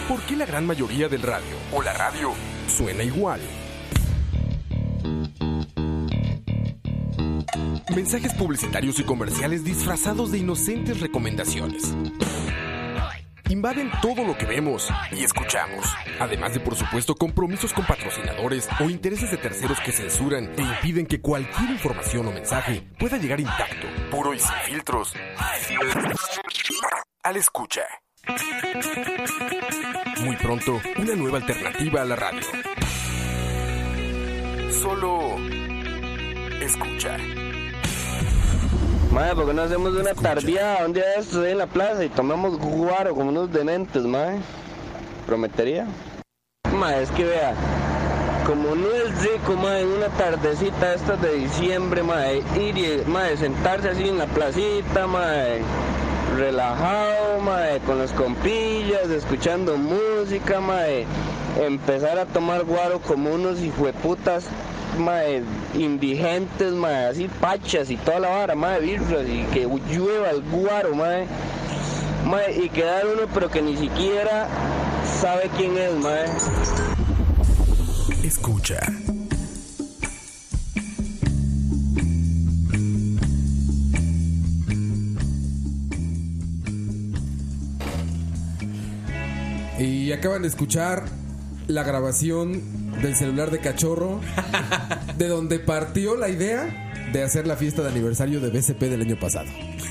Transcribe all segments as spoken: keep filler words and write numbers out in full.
¿Por qué la gran mayoría del radio o la radio suena igual? Mensajes publicitarios y comerciales disfrazados de inocentes recomendaciones. Invaden todo lo que vemos y escuchamos. Además de, por supuesto, compromisos con patrocinadores o intereses de terceros que censuran e impiden que cualquier información o mensaje pueda llegar intacto, puro y sin filtros, al escucha. Muy pronto, una nueva alternativa a la radio. Solo escucha. Madre, ¿por qué no hacemos una tardeada un día de estos ahí en la plaza y tomamos guaro como unos dementes, madre? ¿Prometería? Madre, es que vea, como no es rico, madre, en una tardecita estas de diciembre, madre, ir y, madre, sentarse así en la placita, madre, relajado, madre, con las compillas, escuchando música, madre, empezar a tomar guaro como unos hijueputas, mae, indigentes, mae, así pachas y toda la vara, mae, birras, y que llueva el guaro, mae, mae, y quedar uno pero que ni siquiera sabe quién es, mae. Escucha. Y acaban de escuchar la grabación del celular de Cachorro, de donde partió la idea de hacer la fiesta de aniversario de B C P del año pasado.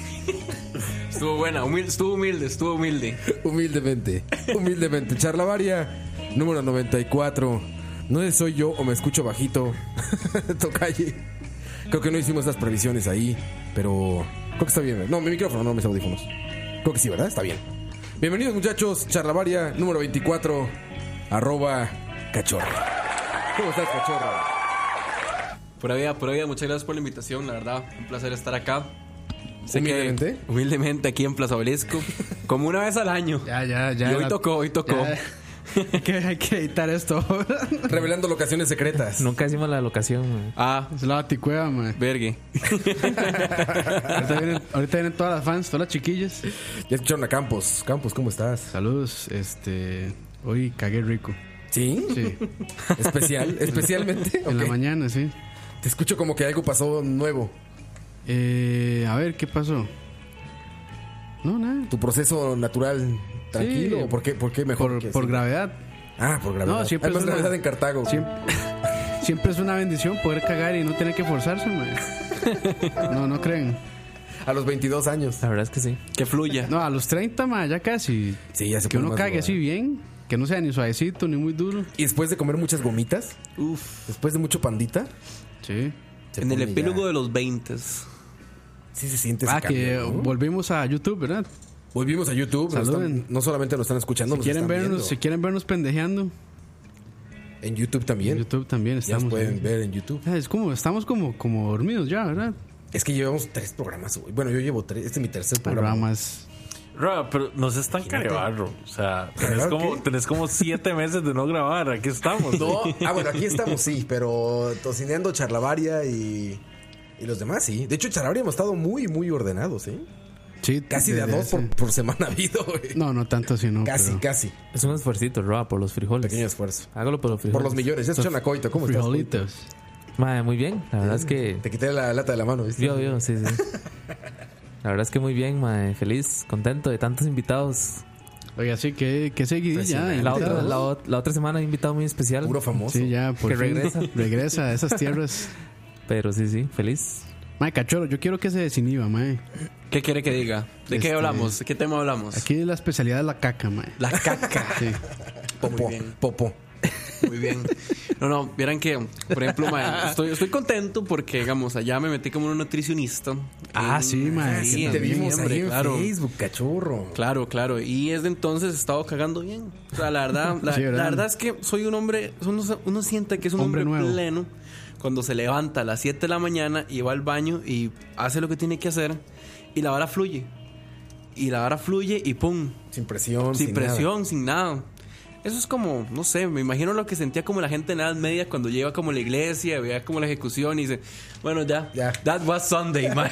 Estuvo buena, humilde, estuvo humilde, estuvo humilde. Humildemente, humildemente. Charlavaria, número noventa y cuatro. No sé si soy yo o me escucho bajito. Tocalle. Creo que no hicimos las previsiones ahí, pero creo que está bien. No, mi micrófono, no mis audífonos. Creo que sí, ¿verdad? Está bien. Bienvenidos, muchachos. Charlavaria, número veinticuatro. Arroba Cachorro. ¿Cómo estás, Cachorro? Pura vida, pura vida, muchas gracias por la invitación, la verdad, un placer estar acá. Sé humildemente. Que, humildemente aquí en Plaza Obelisco, como una vez al año. Ya, ya, ya. Y hoy la... tocó, hoy tocó. Hay que, hay que editar esto. Revelando locaciones secretas. Nunca decimos la locación, man. Ah, es la baticueva, man. Vergue. ahorita, vienen, ahorita vienen todas las fans, todas las chiquillas. Ya escucharon a Campos. Campos, ¿cómo estás? Saludos, este... Hoy cagué rico. ¿Sí? Sí. ¿Especial? ¿Especialmente? En okay. La mañana, sí. Te escucho como que algo pasó nuevo. Eh, a ver, ¿qué pasó? No, nada. ¿Tu proceso natural tranquilo? Sí. ¿Por qué, por qué mejor? Por, que por sí? gravedad. Ah, por gravedad. No, siempre Hay más es una... gravedad en Cartago. Siempre... siempre es una bendición poder cagar y no tener que forzarse, man. No, no creen. A los veintidós años. La verdad es que sí. Que fluya. No, a los treinta, man, ya casi. Sí, ya se que uno cague duro, así ¿eh? bien. Que no sea ni suavecito ni muy duro. Y después de comer muchas gomitas. Uf. Después de mucho pandita. Sí. En el epílogo ya... de los veintes. Sí se siente Ah, ese que cambio, ¿no? Volvimos a YouTube, ¿verdad? Volvimos a YouTube. Están, no solamente nos están escuchando, si nos quieren están vernos, viendo. Si quieren vernos pendejeando. En YouTube también. En YouTube también estamos. Ya nos pueden ahí. ver en YouTube. Es como, estamos como, como dormidos ya, ¿verdad? Es que llevamos tres programas. Bueno, yo llevo tres. Este es mi tercer programa. Programas. Ra, pero nos están carebarro. O sea, tenés como, tenés como siete meses de no grabar. Aquí estamos. No, ah, bueno, aquí estamos, sí. Pero tocineando, Charlavaria y, y los demás, sí. De hecho, Charlavaria hemos estado muy, muy ordenados, ¿eh? Sí, casi de a dos por, por semana ha habido, güey. No, no tanto así, no. Casi, pero... casi. Es un esfuercito, Roa, por los frijoles. Pequeño esfuerzo. Hágalo por los frijoles. Por los millones. Ya escuchan a Coito. ¿Cómo estás, Frijolitos. Madre, muy bien. La verdad es que... Te quité la lata de la mano, ¿viste? Yo, yo, sí, sí. La verdad es que muy bien, madre. Feliz, contento de tantos invitados. Oiga, sí, que, que seguí ya. La otra, la, la otra semana hay un invitado muy especial. Puro famoso. Sí, ya, por que fin regresa. Regresa a esas tierras. Pero sí, sí, feliz. Mae, Cachorro, yo quiero que se desinhiba, mae. ¿Qué quiere que diga? ¿De este, qué hablamos? ¿De qué tema hablamos? Aquí la especialidad es la caca, mae. La caca. Sí. Popo, Muy bien. popo. Muy bien. No, no, vieran que, por ejemplo, mae, estoy, estoy contento porque, digamos, allá me metí como un nutricionista. Ah, en, sí, mae. Sí, Sí, te vimos hombre, ahí en claro. Facebook, Cachorro. Claro, claro. Y desde entonces he estado cagando bien. O sea, la verdad, la, Sí, ¿verdad? la verdad es que soy un hombre, uno, uno siente que es un Hombre hombre, nuevo. pleno cuando se levanta a las siete de la mañana y va al baño y hace lo que tiene que hacer y la vara fluye. Y la vara fluye y pum. Sin presión, Sin, sin presión, nada. sin nada. Eso es como, no sé, me imagino lo que sentía como la gente en la Edad Media cuando llega como a la iglesia, veía como la ejecución y dice, bueno, ya, Ya. that was Sunday, man.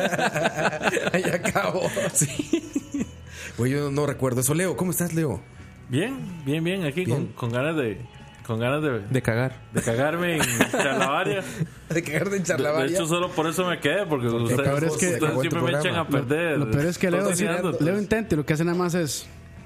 Ahí acabó. Sí. Güey, yo no recuerdo eso. Leo, ¿cómo estás, Leo? Bien, bien, bien. Aquí Bien. Con, con ganas de... Con ganas de, De cagar. de cagarme en Charlavaria. De cagarte en De, Charlavaria. de hecho, solo por eso me quedé. Porque, ustedes, lo peor es que- ustedes siempre me echan a perder. Lo peor es que Leo, Patrocinando. Leo intenta y lo que hace nada más es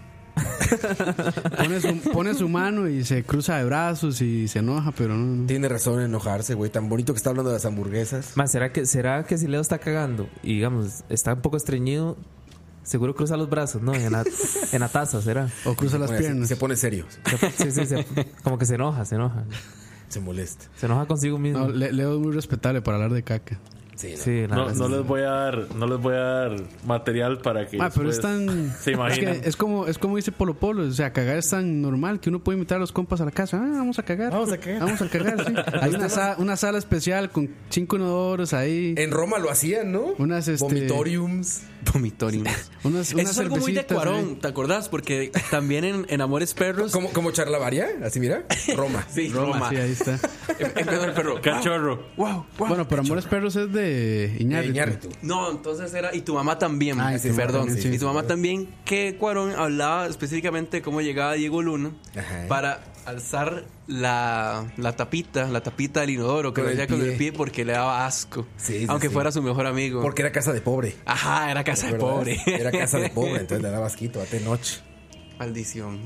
pone su, pone su mano y se cruza de brazos y se enoja, pero no, no. Tiene razón en enojarse, güey. Tan bonito que está hablando de las hamburguesas. Más, ¿será que, ¿será que si Leo está cagando y digamos, está un poco estreñido, seguro cruza los brazos, ¿no? En la, en la taza, ¿será? O cruza las Pone así, piernas. Se pone serio. Sí, sí, sí. Como que se enoja, se enoja. Se molesta. Se enoja consigo mismo. No, Le- Leo es muy respetable para hablar de caca. Sí, ¿no? Sí, la No, verdad, no sí. les voy a dar, no les voy a dar material para que Ah, pero es después tan. se es, imaginen. que es como es como dice Polo Polo, o sea, cagar es tan normal que uno puede invitar a los compas a la casa. Ah, vamos a cagar. Vamos a cagar. Vamos a cagar, sí. Hay una, sa- una sala especial con cinco inodoros ahí. En Roma lo hacían, ¿no? Unas, este- Vomitoriums. Vomitorium. Unas, Eso unas es algo muy de cervecitas Cuarón, ahí. ¿te acordás? Porque también en, en Amores Perros. Como, como Charlavaria, así mira. Roma. Sí, Roma, Roma. sí, ahí está. Empezó el perro. Cachorro. Wow, wow. Bueno, pero Amores Perros es de Iñárritu. Eh, Iñárritu. No, entonces era. Y tu mamá también. Ah, y tu mamá Perdón. también, sí. Y tu mamá también. Que Cuarón hablaba específicamente de cómo llegaba Diego Luna Ajá. para alzar la, la tapita, la tapita del inodoro que Con lo el hacía con pie. el pie porque le daba asco. Sí, sí, aunque sí. fuera su mejor amigo. Porque era casa de pobre. Ajá, era casa de ¿Verdad? pobre. Era casa de pobre, entonces le daba asquito, a noche. Maldición.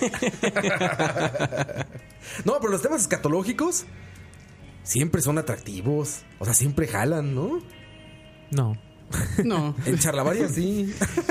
No, pero los temas escatológicos siempre son atractivos. O sea, siempre jalan, ¿no? No. No. En Charlavaria sí.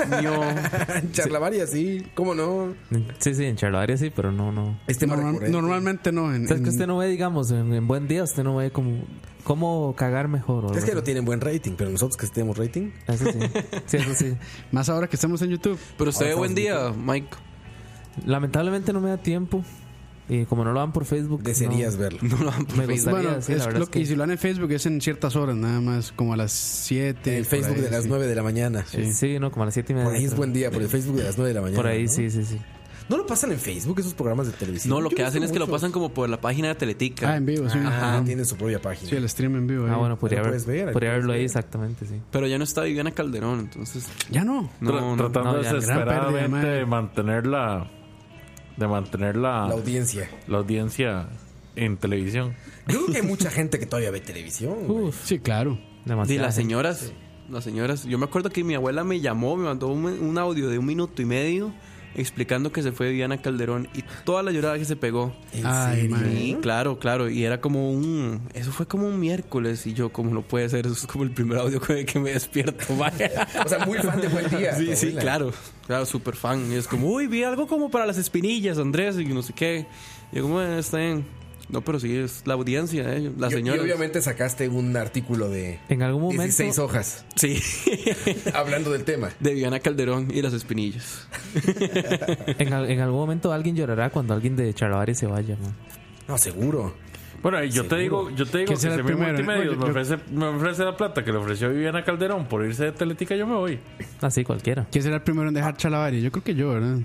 En Charlavaria sí. ¿Cómo no? Sí, sí, en Charlavaria sí, pero no, no. Es tema Normal- recurrente. normalmente no. En, O sea, es que en- usted no ve, digamos, en, en buen día, usted no ve como cómo cagar mejor. o Es algo que no así. tienen buen rating, pero nosotros que sí tenemos rating. Eso sí. Sí, eso sí. Más ahora que estamos en YouTube. Pero usted Ahora ve buen estamos día, Mike. Lamentablemente no me da tiempo. Y como no lo dan por Facebook. Desearías no, verlo. No lo han Me gustaría, Bueno, sí, la es verdad lo es que- y si lo dan en Facebook es en ciertas horas, nada más, como a las siete. El por Facebook ahí, de las sí. nueve de la mañana. Sí. sí, no, como a las siete y media. Por ahí es buen día, por el Facebook de las nueve de la mañana. Por ahí, ¿no? sí, sí, sí. ¿No lo pasan en Facebook esos programas de televisión? No, lo Yo que he hacen visto es que lo muchos. pasan como por la página de Teletica. Ah, en vivo, sí. Ah, Ajá. tienen su propia página. Sí, el stream en vivo. ahí. Ah, bueno, podría, Lo haber, puedes ver, ahí podría puedes verlo ahí ver. exactamente, sí. Pero ya no está Viviana Calderón, entonces. Ya no. No, Tra- no. tratando no, ya, gran desesperadamente pérdida, madre. de mantener la de mantener la, La audiencia. la audiencia en televisión. Yo creo que hay mucha gente que todavía ve televisión. güey. Uf, Sí, claro. Sí, demasiado. las señoras. Las señoras. Yo me acuerdo que mi abuela me llamó, me mandó un, un audio de un minuto y medio explicando que se fue Viviana Calderón y toda la llorada que se pegó. ¿En Ay, serio? man. Sí, claro, claro. Y era como un. Eso fue como un miércoles. Y yo, como no puede ser, eso es como el primer audio que, que me despierto. Vaya. O sea, muy fan de Buen Día. Sí, tu sí, abuela. claro. Claro, súper fan. Y es como, uy, vi algo como para las espinillas, Andrés, y no sé qué. Y yo, como, "Eh, está bien". No, pero sí, es la audiencia, ¿eh? Las Y- señoras. Y obviamente sacaste un artículo de En algún momento. dieciséis hojas Sí. hablando del tema. De Viviana Calderón y las espinillas. En, al- en algún momento alguien llorará cuando alguien de Charlavaria se vaya, man. No, seguro. Bueno, y yo te digo, yo te digo ¿Quién que será si el mi primero? multimedios Bueno, me yo- ofrece, me ofrece la plata que le ofreció Viviana Calderón por irse de Teletica, yo me voy. Así cualquiera. ¿Quién será el primero en dejar Chalabaria? Yo creo que yo, ¿verdad?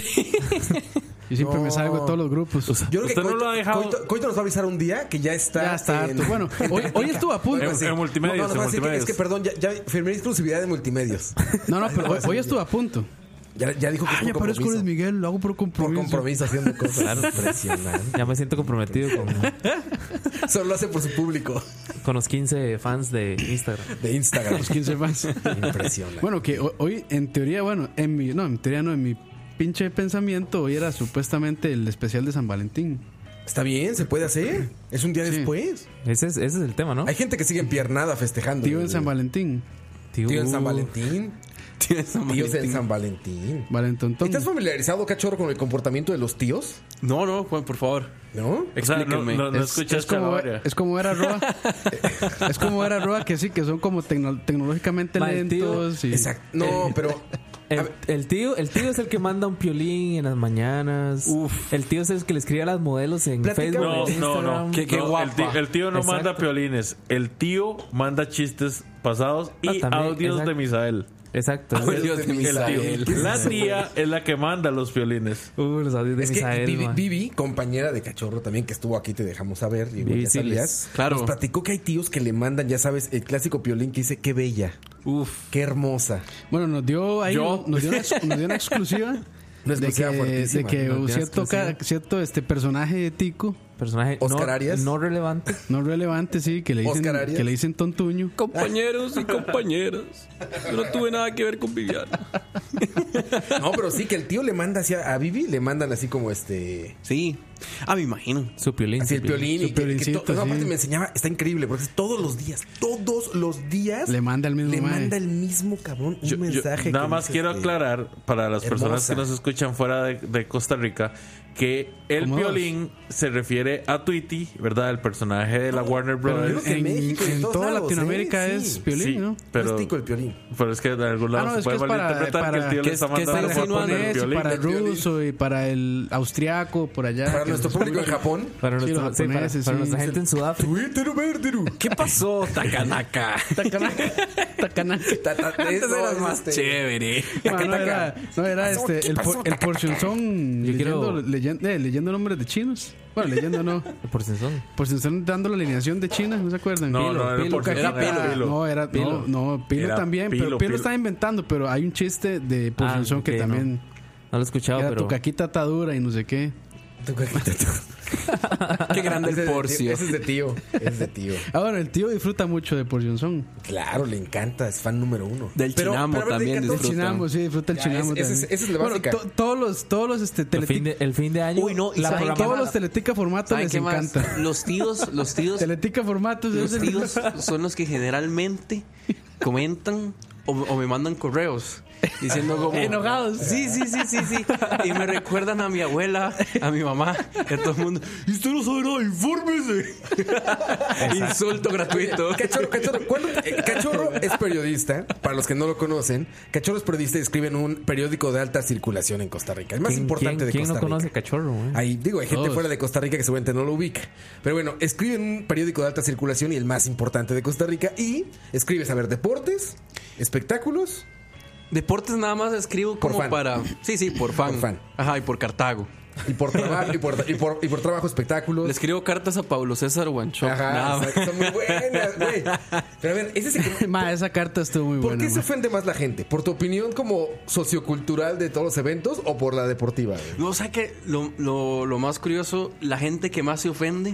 Yo siempre No. me salgo de todos los grupos. Yo creo que Usted no Coito, lo ha dejado- Coito- Coito nos va a avisar un día que ya está. Ya está en- harto. Bueno, hoy, hoy estuvo a punto. En- en multimedios, No, no, nos en va a decir que- multimedios. es que, perdón, ya, ya firmé exclusividad de multimedios. No, no, pero hoy, hoy estuvo a punto. Ya, ya dijo que Ah, es ya por parezco compromiso. Luis Miguel, lo hago por Por compromiso. compromiso haciendo cosas. Claro, impresionante. Ya me siento comprometido con, Solo lo hace por su público con los quince fans de Instagram. de Instagram. Los quince más. Impresionante. Bueno, que ho- hoy, en teoría, bueno, en mi, no, en teoría no, en mi pinche pensamiento, hoy era supuestamente el especial de San Valentín. Está bien, se puede hacer. Es un día Sí. después. Ese es, ese es el tema, ¿no? Hay gente que sigue empiernada festejando. Tío en San Valentín. Tío, Tío en San uh, Valentín. Tienes San Tíos en Valentín. San Valentín. Valentontón. ¿Estás familiarizado, cachorro, con el comportamiento de los tíos? No, no, Juan, por favor. ¿No? O sea, no, Explíquenme. no, no Es, escuché es como, Chalabaria. es como ver a Roa. Es como ver a Roa que sí, que son como tecno- tecnológicamente Ma, el tío- lentos. Y, Exacto. No, pero. El, el tío, el tío es el que manda un piolín en las mañanas. Uf. El tío es el que le escribe a las modelos en Platícame. Facebook. No, en no, Instagram. no. Qué- qué No, guapa. El tío, el tío no Exacto. manda piolines. El tío manda chistes pasados y Ah, también, audios exacto. de Misael. Exacto. Audios de El tío. Misael. La tía es la que manda los piolines. Uh, los audios de Es que Misael, Vivi, ma. Vivi, compañera de cachorro también, que estuvo aquí, te dejamos saber. Y Vivi ya sí sabías, les- claro. Nos platicó que hay tíos que le mandan, ya sabes, el clásico piolín que dice: qué bella, Uf. qué hermosa. Bueno, nos dio ahí, Yo. nos dio, una, nos dio una exclusiva Una de exclusiva que, fuertísima. de que Una cierto, exclusiva. ca- cierto este personaje de Tico, Personaje Oscar no, Arias. no relevante. no relevante, sí, que le dicen, Oscar Arias. que le dicen tontuño. Compañeros y compañeras, yo no tuve nada que ver con Viviana. No, pero sí que el tío le manda así a, a Vivi, le mandan así como este. Sí. Ah, me imagino. Su piolín. Así su el piolín. Y Su que, que piolincito, to- no, aparte sí. me enseñaba, está increíble, porque es todos los días, todos los días. Le manda el mismo Le mae. manda el mismo cabrón un Yo- yo mensaje. nada que más dices quiero que- aclarar para las personas hermosa. que nos escuchan fuera de, de Costa Rica que el Como dos. violín se refiere a Tweety, ¿verdad? El personaje de la Warner Pero Brothers. en En, México y en en todos toda lados, Latinoamérica ¿eh? es Sí. Piolín, Sí, ¿no? No pero, es tico el piolín. pero es que de algún lado Ah, no, se es puede que es para- malinterpretar para- que el tío ¿qué le es- está qué está mandando fotos del Japonés, y violín. para el del violín. ruso y para el austriaco, por allá. Para que nuestro los- público en Japón. Para, Sí, nuestro- los sí, para, japoneses, para sí. nuestra gente en Sudáfrica. Twitter Verderu. ¿Qué pasó, Takanaka? Takanaka. Takanaka. Ta- ta- Antes eso eras es más este- chévere. Ah, no, era, no, era este, el, por, el porcionzón Yo leyendo, quiero- leyen- eh, leyendo nombres de chinos. Bueno, leyendo no. Por Sensón. Porcionzón dando la alineación de China, ¿no se acuerdan? No, no, era Pilo, por era Caquita, Pilo. No, era Pilo. No, no, Pilo Era también, Pilo, pero Pilo, Pilo. estaba inventando, pero hay un chiste de Porcionzón Ah, que ok, también No lo he escuchado, era pero. tu caquita atadura y no sé qué. Tu caquita, tu- Qué grande Ese el es de tío, porcio. Ese es de tío. Ese es de tío. Ah, bueno, el tío disfruta mucho de Porcionzón. Claro, le encanta, es fan número uno. Del Pero- chinamo pero a ver, también de El Disfruta. chinamo, sí, disfruta el Ya, chinamo es- esa es- también. esa es la Bueno, básica. to- todos los, todos los este, El fin, teletic, de, el fin de año. Uy, no, y la ¿saben qué programación- todos los teletica formatos ¿Saben les qué más? encanta. Los tíos, los tíos, Teletica formatos los es el- tíos son los que generalmente comentan o, o me mandan correos diciendo como Enojados. Sí, sí, sí, sí, sí. Y me recuerdan a mi abuela, a mi mamá, a todo el mundo. Y usted no sabe nada, infórmese. Insulto gratuito. Cachorro, Cachorro, ¿cuándo- eh, Cachorro es periodista, para los que no lo conocen. Cachorro es periodista y escribe en un periódico de alta circulación en Costa Rica. El más ¿Quién, importante quién- de quién Costa no Rica. conoce Cachorro, güey? Ahí, digo, hay gente Todos. fuera de Costa Rica que seguramente no lo ubica. Pero bueno, escribe en un periódico de alta circulación y el más importante de Costa Rica. Y escribe, a ver, deportes, espectáculos. Deportes nada más escribo Por como fan. para. Sí, sí, por fan. Por fan. Ajá, y por Cartago. Y por trabajo, y por, y por, y por trabajo, espectáculos. Le escribo cartas a Pablo César Guancho. Ajá, Nada más. exacto, son muy buenas, güey. Pero a ver, ese es el que- Ma, esa carta estuvo muy ¿Por buena. qué se ma. ofende más la gente? ¿Por tu opinión como sociocultural de todos los eventos o por la deportiva? güey? No, o sea que lo, lo, lo más curioso, la gente que más se ofende,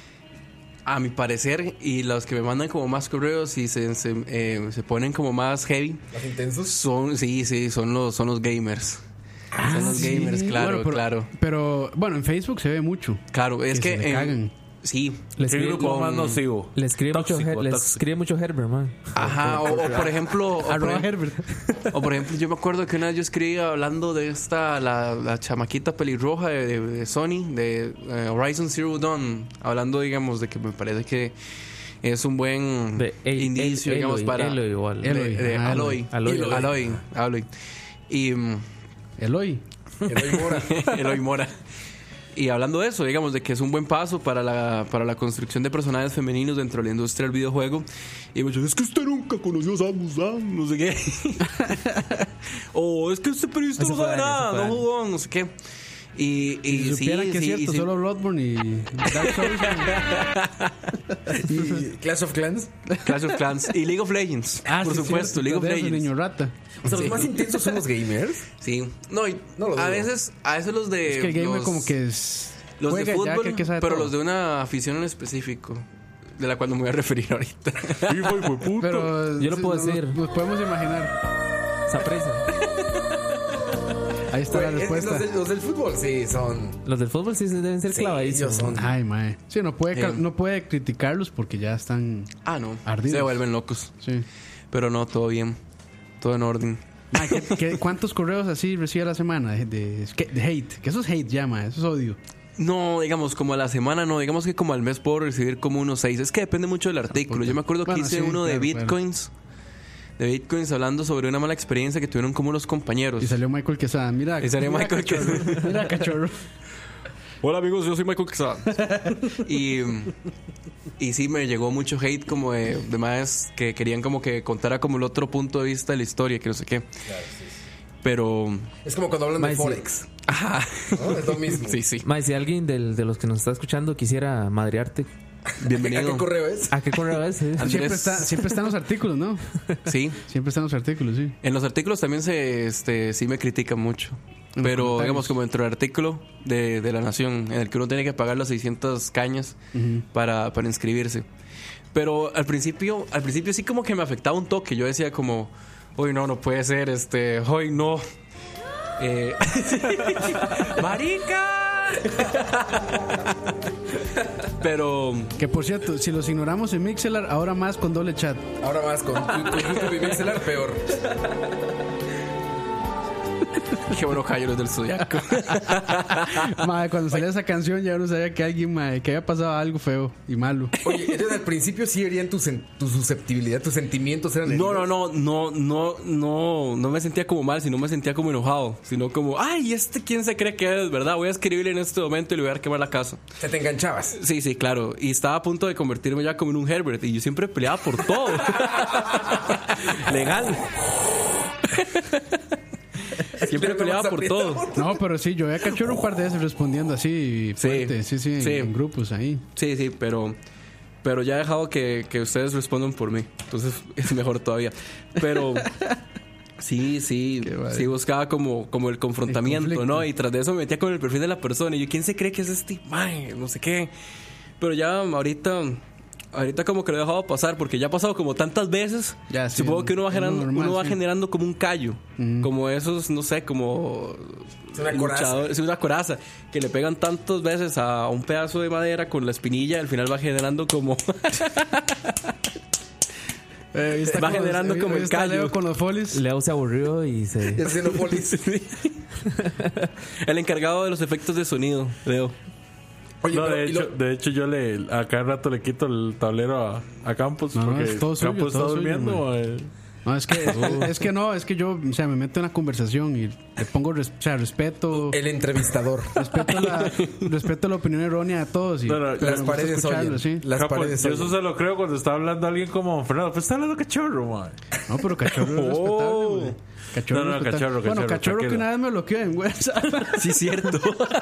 a mi parecer, y los que me mandan como más correos y se, se, eh, se ponen como más heavy, ¿Los intensos? son, sí, sí, son los, son los gamers. son los Sí. gamers, claro, Bueno, pero, claro. Pero bueno, en Facebook se ve mucho. Claro, es que que. se le en- cagan. sí. Le ¿Qué escribe, grupo con- más nocivo? le escribe mucho, Tóxico, Her- les tóxico. escribe mucho Herbert, man. Ajá, o, o por ejemplo. O por, Arroba ejem- Herbert. o por ejemplo, yo me acuerdo que una vez yo escribí hablando de esta, la, la chamaquita pelirroja de, de- de Sony, de eh, Horizon Zero Dawn, hablando, digamos, de que me parece que es un buen De El- indicio, El- digamos, Eloy, para. Eloy igual. de, Eloy, de ajá, Aloy. Aloy. Aloy. Aloy. Aloy. Y. mm, Eloy. Eloy Mora. Eloy Mora. Y hablando de eso, digamos, de que es un buen paso para la, para la construcción de personajes femeninos dentro de la industria del videojuego. Y muchos, es que usted nunca conoció a Samus Aran, no sé qué. O es que este periodista Eso no fue sabe Dani, eso nada, fue no Dani. jugó, no sé qué. Y, y Si sí, supieran que sí, es cierto, sí. solo Bloodborne y Dark Souls. Y Clash of Clans. Clash of Clans y League of Legends. Ah, por sí, supuesto, cierto, League of de eso, Legends. niño rata. O sea, Sí. los más intensos son los gamers. Sí. No, y No lo a dudo. veces, a veces los de. Es que el gamer los- como que es... Los juega de ya, fútbol, cree que sabe pero todo. los de una afición en específico, de la cual no me voy a referir ahorita. Hijo de puta. Pero Yo lo sí, puedo nos- decir. Nos podemos imaginar. Saprissa. Ahí está la Güey, es- respuesta. los, del, los del fútbol, sí, son. Los del fútbol sí se deben ser Sí, clavadísimos. ellos son. Ay, mae. Sí, no puede, cal- Eh. no puede criticarlos porque ya están... Ah, no. Ardidos. Se vuelven locos. Sí. Pero no, todo bien. Todo en orden. Mae, ¿qué- qué- ¿Cuántos correos así recibe a la semana de, de- que- de hate? Que eso es hate ya, mae. Eso es odio. No, digamos, como a la semana, no. Digamos que como al mes puedo recibir como unos seis. Es que depende mucho del artículo. Yo me acuerdo que Bueno, hice sí, uno de claro, claro. bitcoins. De bitcoins hablando sobre una mala experiencia que tuvieron como unos compañeros. Y salió Michael Quesada. Mira, Y salió mira, Michael cachorro. Mira, cachorro. Hola amigos, yo soy Michael Quesada. y, y sí, me llegó mucho hate como de, de más que querían como que contara como el otro punto de vista de la historia, que no sé qué. Pero... Es como cuando hablan Mae, de sí. Forex. Ajá. ¿No? Es lo mismo. Sí, sí. Mae, si alguien del- de los que nos está escuchando quisiera madrearte, Bienvenido. ¿A qué correo es? ¿A qué correo es? Sí. Andrés. Siempre está, siempre están los artículos, ¿no? Sí. Siempre están los artículos, sí. En los artículos también se, este, sí me critican mucho. En los Pero, comentarios. digamos, como dentro del artículo de, de La Nación, en el que uno tiene que pagar las seiscientas cañas Ujú. para, para inscribirse. Pero al principio, al principio sí como que me afectaba un toque. Yo decía como, hoy no, no puede ser, este, hoy no. Eh, ¡Marica! Pero... Que por cierto, si los ignoramos en Mixelar, ahora más con doble chat. Ahora más con, con YouTube y Mixelar, peor. Qué bueno, Caballeros del Zodiaco. Madre, cuando salía esa canción ya uno sabía que alguien, madre, que había pasado algo feo y malo. Oye, entonces al principio sí herían tu, sen- tu susceptibilidad, tus sentimientos eran No, no, heridos. no, no, no, no, no me sentía como mal, sino me sentía como enojado, sino como, ay, este quién se cree que es, ¿verdad? Voy a escribirle en este momento y le voy a dar quemar la casa. Se te enganchabas. Sí, sí, claro. Y estaba a punto de convertirme ya como en un Herbert y yo siempre peleaba por todo. Legal. Siempre Pero peleaba más por apretado. todo. No, pero sí, yo había cachorro un par de veces respondiendo así fuerte, sí, sí, sí. en grupos ahí. Sí, sí, pero pero ya he dejado que, que ustedes respondan por mí. Entonces es mejor todavía. Pero sí, sí, madre. sí buscaba como, como el confrontamiento, El conflicto. ¿no? Y tras de eso me metía con el perfil de la persona. Y yo, ¿quién se cree que es este? Mae, no sé qué. Pero ya ahorita, ahorita como que lo he dejado pasar porque ya ha pasado como tantas veces. Ya, sí, Supongo que uno va es lo generando, normal, uno va sí. generando como un callo. Como esos, no sé, como... Es una coraza. luchador- es una coraza que le pegan tantas veces a un pedazo de madera con la espinilla y al final va generando como Eh, ahí está Va con los- generando ahí- como ahí el está callo. Leo con los folies. Leo se aburrió y se... Ya haciendo polis. el encargado de los efectos de sonido, Leo. Oye, No, pero, de y hecho, lo- de hecho yo le a cada rato le quito el tablero a, a Campos No, no, porque es todo suyo, Campos todo está suyo, durmiendo. eh. No, es que, es que no, es que yo, o sea, me meto en una conversación y le pongo, res- o sea, respeto, el entrevistador. respeto la, respeto la opinión errónea de todos. Y No, no, me Las gusta paredes escucharlo, oyen. sí. Las Campos, paredes yo eso oyen. se lo creo cuando está hablando alguien como Fernando. Pues está hablando cachorro, man. No, pero cachorro es respetable, güey. Cachorro No, no, es respetable. cachorro, Bueno, cachorro, cachorro que tranquilo. una vez me bloqueó en WhatsApp. Sí, cierto.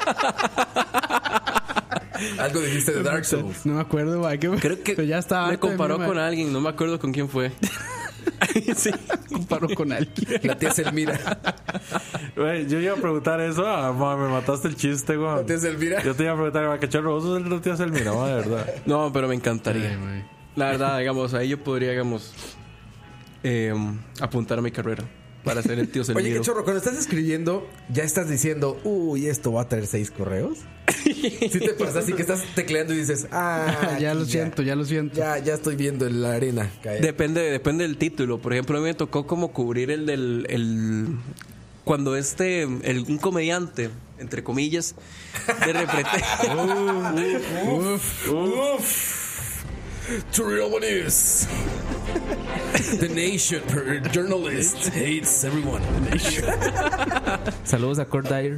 Algo dijiste de Dark Souls. No me acuerdo, güey. Que, Creo que pero ya estaba me harto de mí, comparó mae. con alguien, no me acuerdo con quién fue. Sí. Comparó con alguien. La tía Selmira. Güey, yo iba a preguntar eso. Ah, ma, me mataste el chiste, güey. La tía Selmira. Yo te iba a preguntar, ma, cachorro, vos sos el de tía Selmira, ma, de verdad. No, pero me encantaría. Ay, mae. La verdad, digamos, ahí yo podría, digamos, eh, apuntar a mi carrera para ser el tío Oye, Selmiro. qué chorro, cuando estás escribiendo, ya estás diciendo, uy, esto va a traer seis correos. Si te pasa así que estás tecleando y dices, ah, ya aquí lo siento, ya lo siento. Ya, ya estoy viendo en la arena caer. Depende, depende del título. Por ejemplo, a mí me tocó como cubrir el del... El, cuando este... El, un comediante, entre comillas, de repente... To real news. The Nation journalist hates everyone. Saludos a Kurt Dyer.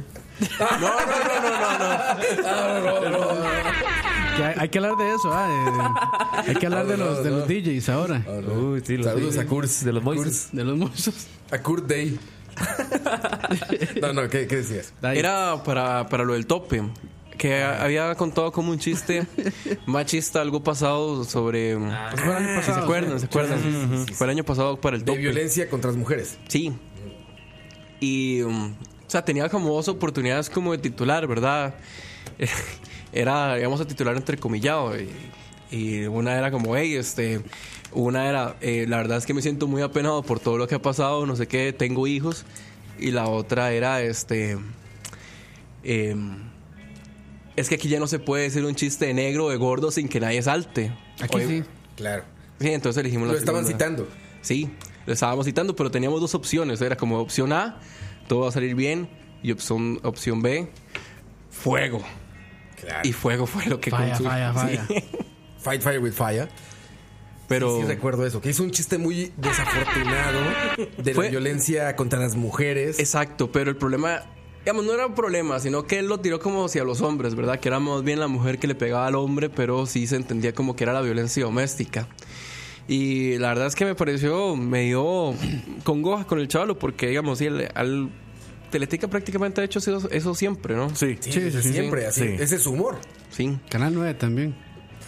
Que hay, hay que hablar de eso, ah, de- hay que hablar de los, de los D Js ahora. Uy, sí, los Saludos de- a Kurt. de los Moises. De los mozos. A Kurt Day. No, no, ¿qué, qué decías? Era para, para lo del tope. Que había contado como un chiste machista, algo pasado sobre... Pues fue el año ¿Se pasado, acuerdan? ¿Se acuerdan? Fue el año pasado para el De tope. violencia contra las mujeres. Sí. Y, um, o sea, tenía como dos oportunidades como de titular, ¿verdad? Era, digamos, a titular entrecomillado. Y, y una era como, hey, este... Una era, eh, la verdad es que me siento muy apenado por todo lo que ha pasado, no sé qué, tengo hijos. Y la otra era, este... Eh, es que aquí ya no se puede decir un chiste de negro o de gordo sin que nadie salte. Aquí Oye, sí. Claro. Sí, entonces elegimos Lo la estaban segunda. citando. Sí, lo estábamos citando, pero teníamos dos opciones. Era como opción A, todo va a salir bien. Y opción, opción B, fuego. Claro. Y fuego fue lo que Falla, consumí. falla, falla. Sí. Fight Fire with Fire. Pero Sí, sí recuerdo eso. Que hizo un chiste muy desafortunado de Fue- la violencia contra las mujeres. exacto, pero el problema, digamos, no era un problema, sino que él lo tiró como hacia los hombres, ¿verdad? Que era más bien la mujer que le pegaba al hombre, pero sí se entendía como que era la violencia doméstica. Y la verdad es que me pareció, me dio congoja con el chavalo, porque, digamos, sí, el- al Teletica prácticamente ha hecho eso, eso siempre, ¿no? Sí. Sí, Sí, desde sí, siempre, así. sí. Ese es su humor. Sí. Canal nueve también.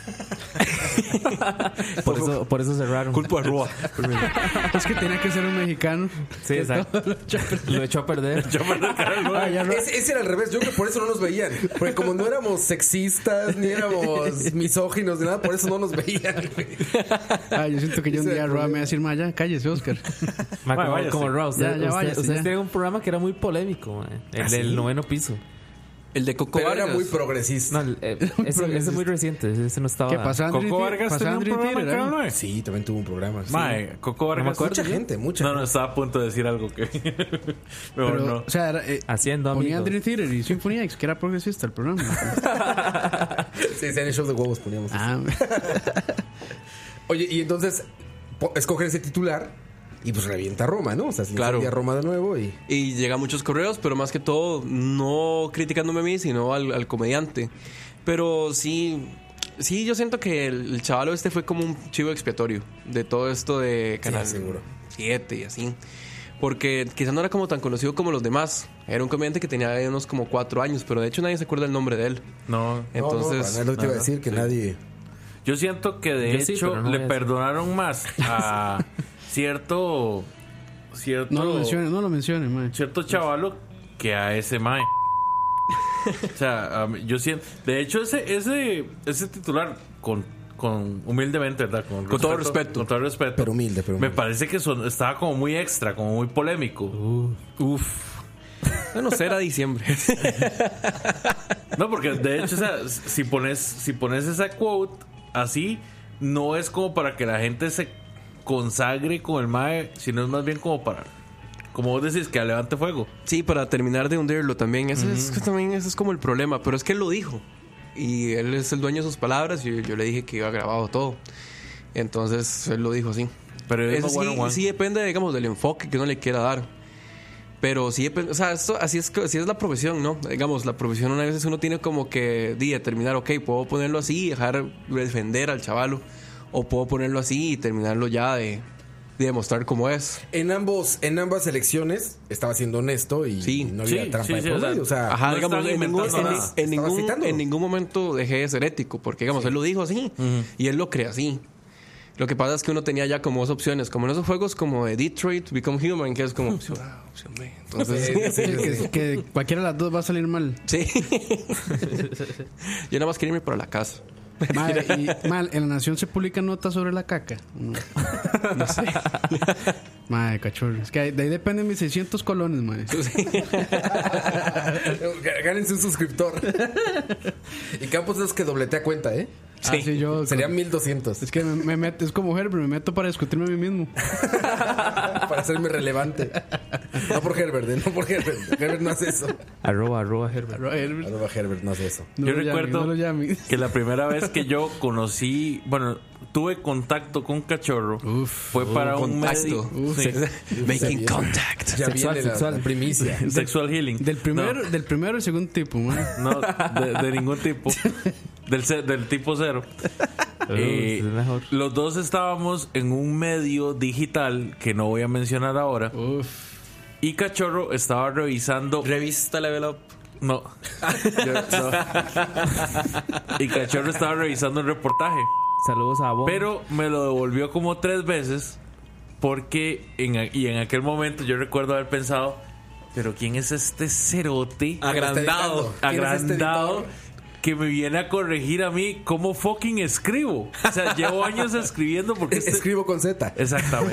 Por eso, por eso cerraron. Culpa a Roa. Es que tenía que ser un mexicano. Sí, exacto. Lo echó a perder. Ah, ya no- Ese, ese era al revés, yo creo que por eso no nos veían. Porque como no éramos sexistas, ni éramos misóginos, ni nada, por eso no nos veían. güey. ah, yo siento que yo un Ese día era el Roa me va problema. a decir, ma, ya, cállese, Oscar. Ma, Bueno, como, váyase. como Ross. Ya, ya, Usted- váyase, ustedes ya. tienen un programa que era muy polémico, ma. El del noveno piso. El de Coco Pero Vargas. era muy progresista. No, el- eh, ese, ese es muy reciente. Ese no estaba. ¿Qué pasa, Andri? Coco Vargas ¿Pasa tenía un Andri programa Theater, en eh? Canal nueve. Sí, también tuvo un programa. sí. Mae, Coco Vargas. Mucha gente, mucha No, no, gente. estaba a punto de decir algo que. Mejor Pero, no. o sea, era, eh, Haciendo ponía amigos. Andrew Theater y Symphony X, que era progresista el programa. Sí, sí, en el show de huevos poníamos. ah, Oye, y entonces po- escogen ese titular y pues revienta Roma, ¿no? O sea, se Claro. incendia Roma de nuevo y... Y llegan muchos correos, pero más que todo, no criticándome a mí, sino al, al comediante. Pero sí, sí, yo siento que el, el chavalo este fue como un chivo expiatorio de todo esto de Canal seguro. siete y así. Porque quizás no era como tan conocido como los demás. Era un comediante que tenía unos como cuatro años, pero de hecho nadie se acuerda el nombre de él. No. Entonces, No, no, es lo que te iba a decir, que nadie... Yo siento que de Yo sí, hecho pero no le voy a decir. perdonaron más a cierto. Cierto. no lo mencione, no lo mencione, ma. Cierto chavalo que a ese mae. O sea, a mí- yo siento. De hecho, ese, ese, ese titular, con, con humildemente, ¿verdad? Con todo respeto. Con todo respeto. Pero humilde, pero humilde. Me parece que son, estaba como muy extra, como muy polémico. uf. Bueno, será diciembre. No, porque de hecho, o sea, si pones, si pones esa quote así, no es como para que la gente se consagre con el mae, sino es más bien como para, como vos decís, que levante fuego. Sí, para terminar de hundirlo también. Ese, es, que también ese es como el problema. Pero es que él lo dijo. Y él es el dueño de sus palabras. Y yo le dije que iba grabado todo. Entonces él lo dijo así. Periodismo Eso sí, one on one. sí depende, digamos, del enfoque que uno le quiera dar. Pero sí depende. O sea, esto, así, es, así es la profesión, ¿no? Digamos, la profesión una vez uno tiene como que di, determinar, ok, puedo ponerlo así y dejar defender al chavalo. O puedo ponerlo así y terminarlo ya de, de demostrar cómo es. En ambos, en ambas elecciones estaba siendo honesto y Sí. no había Sí, trampa sí, de sí, por o sea, medio, o sea, Ajá, no digamos, están en ningún, inventando en- nada. en Estaba ningún, citándolo. en ningún momento dejé de ser ético, porque digamos, él lo dijo así y él lo cree así. Lo que pasa es que uno tenía ya como dos opciones, como en esos juegos como de Detroit, Become Human, que es como opción A, opción B. Entonces, Sí, sí, que, sí. que- que cualquiera de las dos va a salir mal. sí. Yo nada más quería irme para la casa. Ma, y, ma, en La Nación se publican notas sobre la caca. No, No sé. Madre, cachorro. Es que de ahí dependen mis seiscientos colones, madre. Gánense un suscriptor. Y Campos es que dobletea cuenta, ¿eh? Sí, ah, sí, yo. Serían mil doscientos. Es que me, me meto, es como Herbert, me meto para discutirme a mí mismo. Para hacerme relevante. No por Herbert, ¿eh? No por Herbert. Herbert no hace eso. Arroba, arroba, Herbert. Herbert, Arroba Herbert no hace eso. no Yo lo llame, recuerdo no lo llame. que la primera vez que yo conocí, bueno, tuve contacto con Cachorro Uf, fue para un contacto. medio Uf, sí, Making contact. Ya Sexual, viene la- sexual. La, primicia. sexual healing. Del primero, del primero y segundo tipo, man. No, no, de, de ningún tipo. Del, ce- del tipo cero. Uh, Eh, es mejor. los dos estábamos en un medio digital que no voy a mencionar ahora. Uf. Y Cachorro estaba revisando. Revista Level Up. No. Yo- no. Y Cachorro estaba revisando el reportaje. Saludos a Bon. Pero me lo devolvió como tres veces. Porque en, a- y en aquel momento yo recuerdo haber pensado, pero ¿quién es este cerote Agrandado. ¿Quién es este agrandado editor? que me viene a corregir a mí cómo fucking escribo? O sea, llevo años escribiendo porque este- Escribo con Z. Exactamente.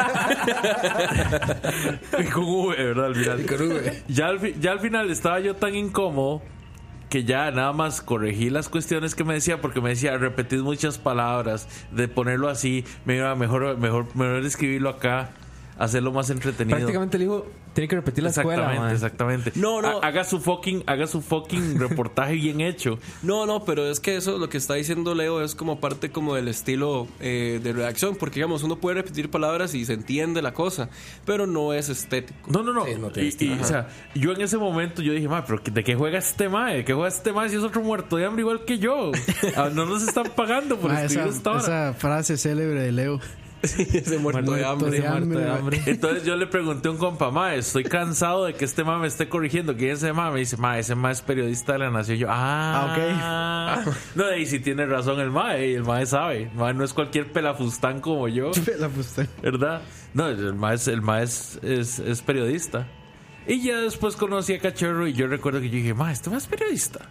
Y con V, ¿verdad? Al final. Y con V. Ya al, fi- ya al final estaba yo tan incómodo que ya nada más corregí las cuestiones que me decía, porque me decía repetir muchas palabras, de ponerlo así, me iba mejor, mejor, mejor escribirlo acá, hacerlo más entretenido. Prácticamente le dijo, tiene que repetir la escuela, Exactamente, man. exactamente. No, no. Ha- Haga su fucking, haga su fucking reportaje bien hecho. No, no, pero es que eso, lo que está diciendo Leo, es como parte como del estilo eh, de redacción, porque digamos, uno puede repetir palabras y se entiende la cosa, pero no es estético. No, no, no. Sí, no tiene y, estilo. y, o sea, yo en ese momento yo dije, ma, pero ¿de qué juega este mae? ¿De qué juega este mae si es otro muerto de hambre igual que yo? Ah, no nos están pagando por Ma, escribir esa, esta hora. esa frase célebre de Leo. Sí, ese muerto de hambre. de hambre. Muerto de hambre. Entonces yo le pregunté a un compa, mae, estoy cansado de que este mae me esté corrigiendo. ¿Quién es ese mae? Me dice, mae, ese mae es periodista de La Nación. Yo, ah, ok. No, y si tiene razón el mae, y el mae sabe. El mae no es cualquier pelafustán como yo, La puse. ¿verdad? No, el mae es, el mae es, es, es periodista. Y ya después conocí a Cachorro y yo recuerdo que yo dije, mae, este mae es periodista.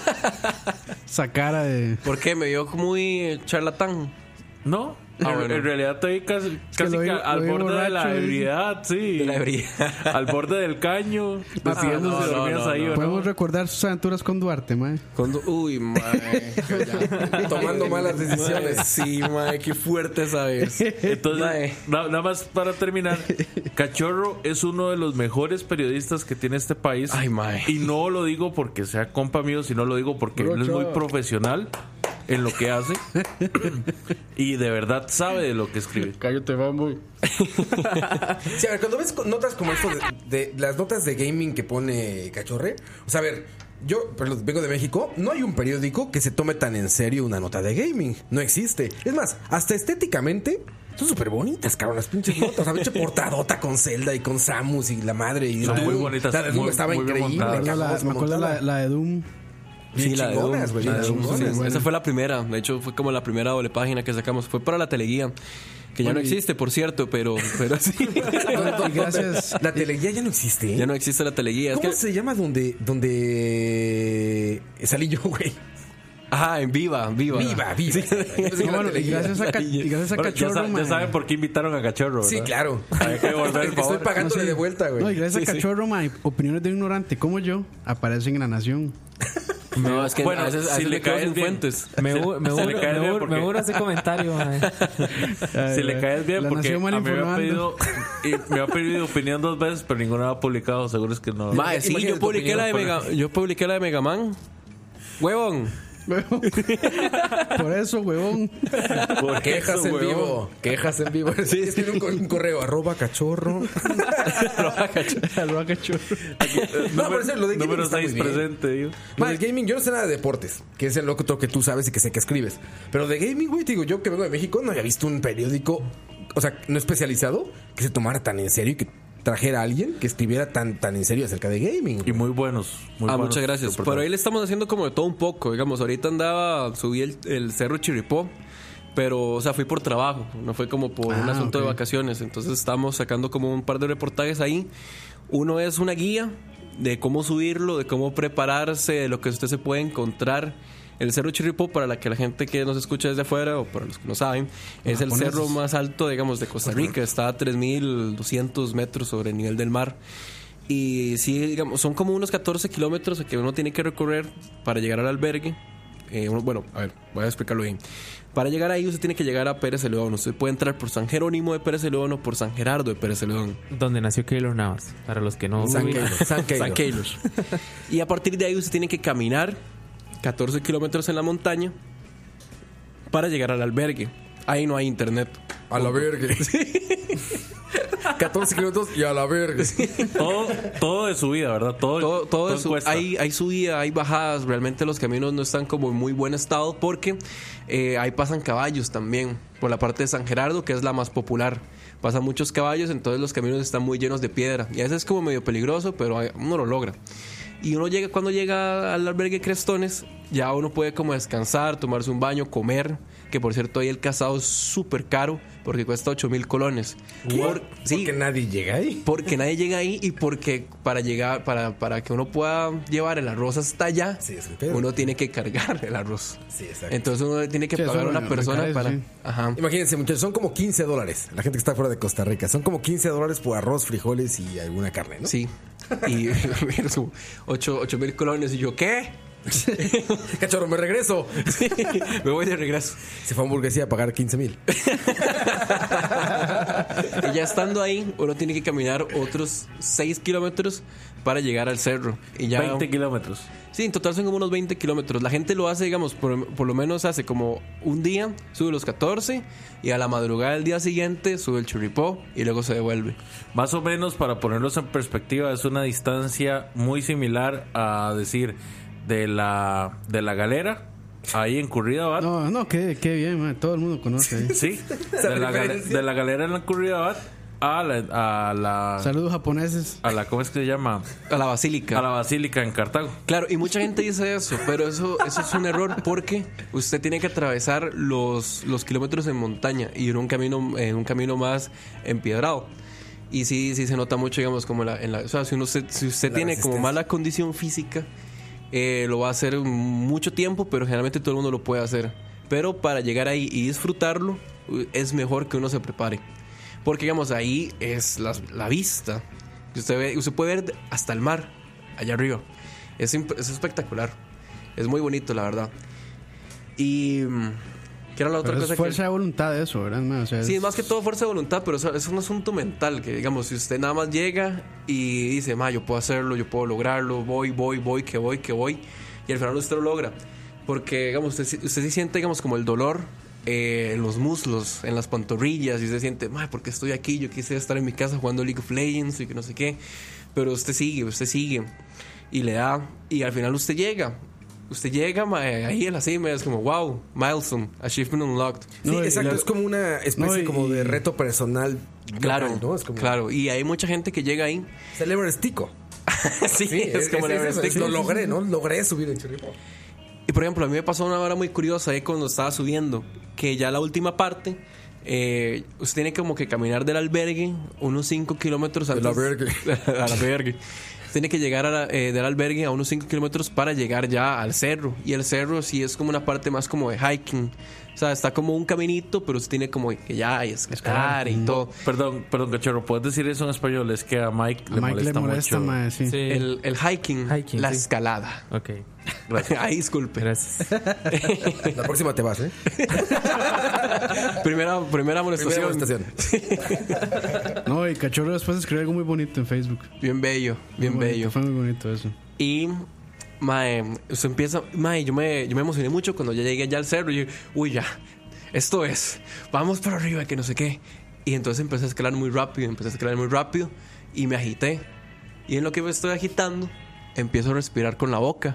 Esa cara de. ¿Por qué? Me vio muy charlatán. No, Ah, en, bueno. en realidad estoy casi, que casi lo vi- que lo al vi borde de la borracho, dice. ebriedad, sí. De la ebriedad. Al borde del caño. Decidiendo no, si no, dormías no, ahí no. o Podemos no. recordar sus aventuras con Duarte, mae. Cuando, uy, mae. Tomando malas decisiones. Mae, sí, mae, qué fuerte esa vez. Entonces, Mae. na- nada más para terminar, Cachorro es uno de los mejores periodistas que tiene este país. Ay, mae. Y no lo digo porque sea compa mío, sino lo digo porque él es muy profesional en lo que hace. Y de verdad sabe de lo que escribe. Cállate, vamos. Sí, a ver, cuando ves notas como esto de, de las notas de gaming que pone Cachorre, o sea, a ver, yo pues, vengo de México, no hay un periódico que se tome tan en serio una nota de gaming. No existe. Es más, hasta estéticamente son súper bonitas, cabrón, las pinches notas. O sea, pinche portadota con Zelda y con Samus y la madre. Y Son Doom. muy bonitas, La de Doom muy- estaba muy bien increíble. montadas. Me acuerdo la, cabrón, me acuerdo la, montada. la de Doom. Bien Sí, la de chingonas, Doom, güey, la bien de Doom, chingonas. sí. Esa fue la primera. De hecho, fue como la primera doble página que sacamos. Fue para la teleguía. Que ya no existe, por cierto, pero, pero sí. Y gracias. La teleguía ya no existe. Ya no existe la teleguía. Es ¿Cómo que, se llama donde, donde salí yo, güey? ajá, en Viva, Viva. Viva, viva. Yo pensé que No, la bueno, y teleguía- gracias a, Ca- y gracias a Bueno, ya, Cachorro, sa- ya mae. saben por qué invitaron a Cachorro, ¿verdad? Sí, claro. Hay que devolver el Estoy favor. pagándole No, sí. de vuelta, güey. No, y gracias Sí, a sí. Cachorro, mae, opiniones de un ignorante como yo aparecen en La Nación. No, es que Bueno, a veces, a si veces le me quedo caes sin bien. fuentes. Me, ur- me, Se le ur- cae me, bien ur- porque- me urge ese comentario, mae. Si le caes bien, La porque a Nación mí mal me ha informando. pedido, y me ha pedido opinión dos veces, pero ninguna la ha publicado. Seguro es que no. Mae, sí, Imagínate yo tu publiqué, la de opinión, Mega, yo publiqué la de Megaman. Huevón. Por eso, huevón. ¿Por qué Quejas eso, en huevón? vivo. Quejas en vivo. Sí, escribe un, co- un correo. Arroba cachorro. Alba Cachorro. No, pero eso, lo de gaming Número está muy seis bien. presente, digo. Lo del gaming, yo no sé nada de deportes, que es el lo que tú sabes y que sé que escribes. Pero de gaming, güey, te digo, yo que vengo de México no había visto un periódico, o sea, no especializado, que se tomara tan en serio y que trajera a alguien que escribiera tan, tan en serio acerca de gaming. Y muy buenos. Muy Ah, buenos muchas gracias. reportajes. Pero ahí le estamos haciendo como de todo un poco. Digamos, ahorita andaba, subí el, el cerro Chirripó. Pero, o sea, fui por trabajo. No fue como por un Ah, asunto ok. de vacaciones. Entonces estamos sacando como un par de reportajes ahí. Uno es una guía de cómo subirlo, de cómo prepararse, de lo que usted se puede encontrar. El Cerro Chirripó, para la que la gente que nos escucha desde afuera, o para los que no saben, es el japoneses. cerro más alto, digamos, de Costa Rica. Está a tres mil doscientos metros sobre el nivel del mar. Y sí, digamos, son como unos catorce kilómetros que uno tiene que recorrer para llegar al albergue. Eh, uno- bueno, a ver, voy a explicarlo bien. Para llegar ahí, usted tiene que llegar a Pérez Celedón. Usted puede entrar por San Jerónimo de Pérez Celedón o por San Gerardo de Pérez Celedón. Donde nació Keylor Navas. Para los que no San ubican. Keylor. San Keylor. San Keylor. Y a partir de ahí, usted tiene que caminar catorce kilómetros en la montaña para llegar al albergue. Ahí no hay internet. A la verga. catorce kilómetros y a la verga. Todo, todo de su vida, ¿verdad? Todo, Todo, todo eso, cuesta. hay, hay subida, hay bajadas. Realmente los caminos no están como en muy buen estado porque eh, ahí pasan caballos también por la parte de San Gerardo, que es la más popular. Pasan muchos caballos, entonces los caminos están muy llenos de piedra. Y a veces es como medio peligroso, pero hay- uno lo logra. Y uno llega, cuando llega al albergue Crestones, ya uno puede como descansar, tomarse un baño, comer. Que por cierto, ahí el casado es súper caro porque cuesta ocho mil colones. Por- sí, Porque nadie llega ahí. porque nadie llega ahí y porque para llegar, para, para que uno pueda llevar el arroz hasta allá, Sí, es el pedo. uno tiene que cargar el arroz. Sí, exacto. Entonces uno tiene que Sí, eso pagar a una me- persona me para. cae, sí. Ajá. Imagínense, muchachos, son como quince dólares. La gente que está fuera de Costa Rica. Son como quince dólares por arroz, frijoles y alguna carne, ¿no? Sí. Y su ocho mil colones. Y yo, ¿qué? Cachorro, me regreso. Me voy de regreso. Se fue a hamburguesía a pagar quince mil. Y ya estando ahí, uno tiene que caminar otros seis kilómetros para llegar al cerro. Y ya. veinte kilómetros. Sí, en total son como unos veinte kilómetros. La gente lo hace, digamos, por, por lo menos hace como un día, sube los catorce y a la madrugada del día siguiente sube el Chirripó y luego se devuelve. Más o menos, para ponerlos en perspectiva, es una distancia muy similar a decir de la, de la Galera ahí en Curridabat. No, no, qué, qué bien, man. Todo el mundo conoce ahí. Sí, de la, gale- de la galera en la Curridabat a la, a la Saludos japoneses. a la ¿cómo es que se llama? A la basílica. A la basílica en Cartago. Claro, y mucha gente dice eso, pero eso, eso es un error porque usted tiene que atravesar los, los kilómetros en montaña y en un camino, en un camino más empedrado. Y sí, sí se nota mucho, digamos, como la, en la, o sea, si, uno se- si usted La tiene como resistencia. mala condición física, eh, lo va a hacer mucho tiempo, pero generalmente todo el mundo lo puede hacer. Pero para llegar ahí y disfrutarlo, eh, es mejor que uno se prepare. Porque, digamos, ahí es la, la vista. Usted, ve, usted puede ver hasta el mar, allá arriba. Es, imp- es espectacular. Es muy bonito, la verdad. Y... mm, ¿qué era la otra Pero cosa es fuerza que...? de voluntad eso, ¿verdad, man? O sea, Sí, es- es más que todo fuerza de voluntad, pero eso es un asunto mental. Que, digamos, si usted nada más llega y dice, ma, yo puedo hacerlo, yo puedo lograrlo, voy, voy, voy, que voy, que voy. Y al final usted lo logra. Porque, digamos, usted, sí- usted sí siente, digamos, como el dolor eh, en los muslos, en las pantorrillas. Y usted siente, ma, ¿por qué estoy aquí? Yo quise estar en mi casa jugando League of Legends y que no sé qué. Pero usted sigue, usted sigue. Y le da. Y al final usted llega. Usted llega, ma, ahí en la cima, es como, wow, milestone, achievement unlocked. Sí, No, y exacto. la- Es como una especie No, y- como de reto personal. Claro, local, ¿no? Es como claro. Y hay mucha gente que llega ahí. Celebra Stico. sí, Sí, es, como el es- Everest. es- Lo logré, ¿no? Logré subir en Chirripo. Y por ejemplo, a mí me pasó una hora muy curiosa ahí cuando estaba subiendo, que ya la última parte, eh, usted tiene como que caminar del albergue unos cinco kilómetros antes. Del albergue. al albergue. Tiene que llegar a la- eh, del albergue a unos cinco kilómetros para llegar ya al cerro. Y el cerro sí es como una parte más como de hiking. O sea, está como un caminito, pero usted tiene como que ya y escalar y todo. Perdón, perdón, cachorro, ¿puedes decir eso en español? Es que a Mike a le Mike molesta, le molesta, mucho. man, sí. Sí. El, el hiking, Hiking, la sí. escalada. Ok. Ay, disculpe. Gracias. La próxima te vas, ¿eh? primera, primera amonestación. Primera estación. No, y Cachorro después escribió algo muy bonito en Facebook. Bien bello, bien Muy bonito, bello. Fue muy bonito eso. Y, mae, usted empieza, mae, yo me, yo me emocioné mucho cuando ya llegué ya al cerro. Y yo, uy, ya, esto es, vamos para arriba, que no sé qué. Y entonces empecé a escalar muy rápido, empecé a escalar muy rápido y me agité. Y en lo que me estoy agitando, empiezo a respirar con la boca.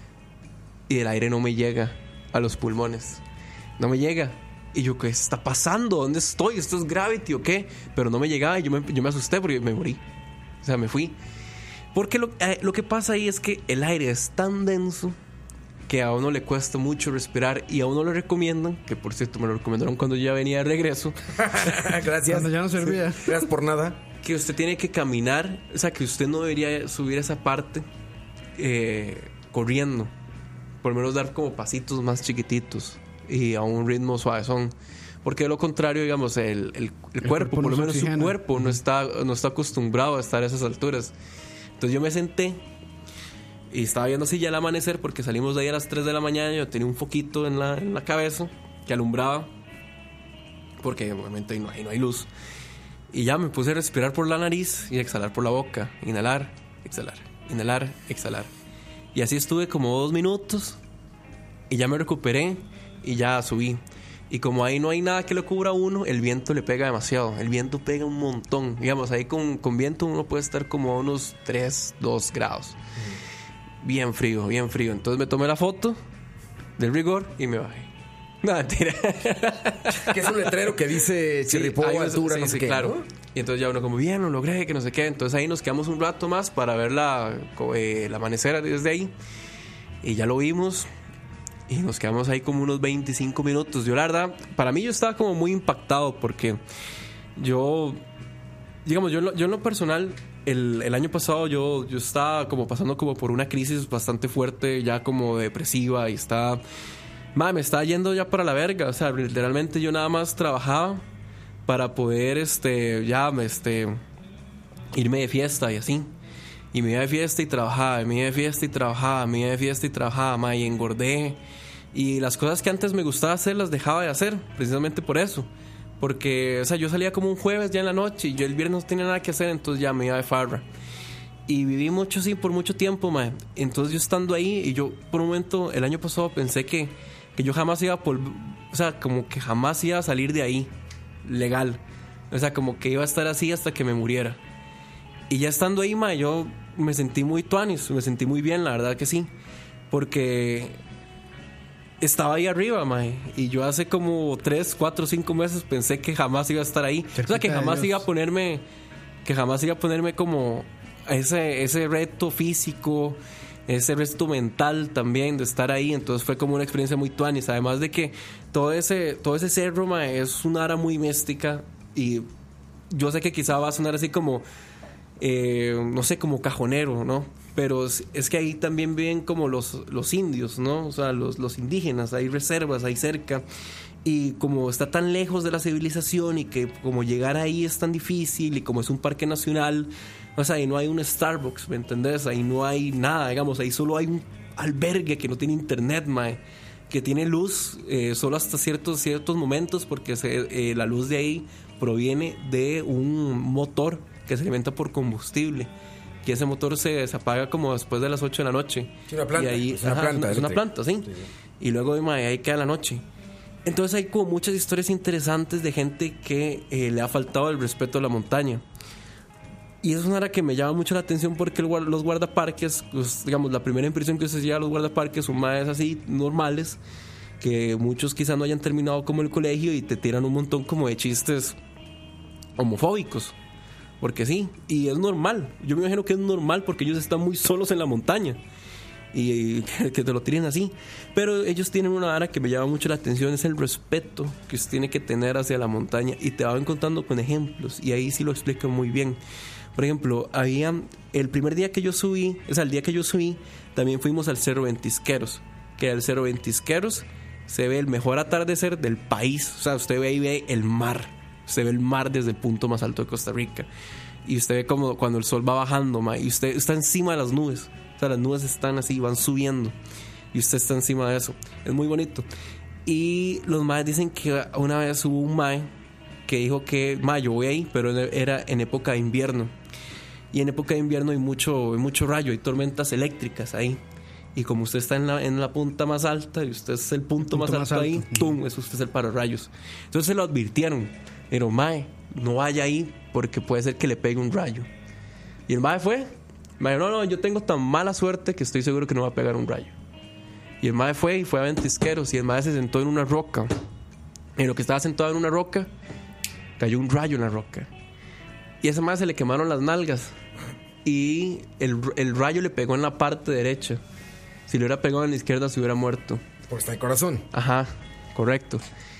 Y el aire no me llega a los pulmones. No me llega. Y yo, ¿qué está pasando? ¿Dónde estoy? ¿Esto es Gravity o qué? Pero no me llegaba y yo me, yo me asusté porque me morí. O sea, me fui. Porque lo, eh, lo que pasa ahí es que el aire es tan denso que a uno le cuesta mucho respirar y a uno le recomiendan, que por cierto me lo recomendaron cuando yo ya venía de regreso, Gracias. Cuando ya no servía. Gracias por nada. que usted tiene que caminar, o sea, que usted no debería subir esa parte eh, corriendo, por lo menos dar como pasitos más chiquititos y a un ritmo suavezón. Porque de lo contrario, digamos, el, el, el cuerpo, cuerpo por no lo se menos su oxigena. cuerpo no está, no está acostumbrado a estar a esas alturas. Entonces yo me senté y estaba viendo así ya el amanecer, porque salimos de ahí a las tres de la mañana. Yo tenía un foquito en la, en la cabeza que alumbraba, porque obviamente ahí no, ahí no hay luz. Y ya me puse a respirar por la nariz y exhalar por la boca. Inhalar, exhalar, inhalar, exhalar. Y así estuve como dos minutos y ya me recuperé y ya subí. Y como ahí no hay nada que lo cubra a uno, el viento le pega demasiado. El viento pega un montón. Digamos, ahí con, con viento uno puede estar como a unos tres, dos grados. Bien frío, bien frío. Entonces me tomé la foto del rigor y me bajé. No, mentira. Que es un letrero que dice Chirripó, hay unos- altura, sí, no sé sí, qué. claro. ¿no? Y entonces ya uno como, bien, lo logré, que no sé qué. Entonces ahí nos quedamos un rato más para ver la, co- eh, el amanecer desde ahí. Y ya lo vimos. Y nos quedamos ahí como unos veinticinco minutos. Yo la verdad, para mí yo estaba como muy impactado porque yo, digamos, yo, en lo- yo en lo personal, el, el año pasado yo, yo estaba como pasando como por una crisis bastante fuerte, ya como depresiva y estaba... Madre, me estaba yendo ya para la verga. O sea, literalmente yo nada más trabajaba para poder, este, ya, este, irme de fiesta y así. Y me iba de fiesta y trabajaba, y me iba de fiesta y trabajaba, me iba de fiesta y trabajaba, ma, y engordé. Y las cosas que antes me gustaba hacer las dejaba de hacer, precisamente por eso. Porque, o sea, yo salía como un jueves ya en la noche y yo el viernes no tenía nada que hacer, entonces ya me iba de farra. Y viví mucho así por mucho tiempo, ma. Entonces yo estando ahí, y yo por un momento, el año pasado pensé que, que yo jamás iba a por, o sea, como que jamás iba a salir de ahí, legal. O sea, como que iba a estar así hasta que me muriera. Y ya estando ahí, ma, yo me sentí muy tuanis, me sentí muy bien, la verdad que sí. Porque estaba ahí arriba, mae. Y yo hace como tres, cuatro, cinco meses pensé que jamás iba a estar ahí. O sea, que jamás iba a ponerme, que jamás iba a ponerme como ese, ese reto físico, ese reto mental también de estar ahí. Entonces fue como una experiencia muy tuanis. Además de que todo ese, todo ese cerro, mae, es una área muy mística. Y yo sé que quizá va a sonar así como, eh, no sé, como cajonero, ¿no? Pero es, es que ahí también viven como los, los indios, ¿no? O sea, los, los indígenas, hay reservas ahí cerca. Y como está tan lejos de la civilización y que como llegar ahí es tan difícil y como es un parque nacional, o sea, ahí no hay un Starbucks, ¿me entendés? Ahí no hay nada, digamos, ahí solo hay un albergue que no tiene internet, mae, que tiene luz eh, solo hasta ciertos, ciertos momentos porque se, eh, la luz de ahí proviene de un motor que se alimenta por combustible. Que ese motor se, se apaga como después de las ocho de la noche. Es una planta. Y ahí, es una ajá, planta. es una planta, sí. sí. Y luego mae, ahí queda la noche. Entonces hay como muchas historias interesantes de gente que eh, le ha faltado el respeto a la montaña. Y eso es una área que me llama mucho la atención porque el, los guardaparques, pues, digamos, la primera impresión que se lleva a los guardaparques son más así normales, que muchos quizás no hayan terminado como el colegio y te tiran un montón como de chistes homofóbicos. Porque sí, y es normal. Yo me imagino que es normal porque ellos están muy solos en la montaña y, y que te lo tiren así. Pero ellos tienen una vara que me llama mucho la atención, es el respeto que se tiene que tener hacia la montaña. Y te van contando con ejemplos y ahí sí lo explican muy bien. Por ejemplo, había el primer día que yo subí, o sea, el día que yo subí, también fuimos al Cerro Ventisqueros. Que el Cerro Ventisqueros se ve el mejor atardecer del país. O sea, usted ve ahí ve el mar. Usted ve el mar desde el punto más alto de Costa Rica. Y usted ve como cuando el sol va bajando, ma, y usted está encima de las nubes. O sea, las nubes están así, van subiendo. Y usted está encima de eso. Es muy bonito. Y los maes dicen que una vez hubo un mae que dijo que, ma, yo voy ahí, pero era en época de invierno. Y en época de invierno hay mucho, hay mucho rayo, hay tormentas eléctricas ahí. Y como usted está en la, en la punta más alta y usted es el punto, punto más, alto más alto ahí, ¡tum! Eso usted es el pararrayos. Entonces se lo advirtieron. Pero mae, no vaya ahí porque puede ser que le pegue un rayo. Y el mae fue. Me dijo, no, no, yo tengo tan mala suerte que estoy seguro que no va a pegar un rayo. Y el mae fue y fue a Ventisqueros y el mae se sentó en una roca. En lo que estaba sentado en una roca, cayó un rayo en la roca. Y a ese mae se le quemaron las nalgas. Y el, el rayo le pegó en la parte derecha. Si le hubiera pegado en la izquierda se hubiera muerto. Porque está de corazón. Ajá, correcto.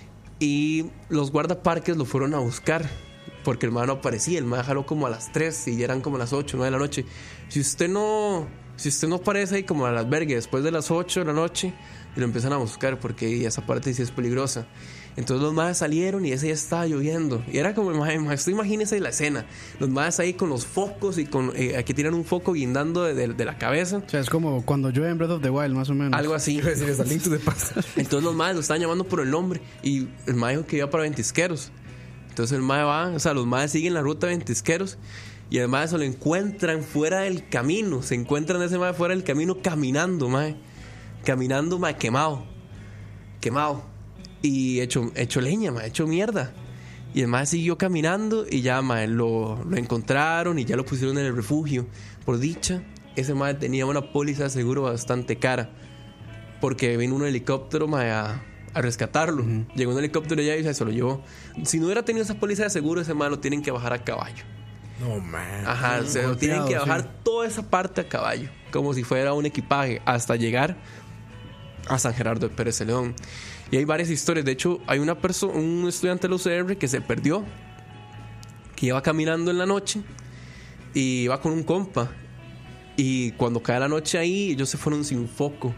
Y los guardaparques lo fueron a buscar porque el mae no aparecía. El mae jaló como a las tres y ya eran como las ocho, nueve de la noche. Si usted no Si usted no aparece ahí como al albergue después de las ocho de la noche, y lo empiezan a buscar porque esa parte sí es peligrosa. Entonces los maes salieron y ese ya estaba lloviendo. Y era como, usted imagínese la escena. Los maes ahí con los focos y con eh, aquí tiran un foco guindando de, de, de la cabeza. O sea, es como cuando llueve en Breath of the Wild, más o menos. Algo así. Entonces los maes lo estaban llamando por el nombre. Y el mae dijo que iba para Ventisqueros. Entonces el mae va, o sea, los maes siguen la ruta de Ventisqueros. Y el mae se lo encuentran fuera del camino. Se encuentran ese mae fuera del camino caminando, mae. Caminando, mae, quemado. Quemado. Y hecho, hecho leña, mae, hecho mierda. Y el mae siguió caminando y ya, mae, lo, lo encontraron y ya lo pusieron en el refugio. Por dicha, ese mae tenía una póliza de seguro bastante cara. Porque vino un helicóptero, mae, a, a rescatarlo. Uh-huh. Llegó un helicóptero allá y se lo llevó. Si no hubiera tenido esa póliza de seguro, ese mae lo tienen que bajar a caballo. No, man. Ajá, sí, se lo tienen que bajar sí. toda esa parte a caballo, como si fuera un equipaje, hasta llegar a San Gerardo de Pérez Celedón. Y hay varias historias. De hecho, hay una persona, un estudiante de la U C R que se perdió, que iba caminando en la noche y iba con un compa. Y cuando cae la noche ahí, ellos se fueron sin foco.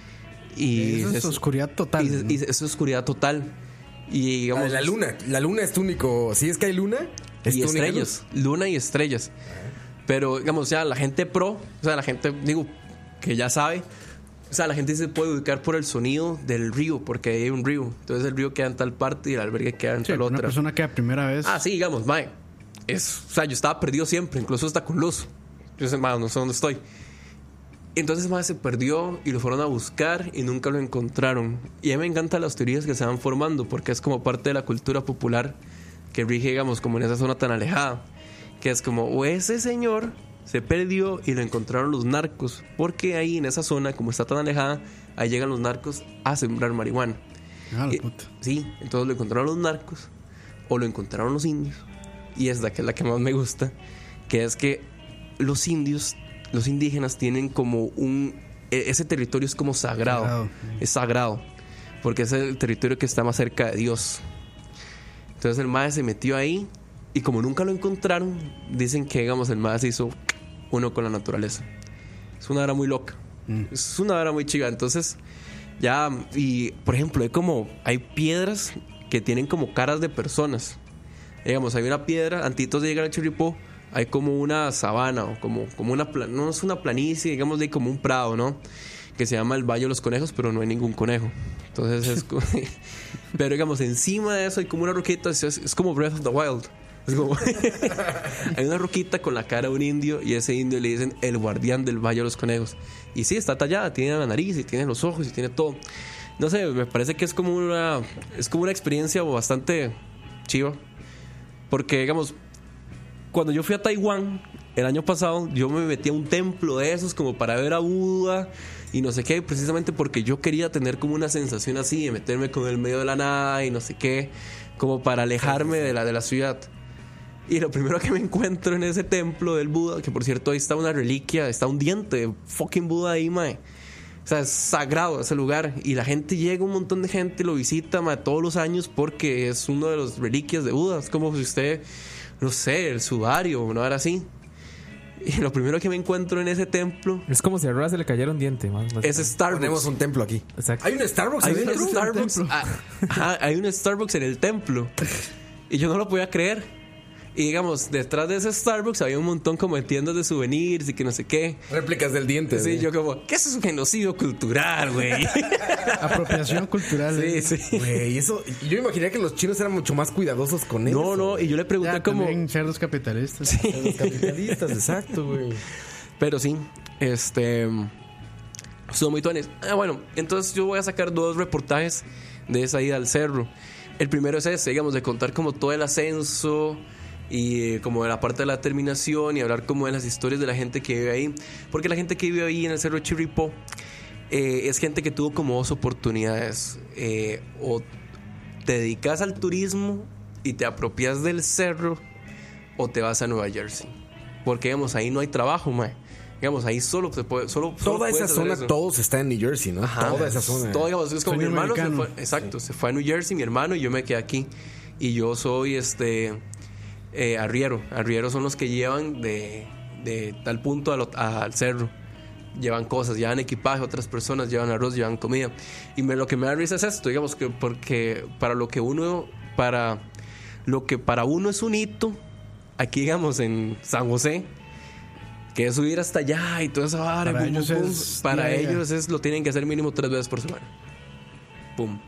Y eso es, es oscuridad total. Y, ¿no? y eso es oscuridad total. Y digamos, la luna, la luna es tu único. Si es que hay luna, es y tu estrellas, luna y estrellas. Uh-huh. Pero digamos, o sea, la gente pro, o sea, la gente, digo, que ya sabe, o sea, la gente se puede ubicar por el sonido del río, porque hay un río. Entonces el río queda en tal parte y el albergue queda en sí, tal otra. Una persona que a primera vez. Ah, sí, digamos, mae. Es, o sea, yo estaba perdido siempre, incluso hasta con luz. Yo sé, mae, no sé dónde estoy. Entonces, mae, se perdió y lo fueron a buscar y nunca lo encontraron. Y a mí me encantan las teorías que se van formando, porque es como parte de la cultura popular que rige, digamos, como en esa zona tan alejada. Que es como, o ese señor se perdió y lo encontraron los narcos. Porque ahí en esa zona, como está tan alejada, ahí llegan los narcos a sembrar marihuana. Ah, la Y- puta. sí, entonces lo encontraron los narcos o lo encontraron los indios. Y es la que es la que más me gusta, que es que los indios, los indígenas tienen como un e- ese territorio es como sagrado, Sagrado. es sagrado, porque es el territorio que está más cerca de Dios. Entonces el mae se metió ahí y como nunca lo encontraron, dicen que digamos el mae se hizo uno con la naturaleza. Es una hora muy loca. Mm. Es una hora muy chiva. Entonces, ya, y por ejemplo, hay como, hay piedras que tienen como caras de personas. Digamos, hay una piedra, antitos de llegar a Chirripó, hay como una sabana o como, como una, pla- no es una planicie, digamos, de como un prado, ¿no? Que se llama el Valle de los Conejos, pero no hay ningún conejo. Entonces es como, pero digamos, encima de eso hay como una roquita, es, es como Breath of the Wild. Es como hay una roquita con la cara de un indio y ese indio le dicen el guardián del Valle de los Conejos. Y sí, está tallada, tiene la nariz y tiene los ojos y tiene todo. No sé, me parece que es como una es como una experiencia bastante chiva. Porque digamos, cuando yo fui a Taiwán el año pasado, yo me metí a un templo de esos como para ver a Buda y no sé qué, precisamente porque yo quería tener como una sensación así de meterme con el medio de la nada y no sé qué, como para alejarme de la de la ciudad. Y lo primero que me encuentro en ese templo del Buda, que por cierto ahí está una reliquia, está un diente de fucking Buda ahí, mae. O sea, es sagrado ese lugar. Y la gente llega, un montón de gente lo visita, mae, todos los años porque es uno de los reliquias de Buda. Es como si usted, no sé, el sudario, una hora así. Y lo primero que me encuentro en ese templo Es como si a Roa se le cayera un diente. Más, más- es Starbucks. Tenemos un templo aquí. Exacto. Hay un Starbucks. Hay ahí un dentro? Starbucks. ah, ajá, hay un Starbucks en el templo. Y yo no lo podía creer. Y digamos, detrás de ese Starbucks había un montón como de tiendas de souvenirs y que no sé qué. Réplicas del diente. Sí, ¿sí? yo como, ¿qué es un genocidio cultural, güey? Apropiación cultural. Sí, eh. sí. Güey, eso. Yo imaginé que los chinos eran mucho más cuidadosos con eso. No, no, y yo le pregunté Ya, como... también cerdos capitalistas. Los capitalistas, exacto, güey. Pero sí, este... Son muy tones. Ah, bueno, entonces yo voy a sacar dos reportajes de esa ida al cerro. El primero es ese, digamos, de contar como todo el ascenso y eh, como de la parte de la terminación y hablar como de las historias de la gente que vive ahí. Porque la gente que vive ahí en el cerro de Chirripó eh, es gente que tuvo como dos oportunidades. Eh, o te dedicas al turismo y te apropias del cerro o te vas a Nueva Jersey. Porque, digamos, ahí no hay trabajo, mae. Digamos, ahí solo se puede... Solo, solo Toda esa puedes hacer zona, eso. todos están en New Jersey, ¿no? Ajá. Toda esa zona. Todo, digamos, es como mi Sueño hermano se americano. fue, exacto, se fue a New Jersey, mi hermano, y yo me quedé aquí. Y yo soy este eh, arriero. Arrieros son los que llevan de, de tal punto al, al cerro. Llevan cosas, llevan equipaje, otras personas llevan arroz, llevan comida. Y me, lo que me da risa es esto, digamos, que porque para lo que uno, para lo que para uno es un hito, aquí digamos en San José, que es subir hasta allá y toda esa vara, Para pum, ellos pum, pum. es Para día a día. ellos es lo tienen que hacer mínimo tres veces por semana. Pum.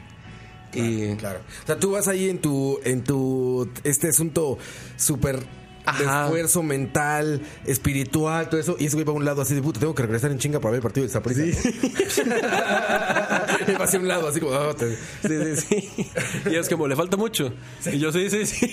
Y Claro. O sea, tú vas ahí en tu, en tu, este asunto súper de Ajá. esfuerzo mental, espiritual, todo eso, y ese güey va a un lado así de puta, tengo que regresar en chinga para ver el partido de Saprissa. Sí. Y va hacia un lado así como, "Ah, te-". sí, sí, sí. Y es como, le falta mucho. Y yo, sí, sí, sí.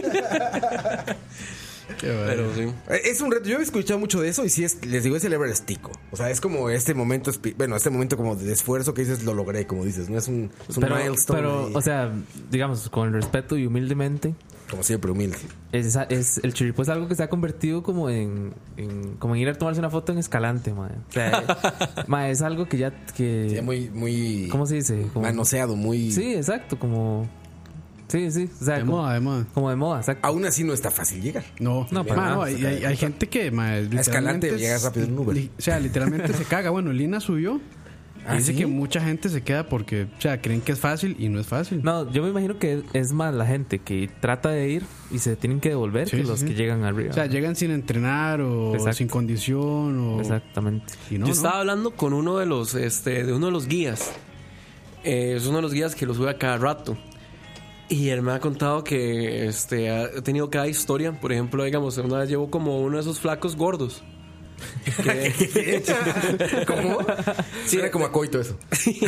Qué bueno. Pero sí. Eh, Es un reto. Yo he escuchado mucho de eso y sí es, les digo, es el Everestico. O sea, es como este momento, espi- bueno, este momento como de esfuerzo que dices, lo logré, como dices, no es un, es un Pero, milestone. pero ahí. o sea, digamos, con respeto y humildemente, Como siempre, humilde. es, es, el Chirripó es algo que se ha convertido como en, en como en ir a tomarse una foto en Escalante, mae. O sea, mae, es algo que ya que Ya muy, muy ¿cómo se dice? Como- manoseado, muy. Sí, exacto, como sí, sí, o sea, De como, moda, de moda. como de moda, exacto. Aún así no está fácil llegar. No, No, para Ma, nada. no, hay, hay- hay gente que, ma, Escalante, literalmente llegas rápido en Uber. li- o sea, literalmente se caga. Bueno, Lina subió. ¿Ah, dice sí? que mucha gente se queda porque, o sea, creen que es fácil y no es fácil. No, yo me imagino que es más la gente que trata de ir y se tienen que devolver Sí, que sí, los sí. que llegan arriba. O sea, llegan sin entrenar o Exacto. sin condición o... Exactamente. Y no, Yo no. estaba hablando con uno de los, este, de uno de los guías. Eh, es uno de los guías que lo sube a cada rato. Y él me ha contado que este, ha tenido cada historia. Por ejemplo, digamos, una vez llevó como uno de esos flacos gordos. Que- ¿Cómo? Sí, era como a coito eso.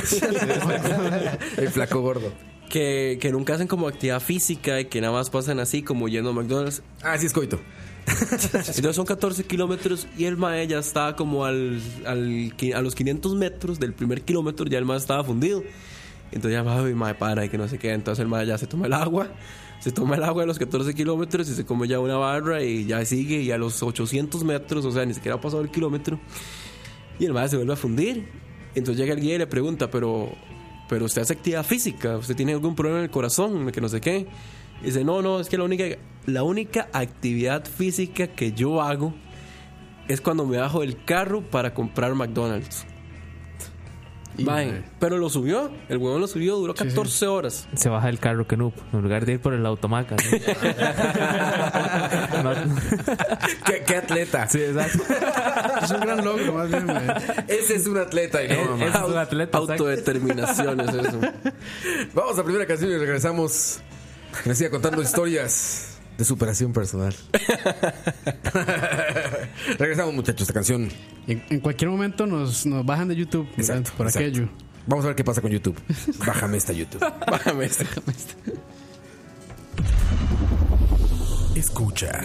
El flaco gordo. que, que nunca hacen como actividad física y que nada más pasan así como yendo a McDonald's. Ah, sí es coito. Entonces son catorce kilómetros y el mae ya estaba como al, al a los quinientos metros del primer kilómetro, ya el mae estaba fundido. Entonces ya mae, mae para y que no sé qué. Entonces el mae ya se toma el agua, se toma el agua de los catorce kilómetros y se come ya una barra y ya sigue. Y a los ochocientos metros, o sea, ni siquiera ha pasado el kilómetro, y el mae se vuelve a fundir. Entonces llega el guía y le pregunta, pero, pero usted hace actividad física, usted tiene algún problema en el corazón, que no sé qué. Y dice, no, no, es que la única, la única actividad física que yo hago es cuando me bajo del carro para comprar McDonald's. Mae, pero lo subió, el huevón lo subió, duró catorce sí, sí. horas. Se baja del carro que no, en lugar de ir por el automaca. ¿Sí? no. ¿Qué, ¿Qué atleta? Sí, exacto. Es un gran logro, más bien, güey. Ese es un atleta y no, es, es un atleta. Autodeterminación es eso. Vamos a la primera canción y regresamos. Que nos siga contando historias de superación personal. Regresamos, muchachos, esta canción. En, en cualquier momento nos, nos bajan de YouTube. Exacto, por exacto. aquello. Vamos a ver qué pasa con YouTube. Bájame esta YouTube. Bájame esta. Bájame esta. Escucha.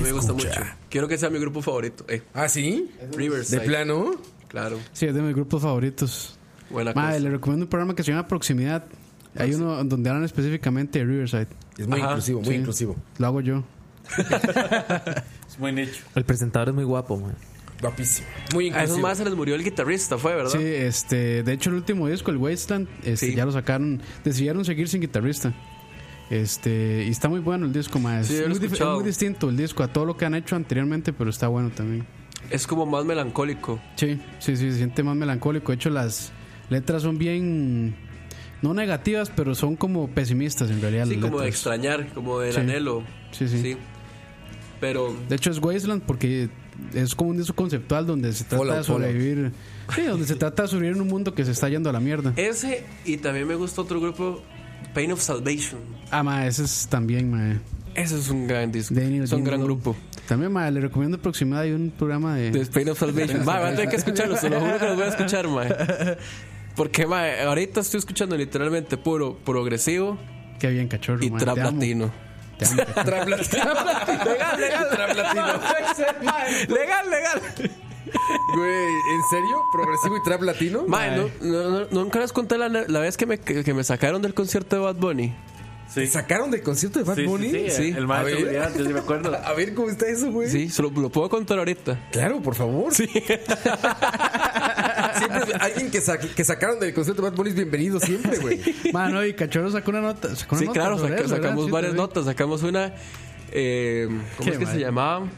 me gusta escucha. mucho. Quiero que sea mi grupo favorito. Eh, ¿Ah, sí? Riverside. ¿De plano? Claro. Sí, es de mis grupos favoritos. Buena Madre, cosa. le recomiendo un programa que se llama Proximidad. Hay uno donde hablan específicamente de Riverside. Es muy Ajá. inclusivo, muy Sí. inclusivo. Lo hago yo. Es muy nicho. El presentador es muy guapo, man. Guapísimo. Muy A esos inclusivo. más se les murió el guitarrista, fue, ¿verdad? Sí, este, de hecho el último disco, el Wasteland, este, Sí. ya lo sacaron, decidieron seguir sin guitarrista. Este, y está muy bueno el disco, más. Sí, yo lo he muy, dif- es escuchado. muy distinto el disco a todo lo que han hecho anteriormente, pero está bueno también. Es como más melancólico. Sí, sí, sí, se siente más melancólico. De hecho, las letras son bien, no negativas, pero son como pesimistas en realidad. Sí, las como de letras. extrañar, como del Sí. anhelo. Sí, sí, Sí. Pero De hecho es Wasteland porque es como un disco conceptual donde se trata Fallout, de sobrevivir. Sí, donde se trata de sobrevivir en un mundo que se está yendo a la mierda. ese, y también me gusta otro grupo, Pain of Salvation. Ah, ma, ese es también, ma. Ese es un gran disco. Daniel es un gran Dino. grupo. También, ma, le recomiendo Proximidad. Hay un programa de. De Pain of Salvation. Ma, van a tener que escucharlos, se lo juro que los voy a escuchar, ma. Porque, ma, ahorita estoy escuchando literalmente puro progresivo Qué bien, cachorro. y ma, trap te amo. latino. Te amo, cachorro. Trap latino. Legal, legal. Trap latino. Legal, legal. Güey, ¿en serio? ¿Progresivo y trap latino? Ma, no, no, no, nunca les conté la, la vez que me, que, que me sacaron del concierto de Bad Bunny. ¿Te sacaron del concierto de Bad Sí, sí, Bunny? sí, Sí. el A maestro ver. seguridad, yo sí me acuerdo. A ver cómo está eso, güey. Sí, se lo, lo puedo contar ahorita. Claro, por favor. Sí. Siempre alguien que, sa- que sacaron del concierto de Bad Bunny es bienvenido siempre, güey. Ma, no, y cachorro sacó una nota. Sacó una Sí, nota claro, sobre saca- eso, ¿verdad? sacamos Sí, varias también. notas. Sacamos una. Eh, ¿Cómo Qué es que mal. se llamaba?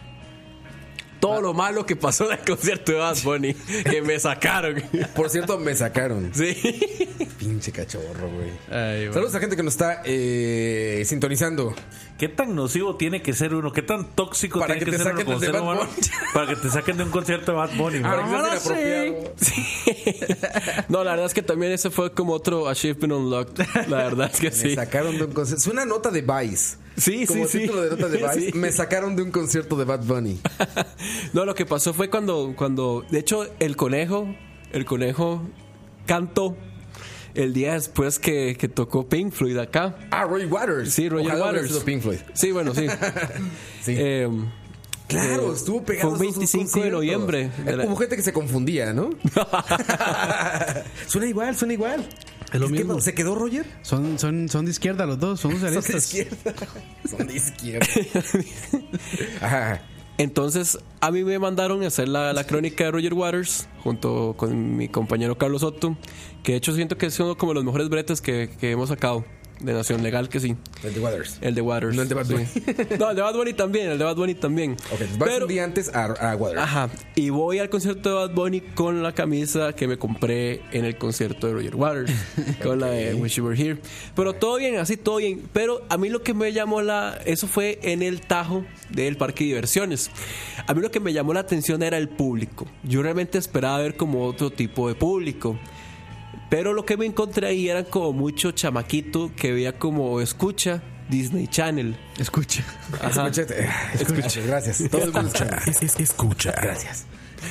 Todo lo malo que pasó en el concierto de Bad Bunny. Que me sacaron. Por cierto, me sacaron. Sí. Pinche cachorro, güey. Ay, güey. Saludos a gente que nos está eh, sintonizando. ¿Qué tan nocivo tiene que ser uno? ¿Qué tan tóxico Para tiene que que, te ser uno saquen como de ser Bad humano? Bunny. Para que te saquen de un concierto de Bad Bunny. Para man. que seas inapropiado. No, la verdad es que también ese fue como otro Achievement Unlocked. La verdad es que Me sí. sacaron de un concierto. Es una nota de Vice. Sí, Como sí, sí. título de nota de Vice. Sí. Me sacaron de un concierto de Bad Bunny. No, lo que pasó fue cuando, cuando, de hecho, el conejo, el conejo cantó el día después que, que tocó Pink Floyd acá. Ah, Roger Waters. Sí, Roger Ojalá hubiera Waters. sido Pink Floyd. Sí, bueno, sí. Sí. Eh, Claro, eh, estuvo pegado. fue a esos veinticinco de conciertos. noviembre. De la- Hubo gente que se confundía, ¿no? Suena igual, suena igual. Es lo ¿Qué mismo. pedo? ¿Se quedó Roger? Son, son, son de izquierda los dos, son Son de socialistas. izquierda. Son de izquierda. Ajá. Entonces, a mí me mandaron a hacer la, la crónica de Roger Waters junto con mi compañero Carlos Soto, que de hecho siento que es uno como los mejores bretes que, que hemos sacado de Nación Legal, que sí. El de Waters. El de Waters. No el de Bad sí. Bunny. No, el de Bad Bunny también, el de Bad Bunny también. Ok, vas Pero- un día antes a, a Waters. Ajá. Y voy al concierto de Bad Bunny con la camisa que me compré en el concierto de Roger Waters. Con la de Wish You Were Here. Pero todo bien, así todo bien. Pero a mí lo que me llamó la... Eso fue en el Tajo del parque de diversiones. A mí lo que me llamó la atención era el público. Yo realmente esperaba ver como otro tipo de público. Pero lo que me encontré ahí era como mucho chamaquito que veía como escucha Disney Channel. Escucha. Ajá. Escúchate. Escucha. Gracias. Todo el mundo escucha. Escucha. Gracias.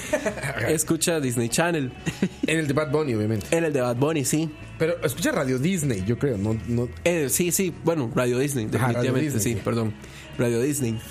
Escucha Disney Channel. En el de Bad Bunny, obviamente. En el de Bad Bunny, sí. Pero escucha Radio Disney, yo creo. No, no. Eh, sí, sí, bueno, Radio Disney, Ajá, Radio definitivamente, Disney, sí, sí. perdón. Radio Disney.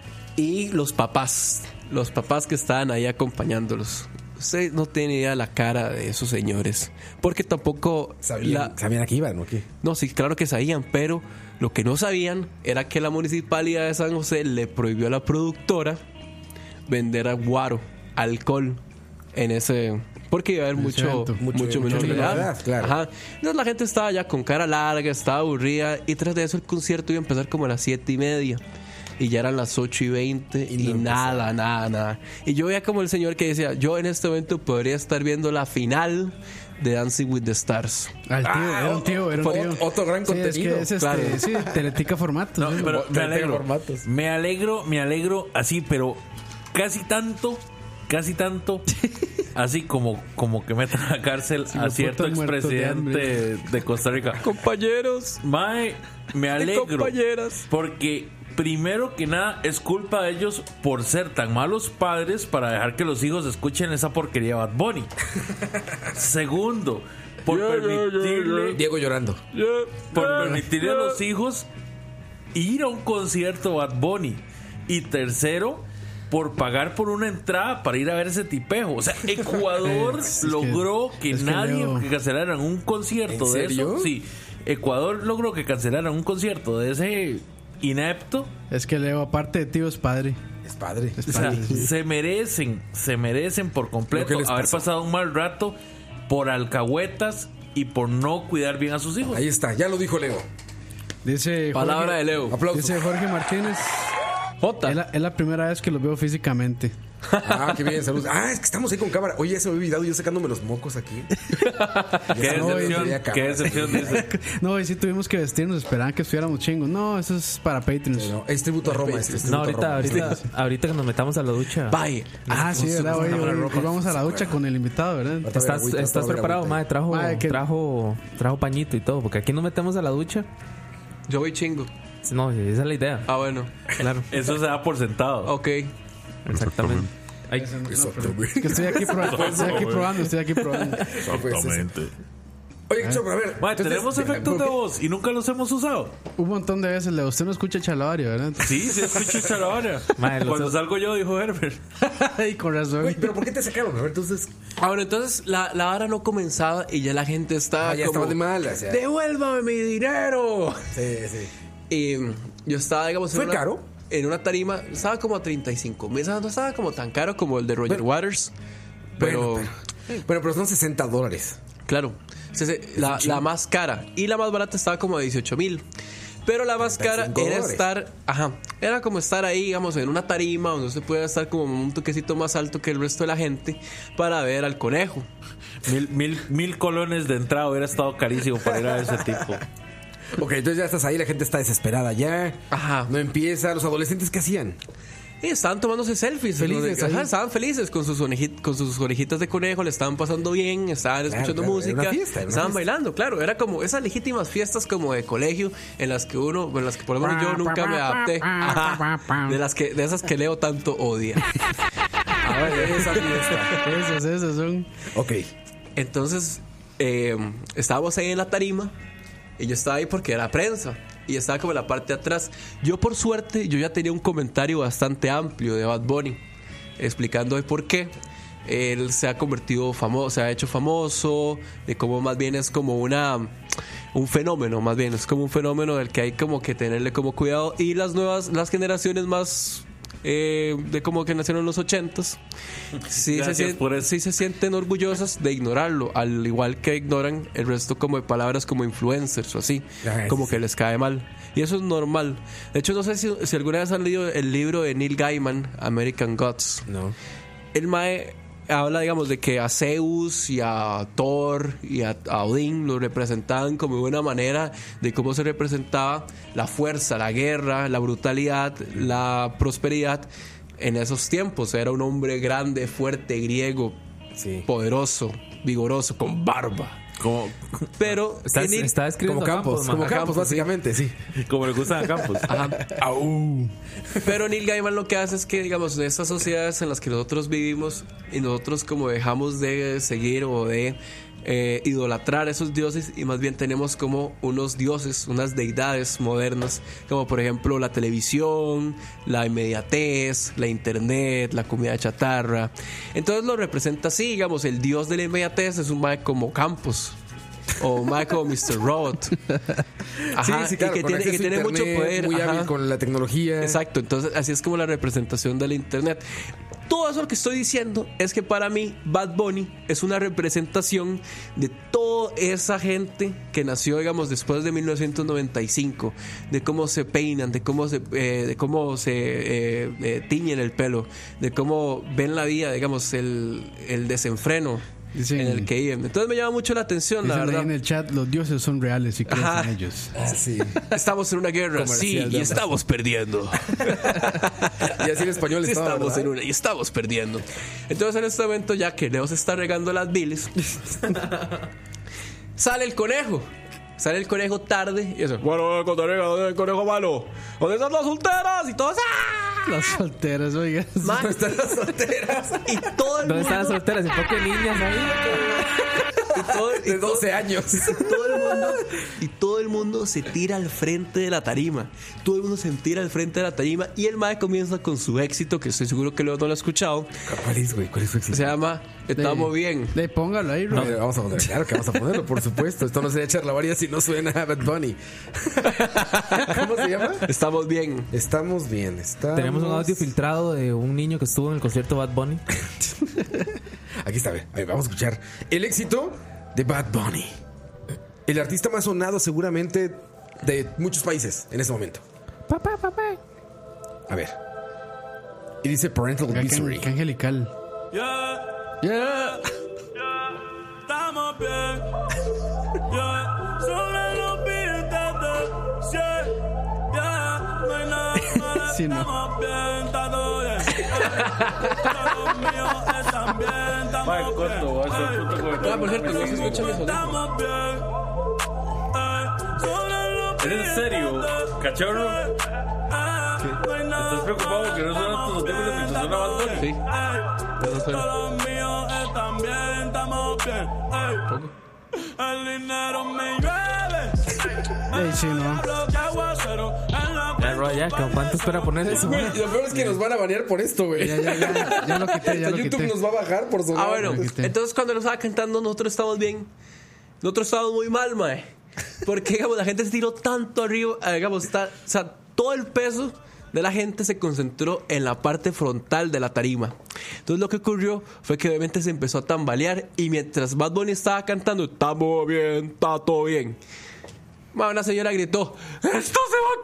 Y los papás, los papás que estaban ahí acompañándolos. Usted no tiene idea la cara de esos señores. Porque tampoco... ¿Sabían, la- ¿Sabían a qué iban o qué? no, sí, claro que sabían, pero lo que no sabían era que la municipalidad de San José le prohibió a la productora vender a guaro, alcohol, en ese... Porque iba a haber mucho, evento. mucho, Mucho- menor mucha de menor edad. de edad, claro. Ajá. Entonces la gente estaba ya con cara larga, estaba aburrida. Y tras de eso el concierto iba a empezar como a las siete y media. Y ya eran las ocho y veinte. Y, Y no nada, nada, nada. Y yo veía como el señor que decía: yo en este momento podría estar viendo la final de Dancing with the Stars. Al tío, Ah, era un tío, era un otro- tío. otro gran Sí, es contenido. que es este, Claro. sí, Teletica formato. No, sí. pero me de alegro. formatos. Me alegro, me alegro así, pero casi tanto, casi tanto, así como, como que metan a la cárcel Si a lo cierto putan muertos de expresidente de Costa Rica. Compañeros. Mae, me alegro. Compañeras. Porque primero que nada es culpa de ellos por ser tan malos padres para dejar que los hijos escuchen esa porquería de Bad Bunny. Segundo, por Ya, ya, ya, permitirle Diego llorando. por permitirle a los hijos ir a un concierto Bad Bunny. Y tercero, por pagar por una entrada para ir a ver ese tipejo. O sea, Ecuador Es que- logró que, es que nadie Leo- que cancelaran un concierto ¿En de serio? eso. Sí, Ecuador logró que cancelaran un concierto de ese inepto. Es que Leo, aparte de tío, es padre. Es padre. Es O sea, padre. se merecen, se merecen por Lo completo que les haber pasó. pasado un mal rato por alcahuetas y por no cuidar bien a sus hijos. Ahí está, ya lo dijo Leo. Dice Palabra Jorge, de Leo. Aplausos. dice Jorge Martínez. J. Es la, es la primera vez que los veo físicamente. Ah, qué bien, saludos. Ah, es que estamos ahí con cámara. Oye, ya se me había olvidado yo sacándome los mocos aquí. Qué No, decepción, ya qué decepción, dice. No, y sí tuvimos que vestirnos, esperaban que estuviéramos chingos. No, eso es para Patreons. No, es tributo a Roma. Este, es No, tributo a ahorita, Roma. ahorita, ahorita que nos metamos a la ducha. Bye. Ah, sí, ¿verdad? Hoy, sacamos la hoy- ropa. hoy vamos a la ducha con el invitado, ¿verdad? Ahorita ¿Estás, agüita, estás ahorita preparado, agüita. mae? Trajo, Mae, que- trajo, trajo pañito y todo, porque aquí nos metemos a la ducha. Yo voy chingo. No, esa es la idea. Ah, bueno. Claro, Eso se da por sentado. Ok. exactamente. Ay, Que estoy aquí, probando, estoy aquí probando, estoy aquí probando. Exactamente. Oye, Choco, a ver. Mae, entonces, tenemos eh, efectos de ¿por voz y nunca los hemos usado. Un montón de veces, Leo, usted no escucha Chalabaria, ¿verdad? Sí, sí, escucho Charabara. Mae, los- Cuando salgo yo, dijo Herbert. Y con qué? razón. Güey, pero ¿por qué te sacaron? A ver, entonces. Ah, bueno, entonces la, la hora no comenzaba y ya la gente estaba Ah, ya como... estaba de mal. O sea, ¡Devuélvame mi dinero! sí, sí. Y yo estaba, digamos... en ¿Fue una- caro? En una tarima, estaba como a treinta y cinco mil. No estaba como tan caro como el de Roger Bueno, Waters. Pero, Bueno, pero, bueno, pero son sesenta dólares. claro, se- se- la, la más cara y la más barata estaba como a dieciocho mil. Pero la más cara treinta y cinco era dólares. estar, ajá, era como estar ahí, digamos, en una tarima donde usted puede estar como un toquecito más alto que el resto de la gente para ver al conejo. Mil, mil, mil colones de entrada hubiera estado carísimo para ir a ese tipo. Ok, entonces ya estás ahí, la gente está desesperada ya. Ajá. No empieza. ¿Los adolescentes qué hacían? Y estaban tomándose selfies. Felices Ajá, ahí. estaban felices con sus, orejitas, con sus orejitas de conejo, le estaban pasando bien, estaban escuchando claro, era música, una fiesta, era una estaban fiesta. bailando, claro. Era como esas legítimas fiestas como de colegio en las que uno, en las que por lo menos yo nunca me adapté. Ajá, de, las que, de esas que Leo tanto odia. A ver, esa fiesta. Esas, esas son. Ok. Entonces, eh, estábamos ahí en la tarima y yo estaba ahí porque era prensa y estaba como en la parte de atrás. Yo, por suerte, yo ya tenía un comentario bastante amplio de Bad Bunny explicando de por qué él se ha convertido famoso, se ha hecho famoso, de cómo más bien es como una un fenómeno, más bien es como un fenómeno del que hay como que tenerle como cuidado, y las nuevas, las generaciones más eh, de como que nacieron en los ochentas, sí se, Gracias sien- por eso. sí se sienten orgullosas de ignorarlo, al igual que ignoran el resto como de palabras como influencers o así, Ah, como sí, que les cae mal. Y eso es normal. De hecho, no sé si, si alguna vez han leído el libro de Neil Gaiman, American Gods. No. El Mae habla, digamos, de que a Zeus y a Thor y a, a Odín lo representaban como de una manera de cómo se representaba la fuerza, la guerra, la brutalidad, la prosperidad en esos tiempos. Era un hombre grande, fuerte, griego, Sí. poderoso, vigoroso, con barba. Como, Pero Está, en Neil- está escribiendo Como Campos, como mae. Ajá, Campos, Campos, sí. básicamente, sí. como le gustan a Campos. Ajá. Pero Neil Gaiman lo que hace es que, digamos, en estas sociedades en las que nosotros vivimos y nosotros como dejamos de seguir o de eh, idolatrar a esos dioses, y más bien tenemos como unos dioses, unas deidades modernas, como por ejemplo la televisión, la inmediatez, la internet, la comida chatarra. Entonces lo representa así, digamos, el dios de la inmediatez es un mae como Campos. O un mae como mister Robot. Ajá, sí, sí, claro. y que con tiene, y que acceso a tiene mucho internet, poder. Muy ajá. hábil con la tecnología. Exacto, entonces así es como la representación del internet. Todo eso lo que estoy diciendo es que para mí Bad Bunny es una representación de toda esa gente que nació, digamos, después de mil novecientos noventa y cinco, de cómo se peinan, de cómo se, eh, de cómo se eh, eh, tiñen el pelo, de cómo ven la vida, digamos, el, el desenfreno Dicen- en el que viven. Entonces me llama mucho la atención, la Dicen ahí verdad. en el chat, los dioses son reales y creen Ajá. en ellos. Sí. Estamos en una guerra, sí, Comercial de y estamos perdiendo. Y así en español Sí, estaba, estamos ¿verdad? en una y estamos perdiendo. Entonces en este momento, ya que Leo se está regando las bilis, sale el conejo. Sale el conejo tarde y eso. Bueno, el conejo, el conejo malo. ¿Dónde están las solteras? Y todos. ¡Ah! Las solteras, oiga. Man, Están las solteras. y todo el ¿Dónde están las mundo. solteras? Y poco de niñas ahí. Y todo, y De todo- doce años. todo el mundo, y todo el mundo se tira al frente de la tarima. Todo el mundo se tira al frente de la tarima y el mae comienza con su éxito, que estoy seguro que luego no lo ha escuchado. ¿Cuál es, güey? ¿Cuál es su éxito? Se llama Estamos Bien. De, póngalo ahí, No, Rob. vamos a poner, claro que vamos a ponerlo, por supuesto. Esto no sería charlavaria si no suena a Bad Bunny. ¿Cómo se llama? Estamos bien. Estamos bien, estamos... Tenemos un audio filtrado de un niño que estuvo en el concierto Bad Bunny. Aquí está, a ver, a ver, vamos a escuchar el éxito de Bad Bunny. El artista más sonado seguramente de muchos países en este momento. Papá, papá. A ver. Y dice Parental Qué, Advisory. qué angelical. Yeah, Yeah. estamos bien. Yeah, sobre los billetes de cien. Yeah, no hay nada malo, Sí, no. estamos bien, está todo bien. Todos los míos están bien, estamos Mae, bien. corto, va a ser puto cobertor. Ah, por cierto, no se escucha mi sonido. Estamos bien. Eh, sobre los ¿Eres en serio, cachorro? ¿Estás preocupado porque no suenan tus audífonos y te suena Bad Bunny? Sí. Todos los míos están bien, estamos bien. Ey. El dinero me llueve. Ey, sí, no. Bloque aguacero en la Ya, Roy, ya, ¿cu- ¿cuánto espera poner eso? Güey, güey? lo peor es que nos van a banear por esto, güey. Ya, ya, ya. Ya lo quité, ya Hasta lo YouTube quité. nos va a bajar por sonar. Ah, bueno, quité. entonces cuando lo estaba cantando, nosotros estamos bien. Nosotros estamos muy mal, mae. Porque, digamos, la gente se tiró tanto arriba, eh, digamos, está, o sea, todo el peso de la gente se concentró en la parte frontal de la tarima. Entonces lo que ocurrió fue que obviamente se empezó a tambalear y mientras Bad Bunny estaba cantando, estamos bien, está todo bien, mae, una señora gritó, ¡esto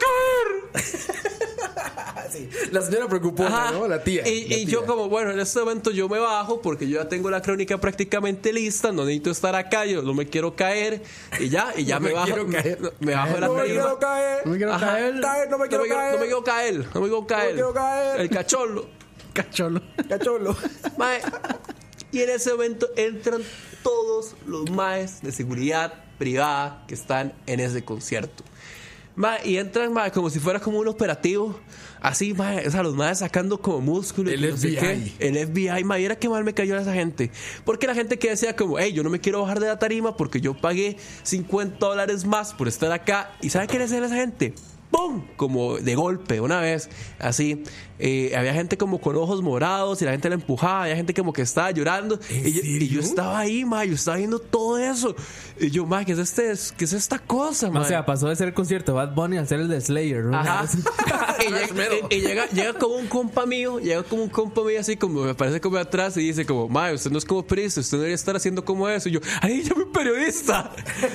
se va a caer! Sí, la señora preocupó, Ajá. ¿no? La tía. Y, la y tía. yo como, bueno, en este momento yo me bajo porque yo ya tengo la crónica prácticamente lista, no necesito estar acá, yo no me quiero caer y ya, y ya No me, me bajo, quiero caer. me, me bajo de la No me tarima. quiero caer. No me quiero Ajá. caer. Caer, no me quiero caer. No me quiero caer, no me quiero caer. quiero caer. El cachorro. Cacholo. Cacholo. Mae. Y en ese momento entran todos los maes de seguridad privada que están en ese concierto. Mae, y entran, mae, como si fuera como un operativo. Así, mae, o sea, los maes sacando como músculo. El y no sé F B I. qué. El F B I, mae, era que mal me cayó esa gente. Porque la gente que decía como, hey, yo no me quiero bajar de la tarima porque yo pagué cincuenta dólares más por estar acá. ¿Y sabe qué le hacía esa gente? ¡Pum! Como de golpe, una vez, así. Eh, había gente como con ojos morados y la gente la empujaba, había gente como que estaba llorando. ¿En Y yo, y yo serio? estaba ahí, ma, yo estaba viendo todo eso. Y yo, ma, ¿qué es, este, qué es esta cosa, ma? O sea, pasó de ser el concierto de Bad Bunny al ser el de Slayer, ¿no? Ajá. y llega, y- y llega, llega como un compa mío, llega como un compa mío así como me parece como de atrás y dice como, ma, usted no es como periodista, usted no debería estar haciendo como eso. Y yo, ay, yo soy periodista.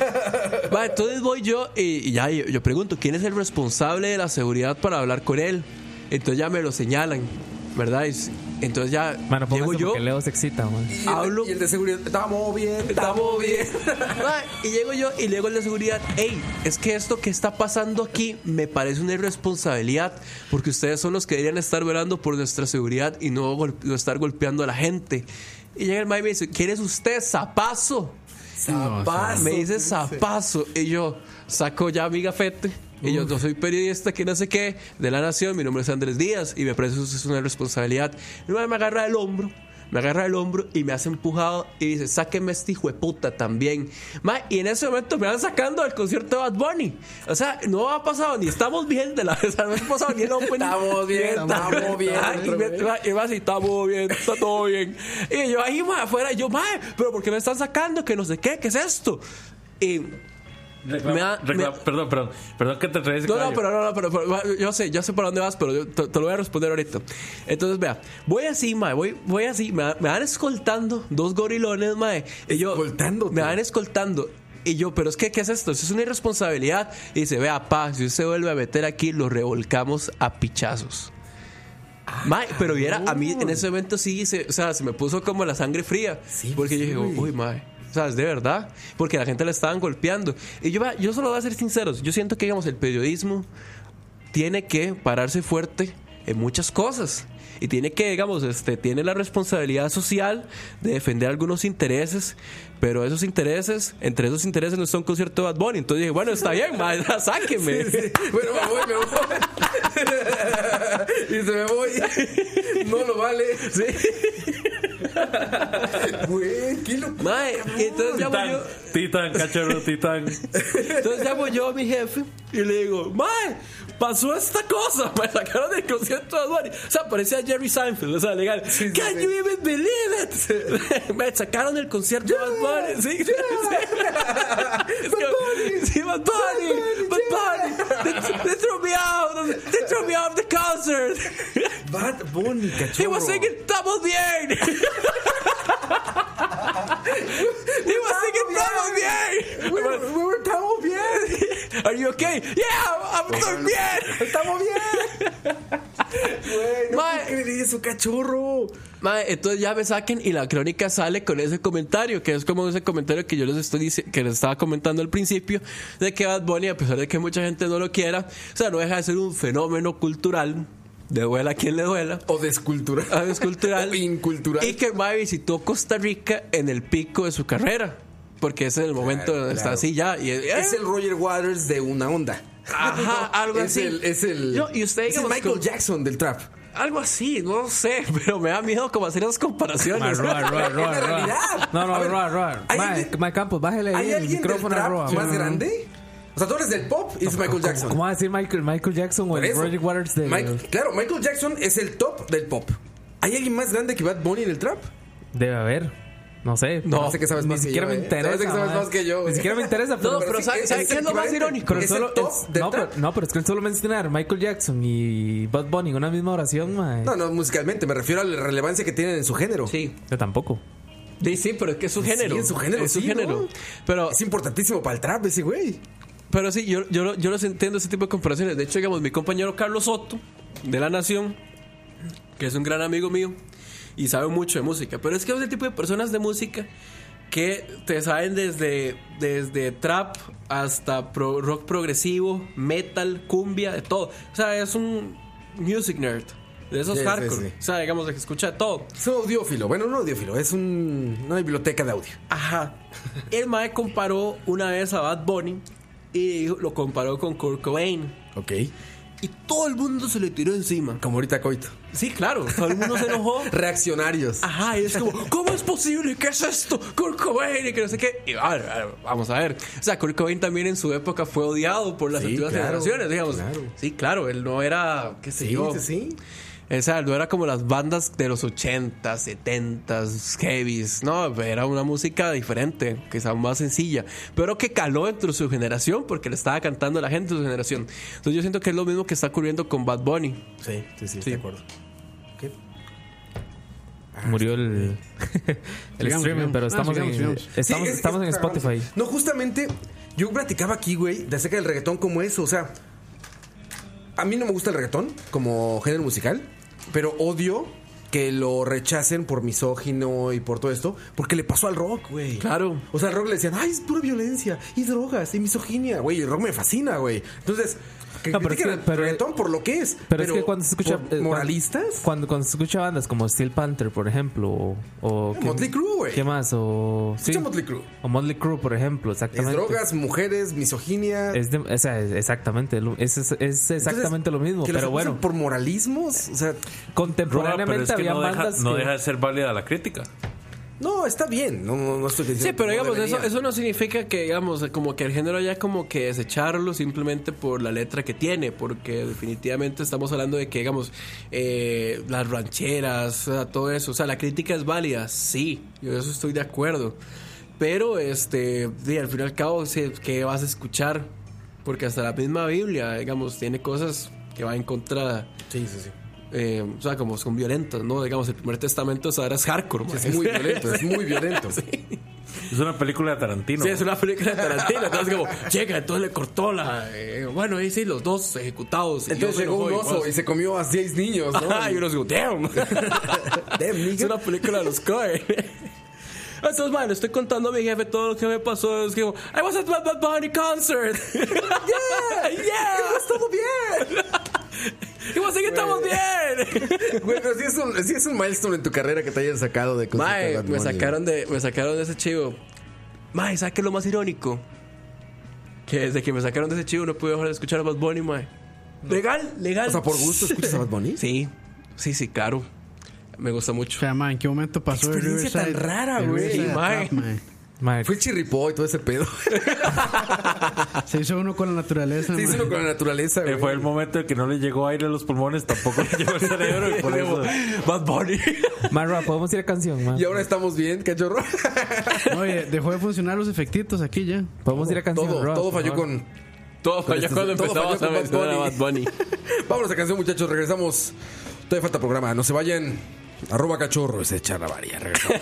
Ma, entonces voy yo y, y ya yo, yo pregunto, ¿quién es el responsable de la seguridad para hablar con él? Entonces ya me lo señalan, ¿verdad? Y, entonces ya Mano, llego póngase yo. porque Leo se excita, man. Y el, Hablo- y el de seguridad. Estamos bien. Estamos bien. Ma, y llego yo y le digo al de seguridad, hey, es que esto que está pasando aquí me parece una irresponsabilidad porque ustedes son los que deberían estar velando por nuestra seguridad y no, gol- no estar golpeando a la gente. Y llega el ma y me dice, ¿quién es usted, zapazo? Zapazo. Me dice zapazo. Y yo saco ya mi gafete. Y yo, yo soy periodista, que no sé qué, de La Nación, mi nombre es Andrés Díaz y me parece que eso es una responsabilidad. Y el ma me agarra el hombro, me agarra el hombro y me hace empujado y dice, sáquenme este hijo de puta también. Ma, y en ese momento me van sacando del concierto de Bad Bunny. O sea, no ha pasado ni estamos bien de la... O sea, no ha pasado ni el opening. Estamos bien, estamos bien. Ah, y me, ma, y me así, estamos bien, está todo bien. Y yo ahí, ma, afuera, y yo, ma, pero ¿por qué me están sacando? Que no sé qué, ¿qué es esto? Y... Reclama- Me da- reclama- me- Perdón, perdón. Perdón que te traes. No, no, pero no, no, pero, pero, yo sé, yo sé para dónde vas, pero yo te, te lo voy a responder ahorita. Entonces, vea, voy así, mae, voy, voy así, me, me van escoltando dos gorilones, mae. Y yo, Escoltándote. me van escoltando. Y yo, pero es que, ¿qué es esto? Eso es una irresponsabilidad. Y dice, vea, pa, si usted se vuelve a meter aquí, lo revolcamos a pichazos. Mae, pero viera, a mí en ese momento sí, se, o sea, se me puso como la sangre fría. Sí, porque sí, yo dije, güey. uy, mae. O sea, es de verdad. Porque la gente la estaban golpeando. Y yo, vea, yo solo voy a ser sincero. Yo siento que, digamos, el periodismo tiene que pararse fuerte en muchas cosas. Y tiene que, digamos, este, tiene la responsabilidad social de defender algunos intereses. Pero esos intereses, entre esos intereses no está un concierto de Bad Bunny. Entonces dije, bueno, está bien, mae, sáquenme. Sí, sí. Bueno, me voy, me voy. Y se me voy. No lo vale. Sí. Güey, qué locura. Mae, y entonces llamo Titán, yo. Titán, cachorro, Titán. Entonces llamo yo a mi jefe y le digo, mae, pasó esta cosa, me sacaron del concierto de Bad Bunny. O sea, parecía Jerry Seinfeld, o sea, legal. Sí, sí, Can sí. you even believe it? Me sacaron del concierto de Bad Bunny. Sí, sí, sí. Es que- Sí, Bad Bunny, Bad Bunny. They, they threw me out. They threw me off the concert. Bad Bunny, He cachorro. was singing Estamos Bien. He was singing Estamos Bien. We were, we were estamos bien. Are you okay? Yeah, I'm estoy bien. Estamos bien. Güey, no Mae. puedo creer eso, cachorro. Mae, entonces ya me saquen y la crónica sale con ese comentario, que es como ese comentario que yo les estoy dici- que les estaba comentando al principio, de que Bad Bunny, a pesar de que mucha gente no lo quiera, o sea, no deja de ser un fenómeno cultural, de duela a quien le duela, O descultural. ah, es cultural, O incultural. y que Mae visitó Costa Rica en el pico de su carrera, porque ese es el momento Claro, donde está claro. así ya, y Es el Roger Waters de una onda. ajá, algo es así. El, es el, No, y usted, es el digamos, Michael con- Jackson del trap. algo así, no sé, pero me da miedo como hacer esas Ma, comparaciones. Roa, Roa, Roa, En Roa. realidad. No, no, A ver, Roa, Roa. ¿hay Ma, alguien- Ma Campos, bájale ahí ¿Hay el alguien del micrófono a trap Roa. más No, no. grande? O sea, tú eres del pop y es Michael Jackson. ¿Cómo va a decir Michael, Michael Jackson o Por el eso. Roger Waters de, Mike- claro, Michael Jackson es el top del pop. ¿Hay alguien más grande que Bad Bunny en el trap? Debe haber. No sé. No, sé que sabes Ni más que siquiera yo, me eh. interesa. Sabes que sabes ma. más que yo, Ni eh. siquiera me interesa. Pero, No, pero sí, ¿sabe- es- sabe es qué es lo más equivalente. irónico? pero es solo el top es- del no, trap. pero, no, pero es que él solo mencionar Michael Jackson y Bad Bunny en una misma oración, ma. No, no, musicalmente. Me refiero a la relevancia que tienen en su género. Sí. Yo tampoco. Sí, sí, pero es que es su Sí, género. es su género, Es su sí, género. ¿no? Pero, Es importantísimo para el trap ese güey. pero sí, yo, yo, lo- yo los entiendo ese tipo de comparaciones. De hecho, digamos, mi compañero Carlos Soto, de La Nación, que es un gran amigo mío y sabe mucho de música. Pero es que es el tipo de personas de música que te saben desde, desde trap hasta pro- rock progresivo, metal, cumbia, de todo. O sea, es un music nerd. De esos Sí, sí, hardcore. sí. O sea, digamos, de que escucha de todo. Es un audiófilo. Bueno, no audiófilo. Es un, una biblioteca de audio. Ajá. El mae comparó una vez a Bad Bunny y dijo- lo comparó con Kurt Cobain. Ok. Y todo el mundo se le tiró encima. Como ahorita Coito. Sí, claro. Todo el mundo se enojó. Reaccionarios. Ajá, y es como, ¿cómo es posible? ¿Qué es esto? Kurt Cobain y que no sé qué. Y a ver, a ver, vamos a ver. O sea, Kurt Cobain también en su época fue odiado por las Sí, antiguas claro, generaciones, digamos. claro. Sí, claro, él no era, qué sé Sí, yo. sí, sí. O sea, no era como las bandas de los ochentas, setentas, heavies, no, era una música diferente, quizá más sencilla, pero que caló entre su generación porque le estaba cantando a la gente de su generación. Entonces yo siento que es lo mismo que está ocurriendo con Bad Bunny. Sí, sí, sí, estoy de acuerdo. ¿Qué? Murió el, el Sigamos, streaming, sigamos. pero Ah, estamos, sigamos, en, sigamos. estamos, Sí, es- estamos es- en Spotify. No, justamente, yo platicaba aquí, güey, de acerca del reggaetón como eso. O sea, a mí no me gusta el reggaetón como género musical, pero odio que lo rechacen por misógino y por todo esto, porque le pasó al rock, güey. Claro. O sea, al rock le decían, ay, es pura violencia y drogas y misoginia, güey. El rock me fascina, güey. Entonces, que No, pero es critiquen que- el pero- reggaetón por lo que es. Pero, es que cuando se escucha. por eh, ¿moralistas? Cuando, cuando se escucha bandas como Steel Panther, por ejemplo. O, o ¿qué- Motley Crue, güey. ¿Qué más? O. Escucha Motley Crue. O Motley Crue, por ejemplo, Es exactamente. drogas, mujeres, misoginia. Es, de- o sea, es exactamente. lo- Es, es, es exactamente Entonces, lo mismo. que los Pero acusen bueno, por moralismos, o sea, Roa, pero contemporáneamente es que había no deja, bandas. no que- deja de ser válida la crítica. no, está bien, no, no, no estoy diciendo Sí, pero que no digamos, eso, debería. eso no significa que, digamos, como que el género haya como que desecharlo simplemente por la letra que tiene, porque definitivamente estamos hablando de que, digamos, eh, las rancheras, o sea, todo eso, o sea, la crítica es válida, sí, yo de eso estoy de acuerdo, pero, este, sí, al fin y al cabo, sí, ¿qué vas a escuchar? Porque hasta la misma Biblia, digamos, tiene cosas que van en contra... Sí, sí, sí. eh, o sea, como son violentas, ¿no? Digamos, el primer testamento es ahora es hardcore, Es muy violento, es muy violento. Es una película de Tarantino. Sí, es una película de Tarantino. Entonces, como, llega, entonces le cortó la. eh, bueno, ahí sí, los dos ejecutados. y Entonces yo llegó un soy oso y se comió a seis niños, ¿no? Ajá, y uno digo, damn. Damn, Es nigga. una película de los Coen. Entonces, man, le estoy contando a mi jefe todo lo que me pasó. Es que, I was at Bad Bunny concert. Yeah, yeah. Estuvo bien. Y vos sí que estamos bien. Güey, pero sí es, un, sí es un milestone en tu carrera que te hayan sacado de concierto de Mae, Bad me Bunny, sacaron de, me sacaron de ese chivo. Mae, ¿sabes qué es lo más irónico? Que desde que me sacaron de ese chivo no pude dejar de escuchar a Bad Bunny, mae. Legal, legal. güey. O sea, ¿por gusto escuchas a Bad Bunny? Sí, sí, sí, claro. Me gusta O mucho. sea, mae, ¿en qué momento pasó el experiencia tan Riverside? rara, el güey. Riverside Mae. Tap, mae? Mae, Fue el chirripó y todo ese pedo. Se hizo uno con la naturaleza. Se hizo mae. uno con la naturaleza, Eh, güey. fue el momento en que no le llegó aire a los pulmones, tampoco le llegó el cerebro y por eso. Bad Bunny. mae, Roa, podemos ir a canción, mae. Y ahora estamos bien, cachorro. Oye, dejó de funcionar los efectitos aquí ya. Podemos ir a canción, Todo, Roa, todo por falló favor. con... Todo falló este- cuando todo empezamos falló a con mencionar a Bad Bad Bunny. Vámonos a canción, muchachos. Regresamos. Todavía falta programa. No se vayan. Arroba cachorro. Es de Charlavaria. Regresamos.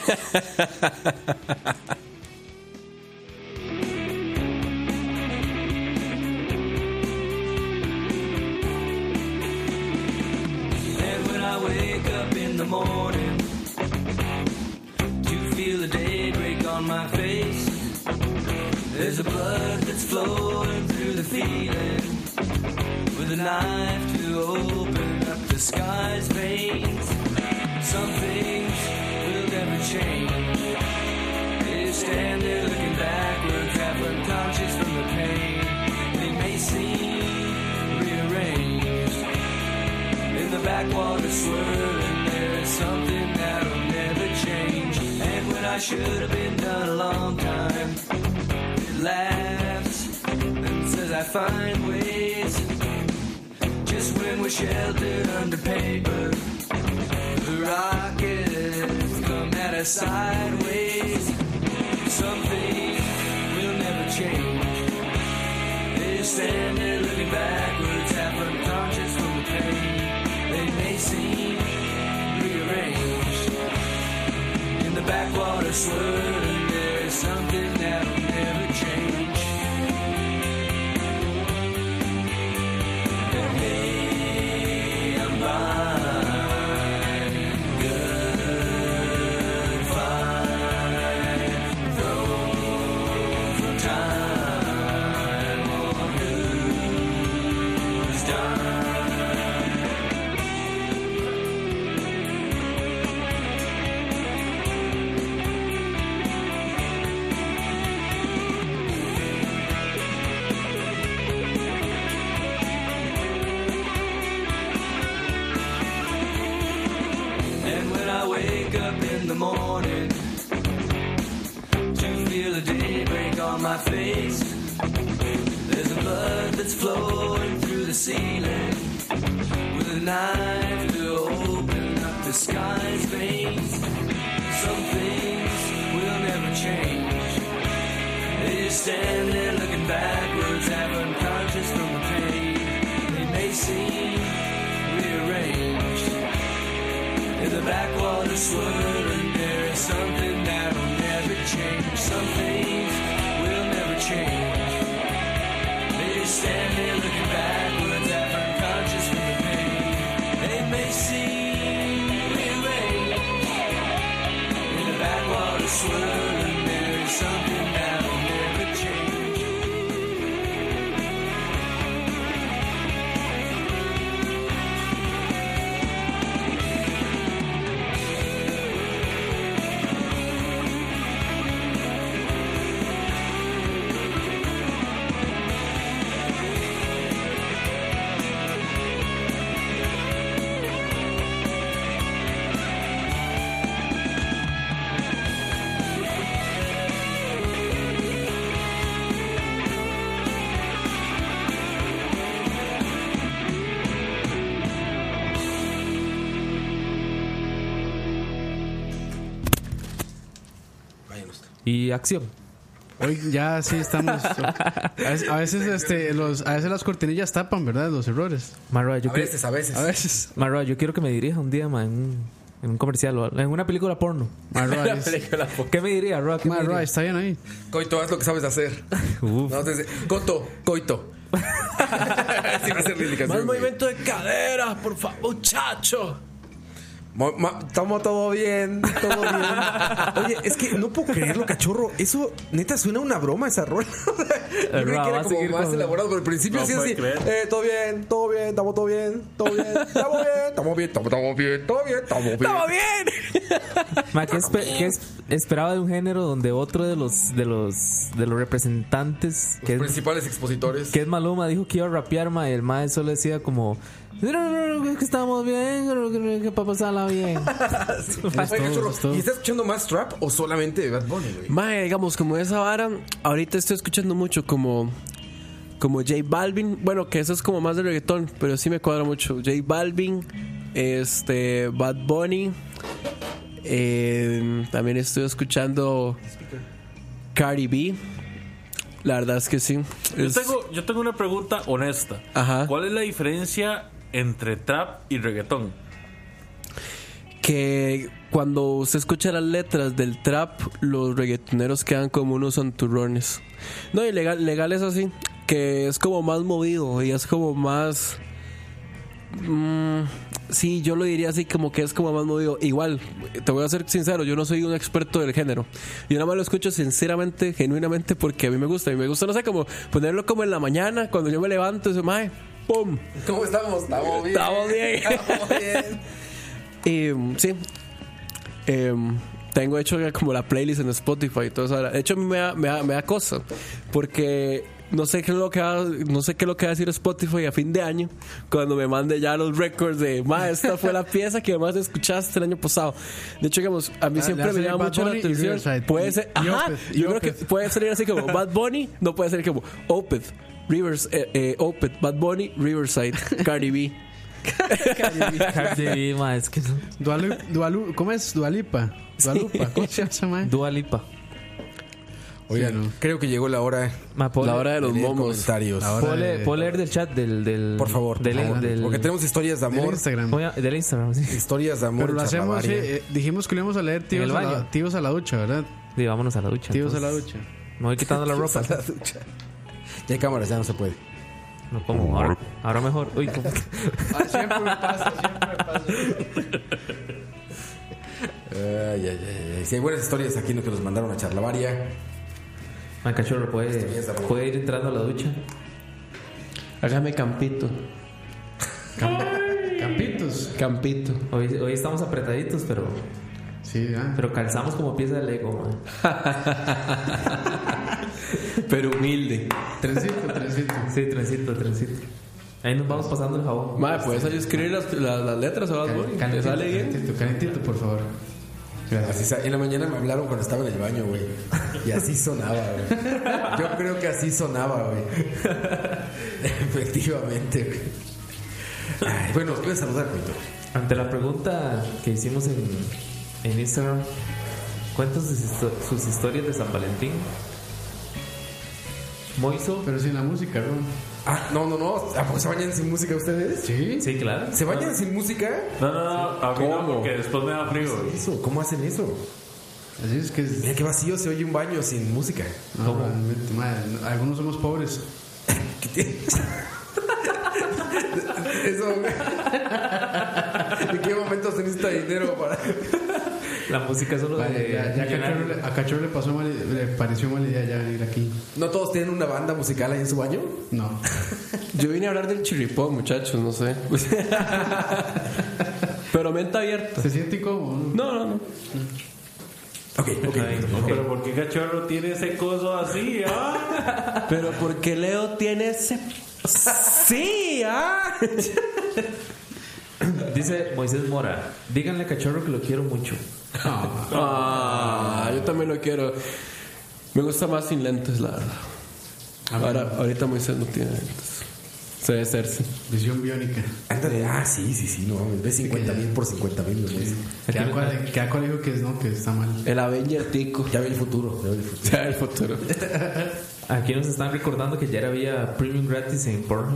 And when I wake up in the morning to feel the day break on my face, there's a blood that's flowing through the feeling, with a knife to open up the sky's veins. Some things will never change. They stand there looking backwards, half unconscious from the pain. They may seem rearranged in the backwater swirling. There is something that'll never change. And when I should have been done a long time, it laughs and says I find ways. Just when we're sheltered under paper, the rockets come at us sideways. Something will never change. They stand there looking backwards, half unconscious from the pain. They may seem rearranged in the backwater swirling. There is something that'll never change. And hey, I'm fine, good, fine, thrown from time on who's done. And when I wake up in the morning to feel the day break on my face, there's a blood that's flowing through the ceiling, with a knife to open up the sky's veins. Some things will never change. They just stand there looking backwards, half unconscious from the pain. They may seem rearranged in the backwater swirling. There is something that'll never change. Some things will never change. They just stand there looking backwards, half unconscious from the pain. They may seem rearranged in the backwater swirling. There is something that'll never change. Y acción. Hoy ya sí estamos. A veces, a veces, este, los, a veces las cortinillas tapan, ¿verdad? Los errores. mae, Roa, yo A quiero- veces, a veces. A veces. mae, Roa, yo quiero que me dirija un día, mae, en un, en un comercial o en una película porno. Marroa, es- ¿Qué me diría, Roa? ¿Qué me Marroa, diría? está bien ahí. Coito, haz lo que sabes hacer. Uf. No, entonces, coto, coito. Sí, va a ser la indicación, Más güey. movimiento de cadera, por favor, muchacho. Mo- ma- Estamos todo bien, todo bien. Oye, es que no puedo creerlo, cachorro. Eso, neta, suena una broma esa rola. Yo creí que Ra, va era a como seguir más con- elaborado, pero al principio No sí puede así. creer. Eh, todo bien, todo bien, estamos todo bien, todo bien, estamos bien, estamos bien, estamos estamos bien, todo bien, estamos bien. ¡Estamos bien! mae, ¿qué, espe- qué es- esperaba de un género donde otro de los de los de los representantes que Los es, principales expositores. que es Maluma dijo que iba a rapear, mae, y el mae solo decía como no, no, no, es que estamos bien, que para pasar la sonaba bien. Oiga, Cachorro, ¿y está escuchando más trap o solamente Bad Bunny, güey? Mae, digamos, como esa vara, ahorita estoy escuchando mucho como, como J Balvin. Bueno, que eso es como más de reggaetón, pero sí me cuadra mucho. J Balvin, este, Bad Bunny. Eh, también estoy escuchando Cardi B. La verdad es que sí. Yo Es- tengo, yo tengo una pregunta honesta. Ajá. ¿Cuál es la diferencia entre trap y reggaetón? Que cuando usted escucha las letras del trap, los reggaetoneros quedan como unos santurrones. No, y legal, legal es así, que es como más movido y es como más... mm, sí, yo lo diría así, como que es como más movido. Igual, te voy a ser sincero, yo no soy un experto del género. Yo nada más lo escucho sinceramente, genuinamente, porque a mí me gusta. Y me gusta, no sé, como ponerlo como en la mañana, cuando yo me levanto, y se mae, ¡pum! ¿Cómo estamos? Estamos bien. Estamos bien. Estamos bien. Y sí, Em, tengo hecho como la playlist en Spotify y todo eso. De hecho, me da, me da, me da cosa porque no sé qué es lo que va, no sé qué es lo que va a decir Spotify a fin de año cuando me mande ya los records de ma, esta fue la pieza que más escuchaste el año pasado. De hecho, digamos, a mí Ah, siempre le me hace llama Bad mucho la Bunny y atención. Riverside. Puede ser, Y ajá, Opeth, y yo creo que Opeth. puede salir así como Bad Bunny, no puede ser como Opeth, Rivers, eh, eh, Opeth, Bad Bunny, Riverside, Cardi B. Cardi B, ma, es que no. Dualu, Dualu, ¿cómo es? Dualipa. Dualupa. ¿Cómo se llama, man? Dua Lipa. Oigan, Sí, no. creo que llegó la hora Ma, puedo La leer- hora de los de leer momos. comentarios. La hora puedo leer- de- puedo leer del chat del. del Por favor, por del, favor. del- Porque tenemos historias de del amor. Instagram. voy a- del Instagram, sí. Historias de amor. Pero lo en hacemos, sí, Charlavaria. eh, dijimos que lo íbamos a leer tíos, el a la, baño. tíos a la ducha, ¿verdad? Sí, vámonos a la ducha. Tíos a la entonces. ducha. Me voy quitando la ropa. A la ducha. Ya hay cámaras, ya no se puede. No, como ahora, ahora mejor. Uy, ¿cómo? siempre me pasa, siempre me pasa. Ay, ay, ay, ay. Si hay buenas historias aquí, ¿no? Que nos mandaron a Charlavaria. Ma, cachorro, ¿puede, Historias de amor. puede ir entrando a la ducha. Hágame campito. Campitos. Campito. Hoy, hoy estamos apretaditos, pero, Sí, ah. pero calzamos como pieza de Lego, ma. Pero humilde. Trencito, trencito. Sí, trencito, trencito. Ahí nos vamos pasando el jabón. Madre, ¿puedes ahí escribir las, las, las letras o las voy? ¿Te sale bien? Calentito, calentito, por favor. Así sa- en la mañana me hablaron cuando estaba en el baño, güey. Y así sonaba, güey. Yo creo que así sonaba, güey. Efectivamente, güey. Ay, bueno, voy a saludar, güey. Ante la pregunta que hicimos en, en Instagram, ¿cuentan sus, histo- sus historias de San Valentín? Moiso. Pero sin la música, ¿no? Ah, no, no, no. ¿A poco se bañan sin música ustedes? Sí. Sí, claro. ¿Se bañan sin música? No, no, no, a mí no, ¿Cómo? porque después me da frío. Eso, ¿cómo hacen eso? Así es que es. Mira qué vacío se oye un baño sin música. No, realmente, madre, no, algunos somos pobres. ¿Qué tiene? Eso, güey. ¿En qué momento se necesita dinero para...? La música solo Vale, de. ya, ya a Cachorro le- a Cachorro le pasó mal, le pareció mala idea ya venir aquí. ¿No todos tienen una banda musical ahí en su baño? No. Yo vine a hablar del chirripón, muchachos, no sé. Pero mente abierta. ¿Se siente incómodo? ¿No? No, no, no. Ok, ok. Pero ¿por qué Cachorro tiene ese coso así? ¿Ah? Pero porque Leo tiene ese... Sí, ah. Dice Moisés Mora: díganle a Cachorro que lo quiero mucho. Ah, yo también lo quiero. Me gusta más sin lentes, la verdad. Ahora, ahorita Moisés no tiene lentes. Se debe hacerse. Visión biónica. Ándale, ah, sí, sí, sí, no mames. Ve cincuenta mil por cincuenta mil. ¿Qué cual, ¿qué cual dijo que es no? Que está mal. El Avenger Tico. Ya ve el futuro, ya ve el futuro. Ya el futuro. Aquí nos están recordando que ya había premium gratis en Pornhub.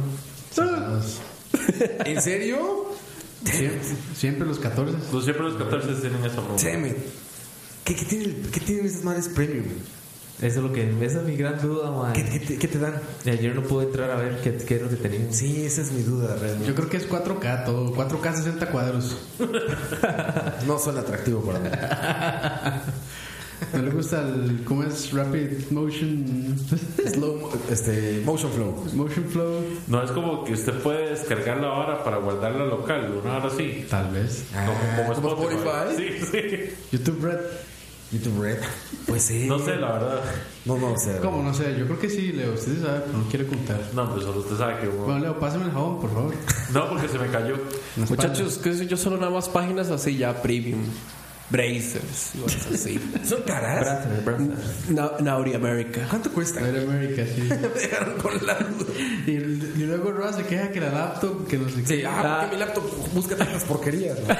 ¿En serio? Siempre, siempre los catorce. Pues siempre los catorce tienen esa broma. Créeme. ¿Qué, qué, tiene, ¿Qué tienen esas madres premium? Eso es lo que. Esa es mi gran duda, man. ¿Qué, qué, te, qué te dan? Y ayer no pude entrar a ver qué, qué es lo que teníamos. Sí, esa es mi duda realmente. Yo creo que es cuatro K todo. cuatro K sesenta cuadros. No suena atractivo para mí. ¿No le gusta el. ¿Cómo es? Rapid Motion. Slow, mo- este, motion flow. Motion Flow. No es como que usted puede descargar la hora para guardarla local, una hora así. Tal vez. Ah, Como, como ¿como Spotify. Spotify? Sí, sí. YouTube Red. YouTube Red. Pues sí. No sé, la verdad. No, no sé. ¿Cómo? No sé, yo creo que sí, Leo. Usted sí sabe, pero no quiere contar. No, pues solo usted sabe que. Bueno, Leo, pásame el jabón, por favor. No, porque se me cayó. En la espalda. Muchachos, ¿qué sé yo? Solo nada más páginas así ya premium. Brazers y cosas así. ¿Son caras? Na- Nauri America. ¿Cuánto cuesta? Air America, sí. Me dejaron con la duda. Y, y luego Roa se queja que la laptop, que no sé qué. Sí, ah, porque mi laptop busca tantas porquerías, ¿no?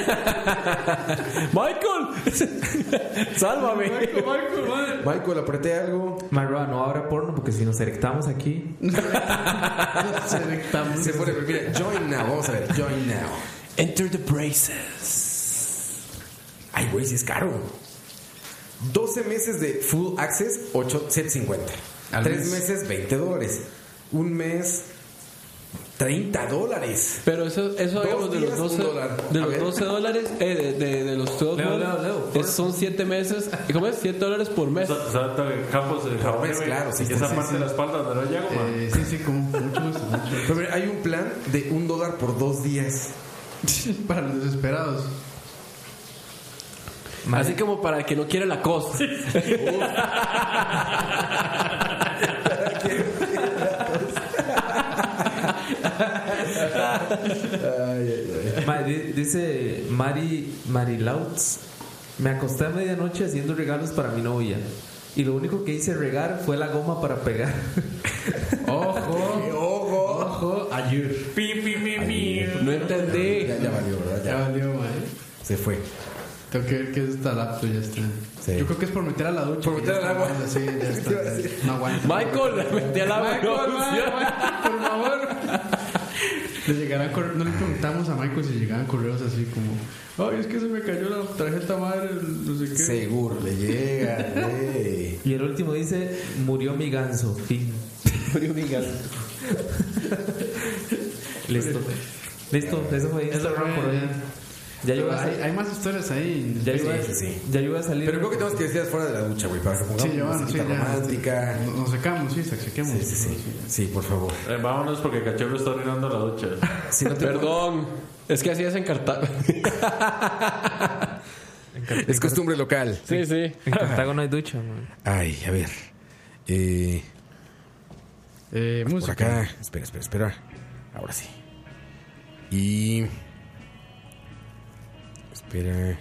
Michael, sálvame. Michael, Michael, madre. Michael, apreté algo. Marroa, no abra porno porque si nos erectamos aquí. Selectamos. Se pone, mira, join now. Vamos a ver, join now. Enter the braces. Ay, güey, sí es caro. doce meses de full access, ocho, setecientos cincuenta. Al Tres mes. meses, veinte dólares. Un mes, treinta dólares. Pero eso, eso Dos digamos, de los días, doce, un dólar. de A los ver. doce dólares, eh, de, de, de los dos Leo, dólares, Leo, Leo, es- son siete meses. ¿Y cómo es? siete dólares por mes. Exacto, Campos de jabón. mes, claro, sí, Y sí, esa sí, parte de la espalda donde no llego, man. Eh, sí, sí, como mucho gusto, mucho Pero mira, hay un plan de un dólar por dos días. gusto. Para los desesperados. Así como para el que no quiere la cosa. Ma, di- dice Mari Marilauts. Me acosté a medianoche haciendo regalos para mi novia. Y lo único que hice regar fue la goma para pegar. Ojo, ojo, ojo. Ayer. Pi, pi, pi, pi. No entendí. Ya, ya valió, ¿verdad? Ya Ya valió, madre. se fue. Tengo que ver qué es esta laptop, ya está. Sí. Yo creo que es por meter a la ducha. Por que meter ya al agua. está, Sí, ya está. ya. No aguanta. Michael, metí al agua. Michael, No, Michael, Michael, por favor. Le llegarán corre- no le preguntamos a Michael si llegaban correos así como, ay, es que se me cayó la tarjeta madre, no sé qué. Seguro le llega, güey. Y el último dice: murió mi ganso. Fin. Murió mi gato. Listo. Listo, eso fue Eso Instagram fue, por hoy. Ya yo Pero voy a hay, salir. hay más historias ahí. Ya yo voy a- Sí, sí. ya yo voy a salir. Pero creo que tenemos que decir fuera de la ducha, güey, para que pongamos Sí, ya van, sí, musiquita ya. romántica. Nos, nos secamos, sí, sequemos. Sí, sí, sí. Sí, por favor. Eh, vámonos porque Cachorro está orinando la ducha. Si no te Perdón. Es que así es en Cartago. es costumbre local. Sí, sí. En Cartago no hay ducha, man. Ay, a ver. Eh, Eh, por música. acá. Espera, espera, espera. Ahora sí. Y. Espera.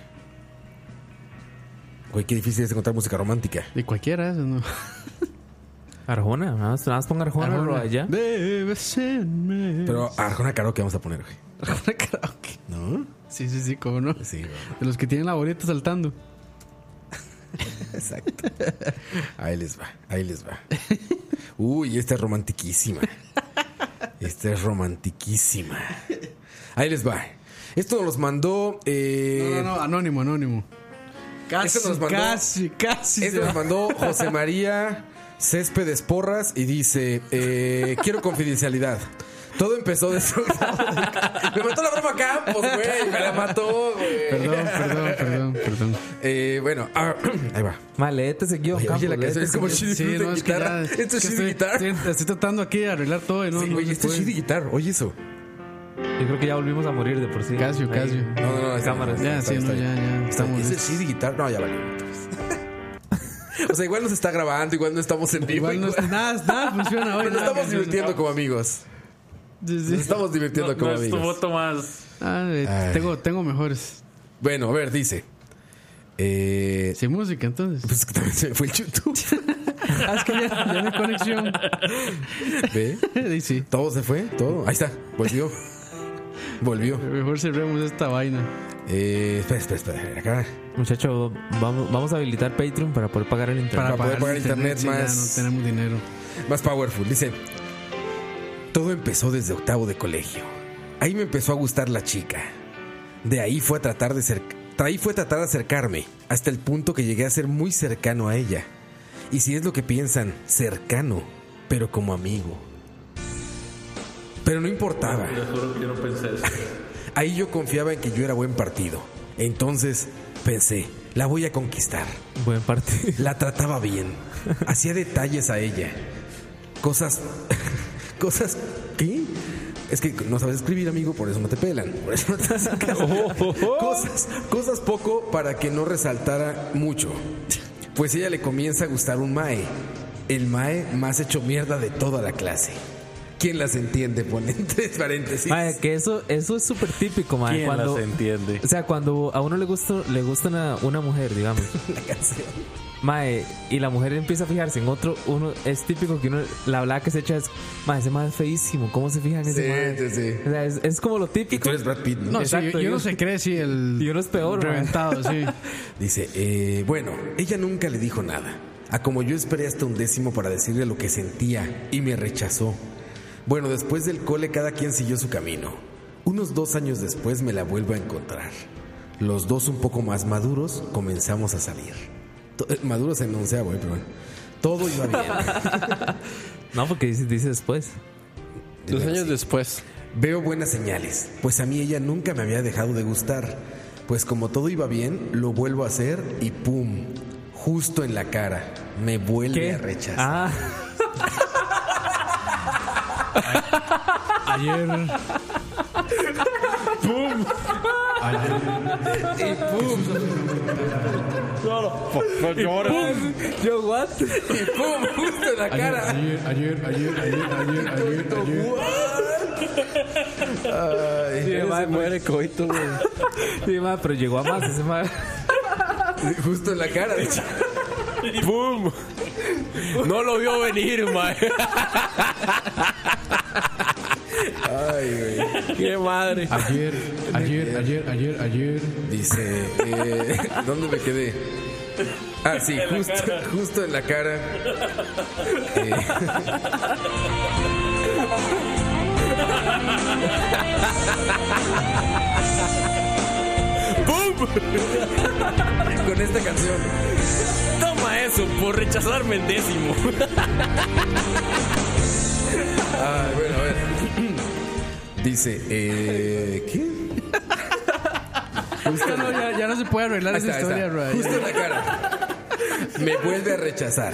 Güey, qué difícil es encontrar música romántica. De cualquiera, eso no. Arjona, nada más, nada más ponga Arjona, Arjona. allá. Debe serme. Pero Arjona Karaoke vamos a poner, güey. Arjona karaoke. ¿No? Sí, sí, sí, cómo no. Sí, güey. De los que tienen la bolita saltando. Exacto. Ahí les va, ahí les va. Uy, esta es romantiquísima. Esta es romantiquísima. Ahí les va. Esto nos los mandó. Eh, No, no, no, anónimo, anónimo. Casi, Esto nos mandó- casi, casi. Esto nos mandó José María Céspedes Porras y dice: eh, quiero confidencialidad. Todo empezó de su... Me mató la broma Campos, güey. Me la mató, güey. Perdón, perdón, perdón, perdón. Eh, bueno, ah, ahí va. Ma, léete ese guión, Oye, oye, la Campos, canción es léete como ese Shitty Sí, Fruit no, de es que guitarra. ya. Esto es que Shitty estoy, Guitar. estoy, estoy tratando aquí de arreglar todo y no. Sí, no güey, se esto es puede. Shitty Guitar. Oye, eso. guión. Yo creo que ya volvimos a morir de por sí. Casio, Ahí. Casio. No, no, no. está- Cámaras. Ya, está- sí, está no, bien. ya, ya. Estamos. ¿Es el C D guitar? No, ya valió. entonces. O sea, igual nos está grabando, igual no estamos en vivo. Igual no, igual- nada, nada funciona hoy. Pero nos nada estamos funciona. divirtiendo como amigos. Sí, sí. Nos estamos divirtiendo No, como no es tu amigos. voto más. Ah, eh, Ay. tengo, tengo mejores. Bueno, a ver, dice. Eh, Sin música, entonces. pues es que también se me fue el YouTube. Ah, es que ya, ya no hay conexión. ¿Ve? Y sí. Todo se fue, todo. Ahí está, volvió. Volvió. Mejor cerremos esta vaina. Eh, espera, espera, espera. a ver, Acá. Muchachos, vamos, vamos a habilitar Patreon para poder pagar el internet. Para poder pagar internet sí, más- Ya no tenemos dinero. Más powerful. Dice: todo empezó desde octavo de colegio. Ahí me empezó a gustar la chica. De ahí fue a tratar de ser, ahí fue a tratar de acercarme hasta el punto que llegué a ser muy cercano a ella. Y si es lo que piensan, cercano, pero como amigo. Pero no importaba. Les juro que yo no pensé eso. Ahí yo confiaba en que yo era buen partido. Entonces pensé, la voy a conquistar. Buen partido. La trataba bien. Hacía detalles a ella. Cosas. Cosas. ¿Qué? es que no sabes escribir, amigo, por eso no te pelan. Por eso no te hacen caso. Cosas, cosas poco para que no resaltara mucho. Pues ella le comienza a gustar un mae. El mae más hecho mierda de toda la clase. ¿Quién las entiende? Pone entre paréntesis. Mae, que eso, eso es súper típico, mae. ¿Quién Cuando, las entiende? o sea, cuando a uno le gusta, le gusta una, una mujer, digamos. La canción. Mae, y la mujer empieza a fijarse en otro, uno es típico que uno, la hablada que se echa es, mae, ese mae es feísimo, ¿cómo se fijan en ese Sí, mae? sí, sí. O sea, es, es como lo Y típico. tú eres Brad Pitt, ¿no? No, Exacto, sí, y uno yo- se cree, sí, el. Y uno es peor, mae. reventado, sí. Dice, eh, bueno, ella nunca le dijo nada. A como yo esperé hasta un décimo para decirle lo que sentía y me rechazó. Bueno, después del cole cada quien siguió su camino. Unos dos años después me la vuelvo a encontrar. Los dos un poco más maduros comenzamos a salir. To- eh, Maduros en onceavo, eh, pero bueno. Todo iba bien. No, porque dice, dice después. Dos años después. Veo buenas señales, pues a mí ella nunca me había dejado de gustar. Pues como todo iba bien, lo vuelvo a hacer y ¡pum! Justo en la cara. Me vuelve a rechazar. Ah, Ayer. ¡Pum! Ayer. yo, what? Y ¡pum! Justo en la cara. Ayer, ayer, ayer, ayer, ayer, ayer, ayer. Sí, mae, Muere coito, güey. sí, mae, pero llegó a más ese mae. Justo en la cara, de hecho. ¡Pum! No lo vio venir, mae. Ay, güey. ¡Qué madre! Ayer, ayer, ayer, ayer, ayer. Dice, eh, ¿dónde me quedé? Ah, sí, justo, justo en la cara. Eh, ¡Pum! con esta canción. Toma eso por rechazarme en décimo. Ah, bueno, a ver. Dice, eh, ¿qué? Justo no, ya, ya no se puede arreglar Ahí esa está, ahí historia, está. Ray. Justo en la cara. Me vuelve a rechazar.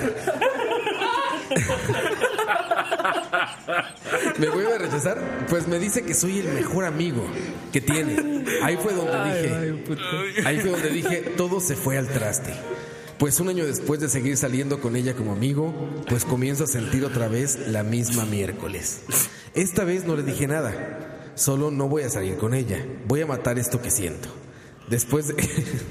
Me vuelve a rechazar. Pues me dice que soy el mejor amigo que tiene. Ahí fue donde dije. Ahí fue donde dije, todo se fue al traste. Pues un año después de seguir saliendo con ella como amigo, pues comienzo a sentir otra vez la misma miércoles. Esta vez no le dije nada. Solo no voy a salir con ella. Voy a matar esto que siento. Después de...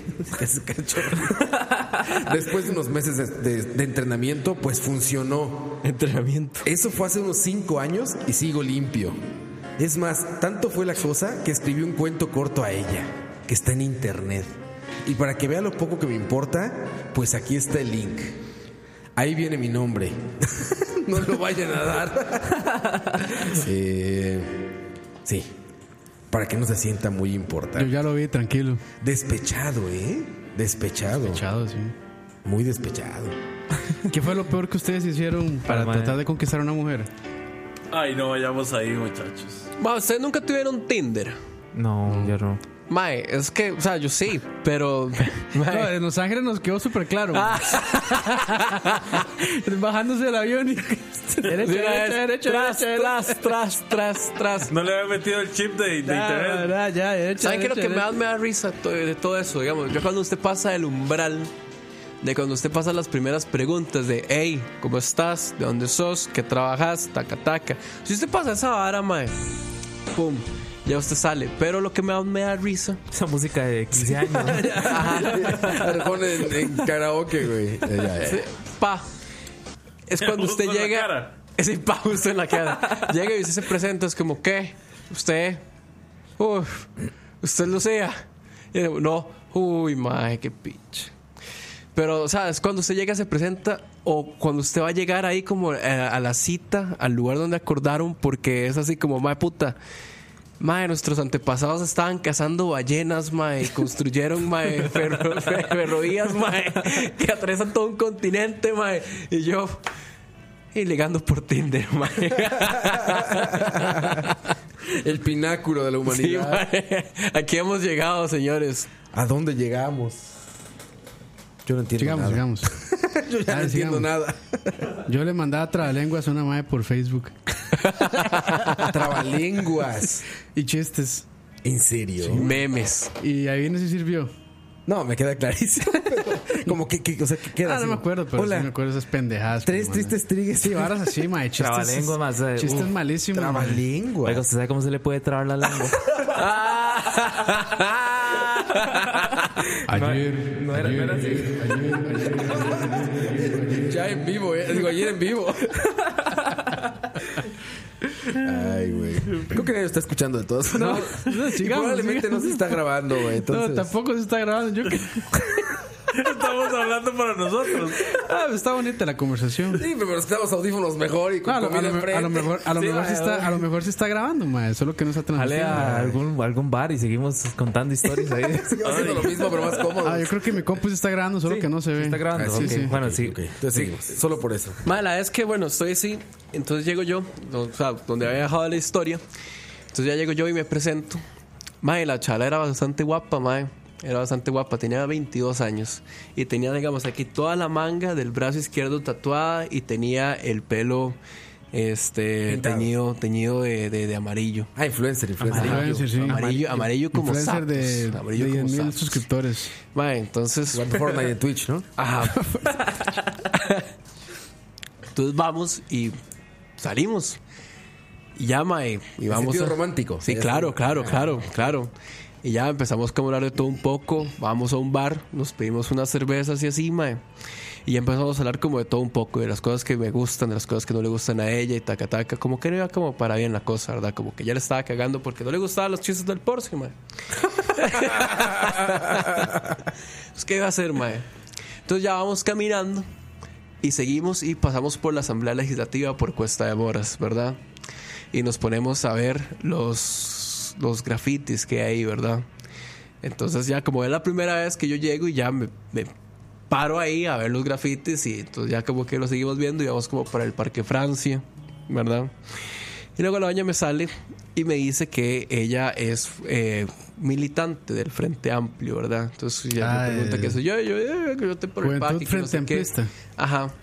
Después de unos meses de, de- de entrenamiento, pues funcionó. Entrenamiento. Eso fue hace unos cinco años y sigo limpio. Es más, tanto fue la cosa que escribí un cuento corto a ella, que está en internet. Y para que vea lo poco que me importa, pues aquí está el link. Ahí viene mi nombre. No lo vayan a dar. Eh, sí. Para que no se sienta muy Yo importante. ya lo vi, tranquilo. Despechado, ¿eh? Despechado. Echado, sí. Muy despechado. ¿Qué fue lo peor que ustedes hicieron para Madre. tratar de conquistar a una mujer? Ay, no vayamos ahí, muchachos. Ma, ¿ustedes nunca tuvieron Tinder? No, yo no. Mae, es que, o sea, yo sí, pero... No, mae. en Los Ángeles nos quedó súper claro. Ah. Bajándose del avión y... derecha, De una derecha, vez, derecha, tras, derecha, tras, tras, tras, tras. No le había metido el chip de, de internet. Ya, ya, derecha, ¿Saben qué es lo que derecha, más me da risa to- de todo eso? Digamos, yo cuando usted pasa el umbral, de cuando usted pasa las primeras preguntas de, hey, ¿cómo estás? ¿De dónde sos? ¿Qué trabajas? Taca, taca. Si usted pasa esa vara, mae, pum, ya usted sale. Pero lo que más me da risa, Esa música de quince años. Arjona en, en karaoke, güey. Eh, ya, ya. sí, pa, es cuando usted Justo en la llega, cara. ese pa justo en la cara, llega y usted se presenta, es como, ¿qué? Usted, uff, usted lo sea. Y yo, no, uy, mae, qué pitch. Pero, o sea, es cuando usted llega, se presenta, o cuando usted va a llegar ahí como eh, a la cita, al lugar donde acordaron, porque es así como, mae, puta, mae, nuestros antepasados estaban cazando ballenas, mae, y construyeron, mae, ferro- fer- ferrovías, mae, que atraviesan todo un continente, mae, y yo, y ligando por Tinder, mae. El pináculo de la Sí, humanidad. mae, aquí hemos llegado, señores. ¿A dónde llegamos? Yo no entiendo Sigamos, nada. sigamos. Yo ya Ah, no entiendo sigamos. nada. Yo le mandaba trabalenguas a una madre por Facebook. Trabalenguas. Y chistes. ¿En serio? Memes. Y ahí no se sirvió. No, me queda clarísimo. Como que, que, o sea, que queda Ah, no así. me acuerdo, pero Hola. sí me acuerdo de esas pendejadas. Tres como, tristes trigues. Sí, varas así, mae. Chistes. Trabalengua más. eh, Chistes uf. malísimos. mae. Trabalengua. Oiga, ¿usted sabe cómo se le puede trabar la lengua? Ayer. No era- no era así. ayer, ayer, ayer, Ya en vivo, eh. Digo, ayer en vivo. Ay, güey. Creo que nadie lo está escuchando de todos. No, no, y sigamos, probablemente sigamos. no se está grabando, güey. Entonces... No, tampoco se está grabando. Yo que... Estamos hablando para nosotros. Ah, está bonita la conversación. Sí, pero nos quedamos audífonos mejor y con No, a, lo, a, comida lo, enfrente. a lo mejor, a lo Sí, mejor mae, sí está, mae. a lo mejor sí está grabando, mae. Solo que no está Jale transmitiendo. a algún, algún bar y seguimos contando historias ahí. Seguimos haciendo lo mismo, pero más cómodo. Ah, yo creo que mi compu sí está grabando, solo Sí, que no se ve. Está grabando. Ah, sí, ok. sí. Bueno, sí. Ok, entonces seguimos. Solo por eso. Mae, la es que, bueno, estoy así. Entonces llego yo, o sea, donde había dejado la historia. Entonces ya llego yo y me presento. Mae, la chala era bastante guapa, mae. Era bastante guapa, tenía veintidós años. Y tenía, digamos, aquí toda la manga del brazo izquierdo tatuada. Y tenía el pelo este Pintado. teñido, teñido de, de, de amarillo. Ah, influencer, influencer. Influencer, sí. Amarillo, amarillo como Influencer sapos. de, Amarillo de como diez mil sapos. suscriptores. Mae, entonces. Jugando Fortnite en Twitch, ¿no? Ajá. Entonces vamos y salimos. Y ya, mae. Y vamos sentido a- romántico. Sí, Es claro, un- claro, claro, claro. Y ya empezamos como a hablar de todo un poco. Vamos a un bar, nos pedimos unas cervezas y así, mae. Y ya empezamos a hablar como de todo un poco, de las cosas que me gustan, de las cosas que no le gustan a ella y taca taca. Como que no iba como para bien la cosa, ¿verdad? Como que ya le estaba cagando porque no le gustaban los chistes del Porsche, mae. Pues, ¿qué iba a hacer, mae? Entonces ya vamos caminando y seguimos y pasamos por la Asamblea Legislativa por Cuesta de Moras, ¿verdad? Y nos ponemos a ver los, los grafitis que hay ahí, ¿verdad? Entonces ya como es la primera vez que yo llego y ya me, me paro ahí a ver los grafitis y entonces ya como que lo seguimos viendo y vamos como para el Parque Francia, ¿verdad? Y luego la doña me sale y me dice que ella es eh, militante del Frente Amplio, ¿verdad? Entonces ya Ah, me pregunta el- qué soy yo, y yo, eh, que yo te por el Juventud paque, que no Frente sé qué. Amplista. Ajá.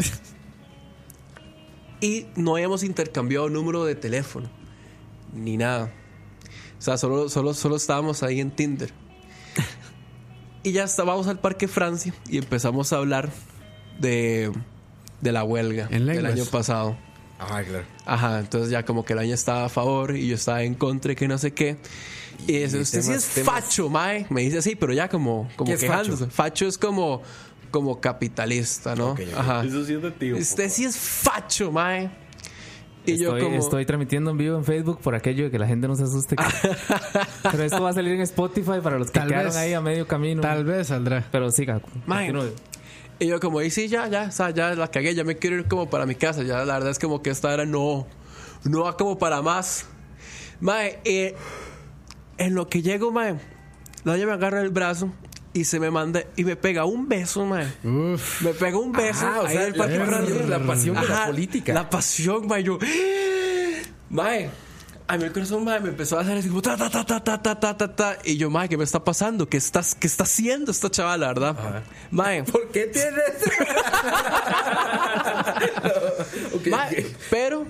Y no habíamos intercambiado número de teléfono ni nada. O sea, solo, solo, solo estábamos ahí en Tinder. Y ya estábamos al Parque Francia y empezamos a hablar de, de la huelga En del lenguas. año pasado. Ah, claro. Ajá, entonces ya como que el año estaba a favor y yo estaba en contra y que no sé qué. Y dice, Y usted sí temas- es temas- facho, mae. Me dice así, pero ya como, como ¿Qué es quejándose. facho? Facho? es como, como capitalista, ¿no? Ok, ok. Ajá. Eso sí es de tío. Usted sí es facho, mae. Y Estoy, yo como... estoy transmitiendo en vivo en Facebook por aquello de que la gente no se asuste. Pero esto va a salir en Spotify para los que Tal quedaron vez. ahí a medio camino. Tal vez saldrá. Pero siga. Mae. continúe. Y yo como, y sí, ya, ya, o sea, ya la cagué, ya me quiero ir como para mi casa. Ya la verdad es como que esta era no, no va como para más. Mae, eh, en lo que llego, mae, la doña me agarra el brazo y se me manda y me pega un beso, mae. Uf. Me pega un beso. Ah, o ahí sea, en el Parque la Francia. pasión, la pasión de la Ajá, política. La pasión, mae, yo... Mae, a mí el corazón, mae, me empezó a hacer así como ta, ta, ta, ta, ta, ta, ta, ta, ta. Y yo, mae, ¿qué me está pasando? ¿Qué, estás, qué está haciendo esta chavala, verdad? Mae, ¿Por qué tienes? Ok, mae, ok. pero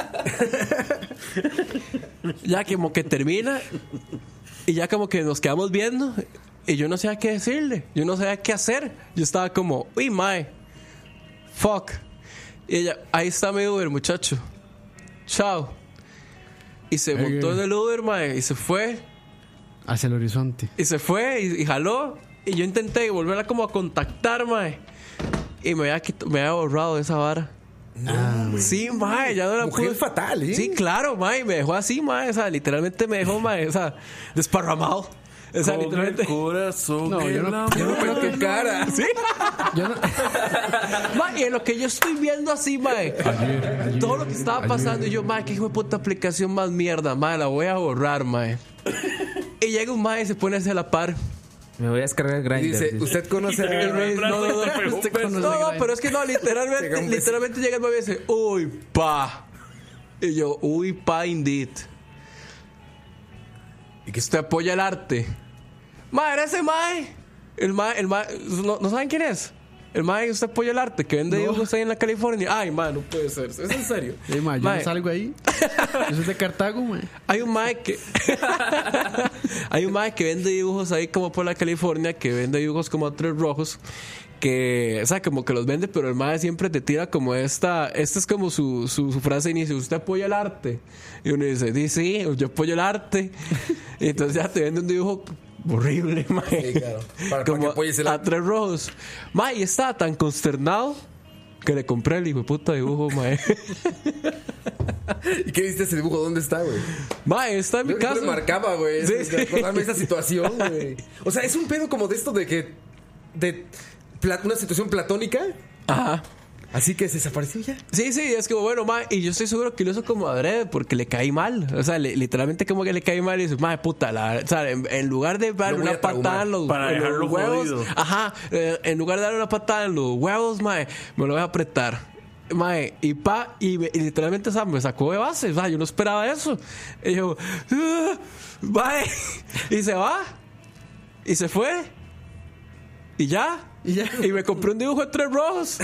ya como que termina y ya como que nos quedamos viendo y yo no sabía qué decirle, yo no sabía qué hacer. Yo estaba como, uy, mae, fuck. Y ella, ahí está mi Uber, muchacho. Chao. Y se Ey, montó ey. en el Uber, mae, y se fue. Hacia el horizonte. Y se fue y, y jaló. Y yo intenté volverla como a contactar, mae. Y me había, quit- me había borrado de esa vara. Sí, mae, ya no la Mujer pude. fatal, ¿eh? Sí, claro, mae, me dejó así, mae. O sea, literalmente me dejó, mae, o sea, desparramado. O sea, Con literalmente. el corazón No, yo en no- la yo no mano. Pero qué cara. Sí. Yo no. Mae, y en lo que yo estoy viendo así, mae. Ayer, ayer, Todo lo que estaba ayer. pasando. Y yo, mae, qué hijo de puta aplicación más mierda, mae. La voy a borrar, mae. Y llega un mae y se pone hacia la par. Me voy a descargar Y Grindr. dice, ¿usted conoce Y a... me dice, no, no, no, Usted conoce no, no, Grindr. pero es que no, Pega literalmente, un beso. literalmente llega el mae y dice, uy, pa. Y yo, uy, pa, indeed. Y que usted apoya el arte. Mae, era ese mae. El mae, el mae, ¿no, ¿no saben quién es? el mae, usted apoya el arte que vende dibujos ahí en la California. Ay, mae, no puede ser. ¿Es en serio? Sí, mae, yo Mae, no salgo ahí. Yo soy de Cartago, mae. Hay un mae que hay un mae que vende dibujos ahí como por la California, que vende dibujos como a tres rojos, que, o sea, como que los vende, pero el mae siempre te tira como esta, esta es como su, su, su frase de inicio: usted apoya el arte. Y uno dice, sí, sí, yo apoyo el arte. Y entonces ya te vende un dibujo horrible, mae. Sí, claro. Para, Como para que apoyes el a arte. tres rojos. Mae, y estaba tan consternado que le compré el hijo de puta dibujo, mae. ¿Y qué viste ese dibujo? ¿Dónde está, güey? Mae, está en mi Yo yo casa. me marcaba, güey. Sí, es- sí. Recordarme esa situación, güey. O sea, es un pedo como de esto de que. De pla- una situación platónica. Ajá. Así que se desapareció ya. Sí, sí, es como, bueno, mae, y yo estoy seguro que lo hizo como adrede porque le caí mal. O sea, le- literalmente como que le caí mal y dice, mae, puta, la, o sea, en, en lugar de darle Lo voy una a traumar. patada en los, Para en los dejarlo huevos, jodido. ajá, eh, en lugar de darle una patada en los huevos, mae, me lo voy a apretar. Mae, y pa, y, me- y literalmente, o sea, me sacó de base, o sea, yo no esperaba eso. Y yo, "Ah, mae", y se va, y se fue, y ya. Y ya. Y me compré un dibujo de tres rojos.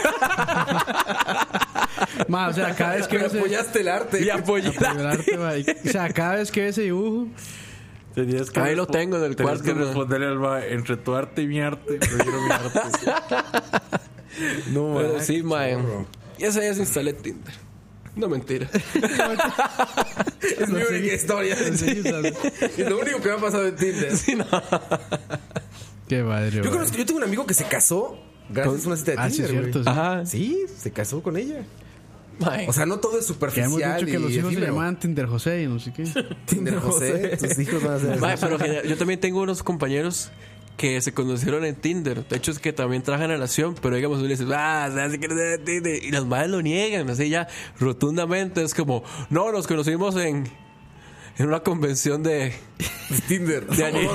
Mae, o sea, cada vez que Pero ve ese, apoyaste el arte. Y apoyé el apoyo el arte, mae. O sea, cada vez que ve ese dibujo, Tenías que Ahí lo respo- tengo en el tenías cuarto, que ¿no? responderle al mae, entre tu arte y mi arte, prefiero mi arte. No, Pero mae, sí, qué mae. chorro. Y ese día se instalé Tinder. No, mentira. Es mi única historia. sí, o sea, Es lo único que me ha pasado en Tinder. Sí, no. qué madre, Yo mae. conozco, yo tengo un amigo que se casó gracias a una cita de Ah, sí, Tinder, es cierto. güey. Sí. Ajá. Sí, se casó con ella. Mae. O sea, no todo es Que superficial. hemos dicho que y los hijos se efímero. llamaban Tinder José y no sé qué. Tinder José. Tus hijos van a ser. Mae, pero genial. Yo también tengo unos compañeros que se conocieron en Tinder. De hecho, es que también trabajan en relación, pero digamos, tú le dices, ah, se hace que no sea de Tinder. Y los madres lo niegan, así ya rotundamente. Es como, no, nos conocimos en, en una convención de, Tinder. de, ani-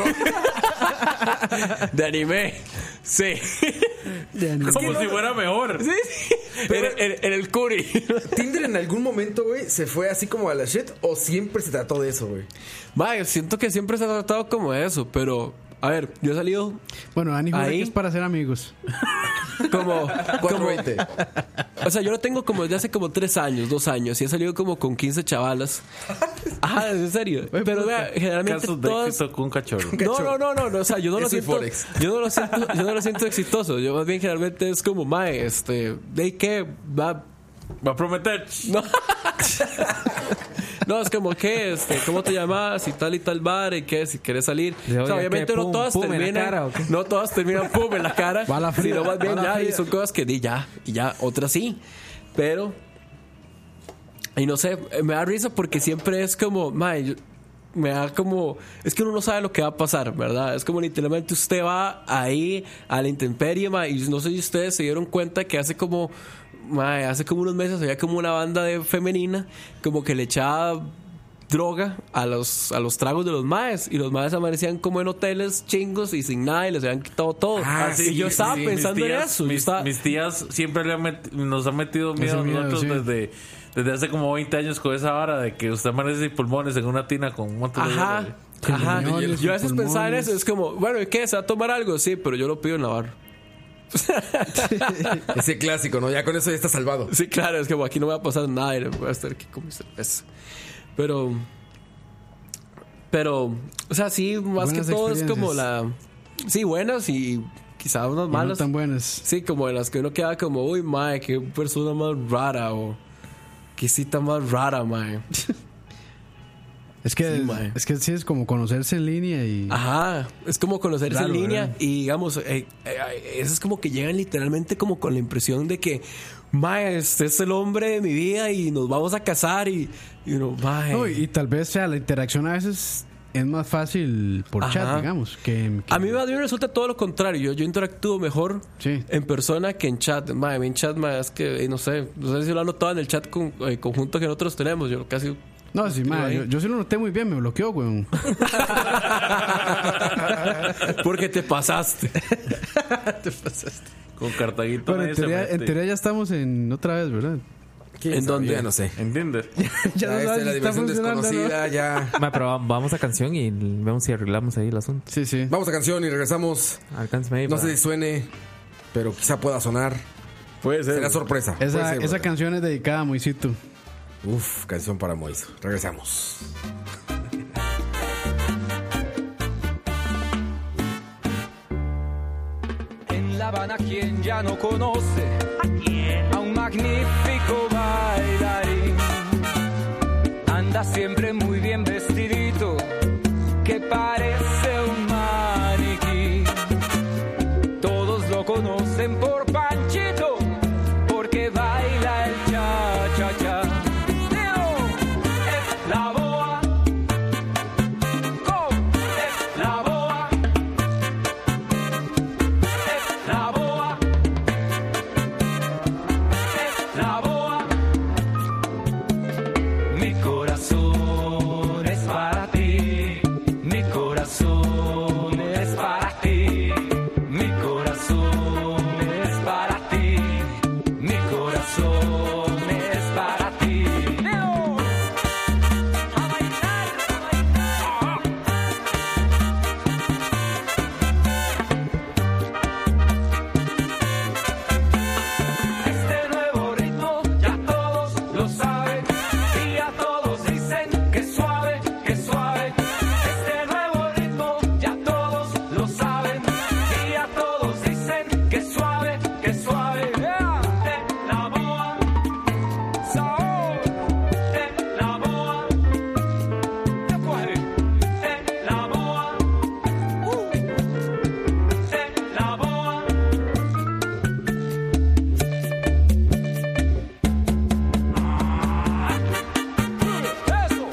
de anime. Sí. Como si fuera mejor. Sí, sí. En, en- en el Curi. Tinder en algún momento, güey, se fue así como a la shit o siempre se trató de eso, güey. Mae, siento que siempre se ha tratado como eso, pero a ver, yo he salido Bueno, Dani jura Ahí. que es para ser amigos. como, como cuatro veinte. o sea, yo lo tengo como desde hace como tres años, dos años, y he salido como con quince chavalas. Ajá, en serio. Pero vea, generalmente Casos de todas. éxito con un cachorro. No, no, no, no, no, o sea, yo no lo Eso y siento. Forex. Yo no lo siento, yo no lo siento exitoso. Yo más bien generalmente es como, mae, este, ¿de qué? Va. Va a prometer. No. No, es como que, este, ¿cómo te llamas? Y tal y tal bar, y qué, si quieres salir. De, O sea, oye, obviamente ¿qué? no Pum, todas pum en la terminan. cara, ¿o qué? No todas terminan pum en la cara. Va a la fría, Sino más bien va a la ya, y fría. son cosas que di ya, y ya, otras sí. Pero. Y no sé, me da risa porque siempre es como, mae, yo- me da como, es que uno no sabe lo que va a pasar, ¿verdad? Es como literalmente usted va ahí a la intemperie, mae, y no sé si ustedes se dieron cuenta que hace como, mae, hace como unos meses había como una banda de femenina como que le echaba droga a los, a los tragos de los maes, y los maes amanecían como en hoteles chingos y sin nada y les habían quitado todo. Ah, y sí, yo estaba sí, pensando mis tías, en eso. yo Mis, estaba- mis tías siempre le han met- nos han metido miedo a miedo, nosotros sí. desde, desde hace como veinte años con esa vara de que usted amanece sin pulmones en una tina con un montón de Ajá, hielo. ajá. Pulmones, Yo a veces pensaba en pulmones. eso. Es como, bueno, ¿y qué? ¿Se va a tomar algo? Sí, pero yo lo pido en la barra. Ese clásico, ¿no? Ya con eso ya está salvado. Sí, claro, es como aquí no me va a pasar nada y voy a estar aquí con mi cerveza. Pero, pero, o sea, sí, más Buenas que todo es como experiencias. la. Sí, buenas y quizás unas Y no malas. tan buenas. Sí, como en las que uno queda como, uy, mae, qué persona más rara o qué cita más rara, mae. Es que, Sí, mae. es que sí es como conocerse en línea y. Ajá, es como conocerse Raro, en línea ¿verdad? y digamos, eh, eh, eh, eso es como que llegan literalmente como con la impresión de que, mae, este es el hombre de mi vida y nos vamos a casar y, y uno, mae. No, y, y tal vez, o sea, la interacción a veces es más fácil por Ajá. chat, digamos. Que, que- A mí más bien me resulta todo lo contrario. Yo, yo interactúo mejor Sí. en persona que en chat. Mae, a mí en chat, mae, es que, eh, no sé, no sé si lo han notado en el chat con, eh, conjunto que nosotros tenemos. Yo casi. No, sí, Escribo ma, ahí. yo, yo sí lo noté muy bien, me bloqueó, weón. Porque te pasaste. Con Cartaguito Bueno, nadie en se teoría, mete. en teoría ya estamos en otra vez, ¿verdad? ¿Quién ¿En sabe? dónde? Yo ya no sé. En Tinder. Ya no Ya esta sabes es la si está diversión funcionando, desconocida, ya. Ma, pero va- vamos a canción y vemos si arreglamos ahí el asunto. Sí, sí. Vamos a canción y regresamos. Alcánceme ahí. No para- sé si suene. pero quizá pueda sonar. Puede ser. Será sorpresa. Puede Esa, ser, esa brother. canción es dedicada a Moisito. Uf, canción para Moiso. Regresamos. En La Habana, quien ya no conoce a un magnífico bailarín. Anda siempre muy bien vestidito, que parece un maniquí. Todos lo conocen por Panchito, porque baila el cha-cha-cha. Leo es la boa, Co es la boa, es la boa, es la boa. Mi corazón es para ti, mi corazón es para ti, mi corazón es para ti, mi corazón es para ti. Leo, a bailar, a bailar. Este nuevo ritmo ya todos lo saben y a todos dicen que suave, que suave. Este nuevo ritmo ya todos lo saben y a todos dicen que suave, que suave. Yeah. Eh, la boa, Saúl, eh, la boa, ya coge, eh, la boa, uh, eh, la boa. Eso.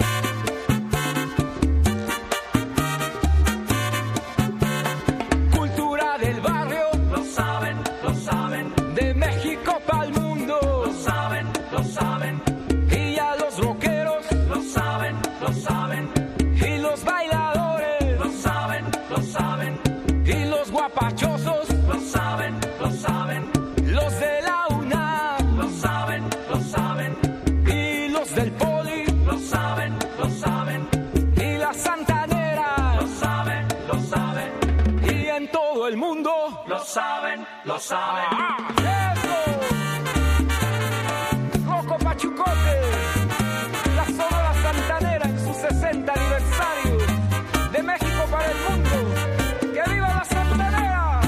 Cultura del barrio, lo saben, lo saben. De México pa'l mundo, lo saben, lo saben. Y ya los rockeros, lo saben, lo saben. Y los bailadores, lo saben, lo saben. Y los guapachosos, lo saben, lo saben. Los de la UNAM, lo saben, lo saben. Y los del Poli, lo saben, lo saben. Y la Santanera, lo saben, lo saben. Y en todo el mundo, lo saben, lo saben. ¡Eso! Coco Pachucote, la Sonora Santanera en su sesenta aniversario. De México para el mundo. ¡Que viva la Santanera!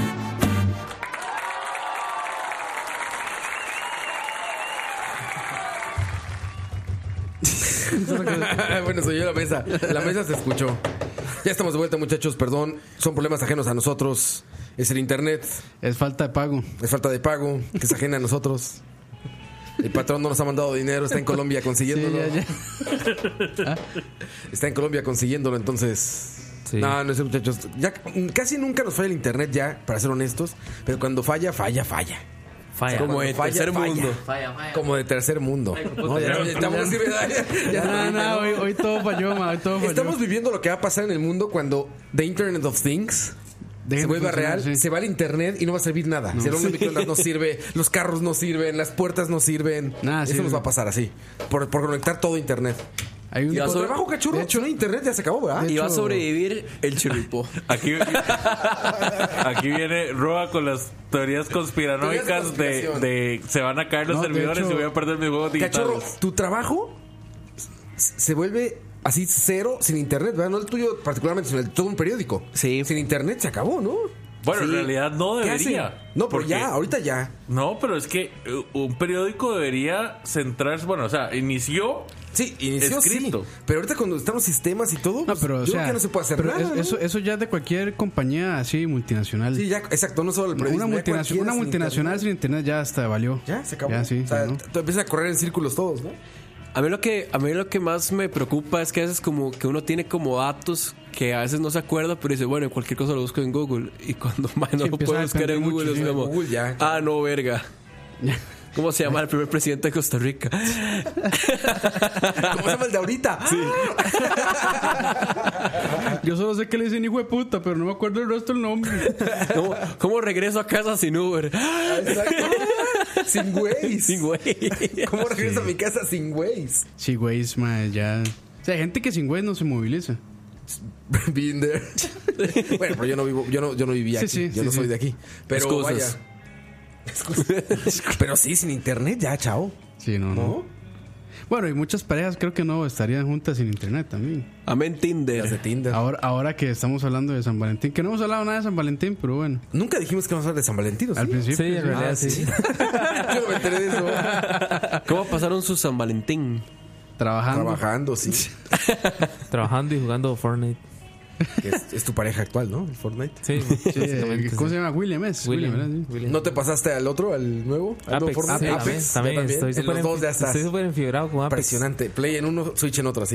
Bueno, soy yo la mesa. La mesa se escuchó. Ya estamos de vuelta, muchachos. Perdón, son problemas ajenos a nosotros. Es el internet, Es falta de pago. es falta de pago, que es ajena a nosotros. El patrón no nos ha mandado dinero, está en Colombia Sí, consiguiéndolo. ya, ya. Está en Colombia consiguiéndolo, entonces. Sí. No, no sé, muchachos. Ya casi nunca nos falla el internet, ya, para ser honestos. Pero cuando falla, falla, falla. Falla. Como Como de de falla, tercer falla. mundo. Como de tercer mundo. No, ya, ya estamos, ya- ya- No, no, hoy, hoy todo falló, ma, hoy todo falló. Estamos viviendo lo que va a pasar en el mundo cuando The Internet of Things Dejen se de vuelva funcionar, real, sí. se va al internet y no va a servir nada. Si el hombre microondas no sirve, los carros no sirven, las puertas no sirven. Nah, Eso sí, nos sí. va a pasar así. Por, por conectar todo internet. Hay un Y Ya con sobre- trabajo, cachorro. De hecho, no internet ya se acabó, ¿verdad? Y va a hecho- sobrevivir el chirripo. Aquí, aquí viene Roa con las teorías conspiranoicas Teorías de de, conspiración. de se van a caer los No, de servidores hecho- y voy a perder mis juegos Cachorro, digitales. tu trabajo s- se vuelve así cero sin internet, ¿verdad? No el tuyo particularmente, sino el todo un periódico. Sí. Sin internet se acabó, ¿no? Bueno, en Sí. realidad no ¿Qué debería. hacen? No, pero porque- ya, ahorita ya. No, pero es que eh, un periódico debería centrarse. Bueno, o sea, inició. Sí, inició Escrito. sí. Pero ahorita cuando están los sistemas y todo, No, pero, o yo sea, creo que no se puede hacer pero nada. es- ¿no? eso, eso ya es de cualquier compañía así multinacional. Sí, ya, exacto, no solo el una, periodismo. ya multinacional, cualquiera una sin multinacional internet. sin internet ya hasta valió. Ya, se acabó. Ya, sí, o sea, ¿no? tú empiezas a correr en círculos todos, ¿no? A mí lo que a mí lo que más me preocupa es que a veces como que uno tiene como datos que a veces no se acuerda, pero dice, bueno, cualquier cosa lo busco en Google y cuando más no Sí, lo empieza puedo a buscar en depender Google, es muchísimo de como, Google, ya. ah, no, verga. ¿Cómo se llama el primer presidente de Costa Rica? ¿Cómo se llama el de ahorita? Sí. Yo solo sé que le dicen hijo de puta, pero no me acuerdo el resto del nombre. ¿Cómo, cómo regreso a casa sin Uber? Exacto. Sin Waze. Sin güey. ¿Cómo regreso a mi casa sin Waze? Sí, güey, mae, ya. O sea, hay gente que sin güey no se moviliza. Been there. Bueno, pero yo no vivo, yo no, yo no vivía Sí, aquí. sí, yo sí, no soy sí. de aquí. Pero Excusas. vaya. Pero sí, sin internet ya, chao. Sí, no, no. ¿No? Bueno, y muchas parejas creo que no estarían juntas sin internet también. Amén, Las de Tinder. Tinder. Ahora, ahora que estamos hablando de San Valentín, que no hemos hablado nada de San Valentín, pero bueno, Nunca dijimos que vamos a hablar de San Valentín, ¿o al sí? principio. Sí, en realidad Ah, sí. sí. Yo me enteré de eso. ¿Cómo pasaron su San Valentín? Trabajando. Trabajando, sí. Trabajando y jugando Fortnite. Que es, es tu pareja actual, ¿no? El Fortnite. Sí, Sí, básicamente, ¿cómo sí. se llama? William es. William, William, ¿verdad? Sí. William. ¿No te pasaste al otro, al nuevo? ¿Al nuevo Apex, Fortnite? sí, Apex, también, ya también, estoy En súper los dos ya estás. Estoy súper enfiebrado con Apex. Impresionante. Play en uno, Switch en otro, así.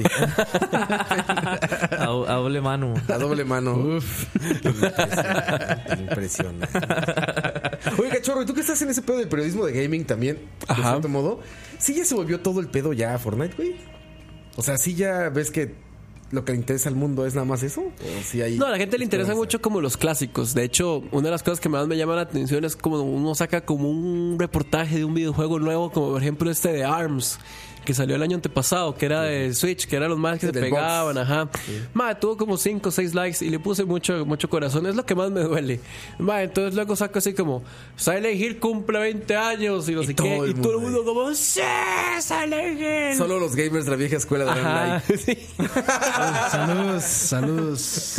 A, a doble mano. A doble mano. Uf. Impresionante. Impresionante. Oiga, Chorro, ¿y tú que estás en ese pedo del periodismo de gaming también? De Ajá. cierto modo. ¿Sí ya se volvió todo el pedo ya a Fortnite, güey? O sea, ¿sí ya ves que lo que le interesa al mundo es nada más eso? ¿O sí hay No, a la gente le interesa esperanza? mucho como los clásicos. De hecho, una de las cosas que más me llama la atención es como uno saca como un reportaje de un videojuego nuevo, como por ejemplo este de ARMS, que salió el año antepasado, que era de Switch, que eran los más que Sí, se del pegaban, box. ajá. Ma, tuvo como cinco o seis likes y le puse mucho, mucho corazón. Es lo que más me duele. Ma, entonces luego saco así como Silent Hill cumple veinte años y no Y sé todo qué. el Y todo el mundo mundo como ¡sí! Silent Hill. Solo los gamers de la vieja escuela de Ajá, like. sí. Saludos, saludos.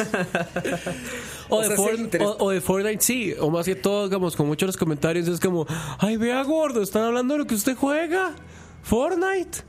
O, O de sea, For- sí hay interés. o- o de Fortnite, sí. O más que todo, digamos, con muchos de los comentarios es como, ay, vea gordo, están hablando de lo que usted juega. Fortnite.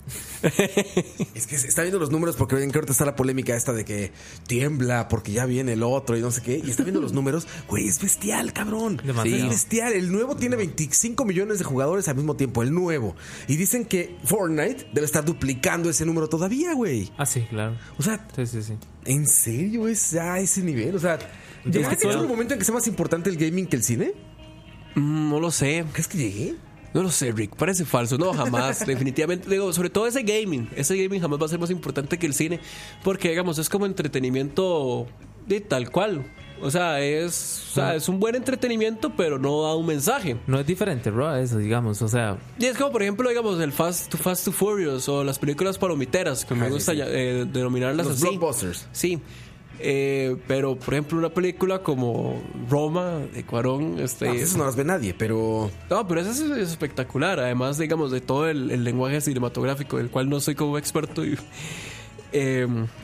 Es que se está viendo los números porque ven que ahorita está la polémica esta de que tiembla porque ya viene el otro y no sé qué. Y está viendo los números. Güey, es bestial, cabrón. Demasiado. Es bestial. El nuevo tiene veinticinco millones de jugadores al mismo tiempo. El nuevo. Y dicen que Fortnite debe estar duplicando ese número todavía, güey. Ah, sí, claro. O sea, Sí, sí, sí. ¿en serio es a ese nivel? O sea, ¿llegaste que a todo- un momento en que sea más importante el gaming que el cine? Mm, no lo sé. ¿Crees que llegué? No lo sé, Rick. Parece falso. No, jamás. Definitivamente. Digo, sobre todo ese gaming. Ese gaming jamás va a ser más importante que el cine. Porque, digamos, es como entretenimiento de tal cual. O sea, es, o sea, es un buen entretenimiento, pero no da un mensaje. No es diferente, bro, a eso, digamos. O sea, Y es como, por ejemplo, digamos, el Fast to Fast to Furious o las películas palomiteras, que me Ah, sí, gusta sí. ya- eh, denominarlas Los así. blockbusters. Sí. Eh, pero, por ejemplo, una película como Roma, de Cuarón, este... No, eso no las ve nadie, pero... No, pero eso es, es espectacular. Además, digamos, de todo el, el lenguaje cinematográfico, del cual no soy como experto. Y, eh,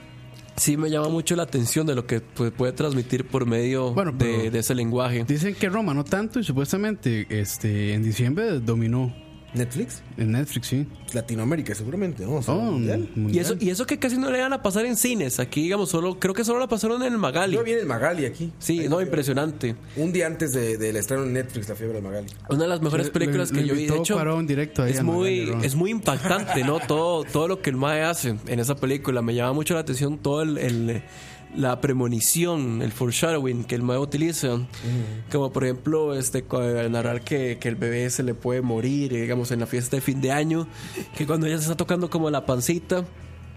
sí me llama mucho la atención de lo que pues, puede transmitir por medio Bueno, de, pero- de ese lenguaje. Dicen que Roma no tanto y supuestamente este en diciembre dominó ¿Netflix? en Netflix, sí. Latinoamérica, seguramente, ¿no? O sea, Oh, mundial. mundial. Y eso, y eso que casi no le van a pasar en cines. Aquí, digamos, solo creo que solo la pasaron en el Magali. Yo vi en el Magali aquí. Sí, Ahí no, la fui a impresionante. ver. Un día antes de- del estreno en Netflix, La Fiebre del Magali. Una de las mejores Le- películas le- que le yo vi. De invitó hecho, Cuarón directo ahí es a muy, Magali, ¿no? es muy impactante, ¿no? Todo, todo lo que el Mae hace en esa película. Me llama mucho la atención todo el, el- la premonición, el foreshadowing que el Mae utiliza. Como por ejemplo, este co- narrar que, que el bebé se le puede morir, eh, digamos, en la fiesta de fin de año. Que cuando ella se está tocando como la pancita.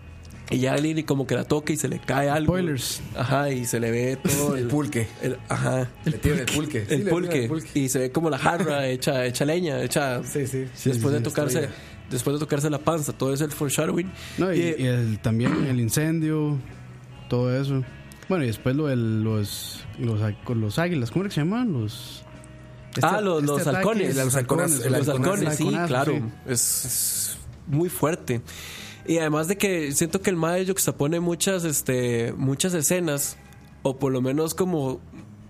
Y ya Lily como que la toca y se le cae algo. Spoilers. Ajá, y se le ve todo El pulque. el- ajá. Le tiran el pulque. Sí, El le tiran pulque. el pulque. Y se ve como la jarra hecha, hecha leña, hecha. Sí, sí. después de sí, tocarse. destruida. Después de tocarse la panza. Todo es el foreshadowing. No, y, Y- y el, también el incendio, todo eso. Bueno, y después lo de los los, los águilas, ¿cómo era que se llaman? Los ah, este- los, los este ataque, halcones. los halcones, el los halconazo, halcones, el sí, halconazo, claro. sí. Es, es muy fuerte. Y además de que siento que el Mae juxtapone muchas, este, muchas escenas, o por lo menos como,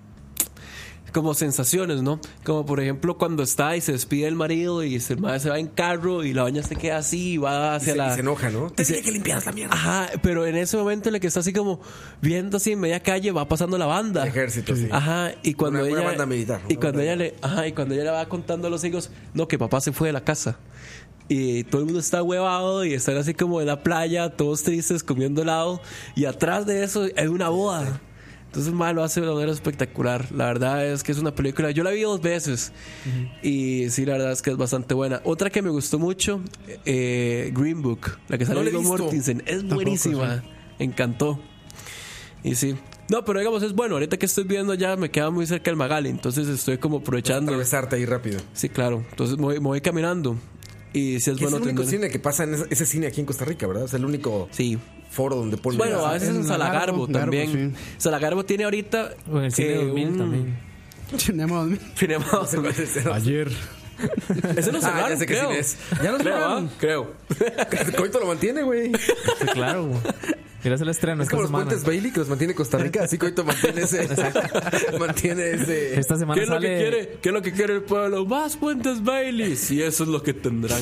como sensaciones, ¿no? Como por ejemplo cuando está y se despide el marido y el Mae se va en carro y la baña se queda así y va Y hacia se, la... y se enoja, ¿no? Te se- dije que limpiaras la mierda. Ajá, pero en ese momento en el que está así como viendo así en media calle va pasando la banda. El ejército, sí. Ajá, y cuando Una- una ella banda militar, y una cuando banda ella le, ajá, y cuando ella le va contando a los hijos, no, que papá se fue de la casa. Y todo el mundo está huevado y están así como en la playa, todos tristes comiendo helado y atrás de eso hay una boda. Entonces, mal lo hace de una manera espectacular. La verdad es que es una película. Yo la vi dos veces. Y sí, la verdad es que es bastante buena. Otra que me gustó mucho, eh, Green Book, la que sale No la de he Viggo visto. Mortensen. Es Tampoco, buenísima. Me encantó. Y sí. No, pero digamos, es bueno. Ahorita que estoy viendo ya me queda muy cerca del Magali. Entonces estoy como aprovechando. Atravesarte ahí rápido. Sí, claro. Entonces me voy, me voy caminando. Y si es Que es bueno el único tener- cine que pasa en ese, ese cine aquí en Costa Rica, ¿verdad? Es el único Sí. foro donde ponen... Bueno, a veces en en Salagarbo Garbo, también. Garbo, sí. Salagarbo tiene ahorita o en el cine eh, dos mil un- también. Cinema dos mil. Cinema dos mil. Ayer. Ese lo Ah, cerraron, ya sé que creo. sí es. Ya lo Creo, cerraron. ¿ah? Creo. Coito lo mantiene, güey. Sí, claro. Mira, el estreno Es esta como los semana. puentes Bailey que los mantiene Costa Rica. Así Coito mantiene ese. mantiene ese. Esta semana ¿Qué es lo sale. que quiere? ¿Qué es lo que quiere el pueblo? Más puentes Bailey. Y eso es lo que tendrán.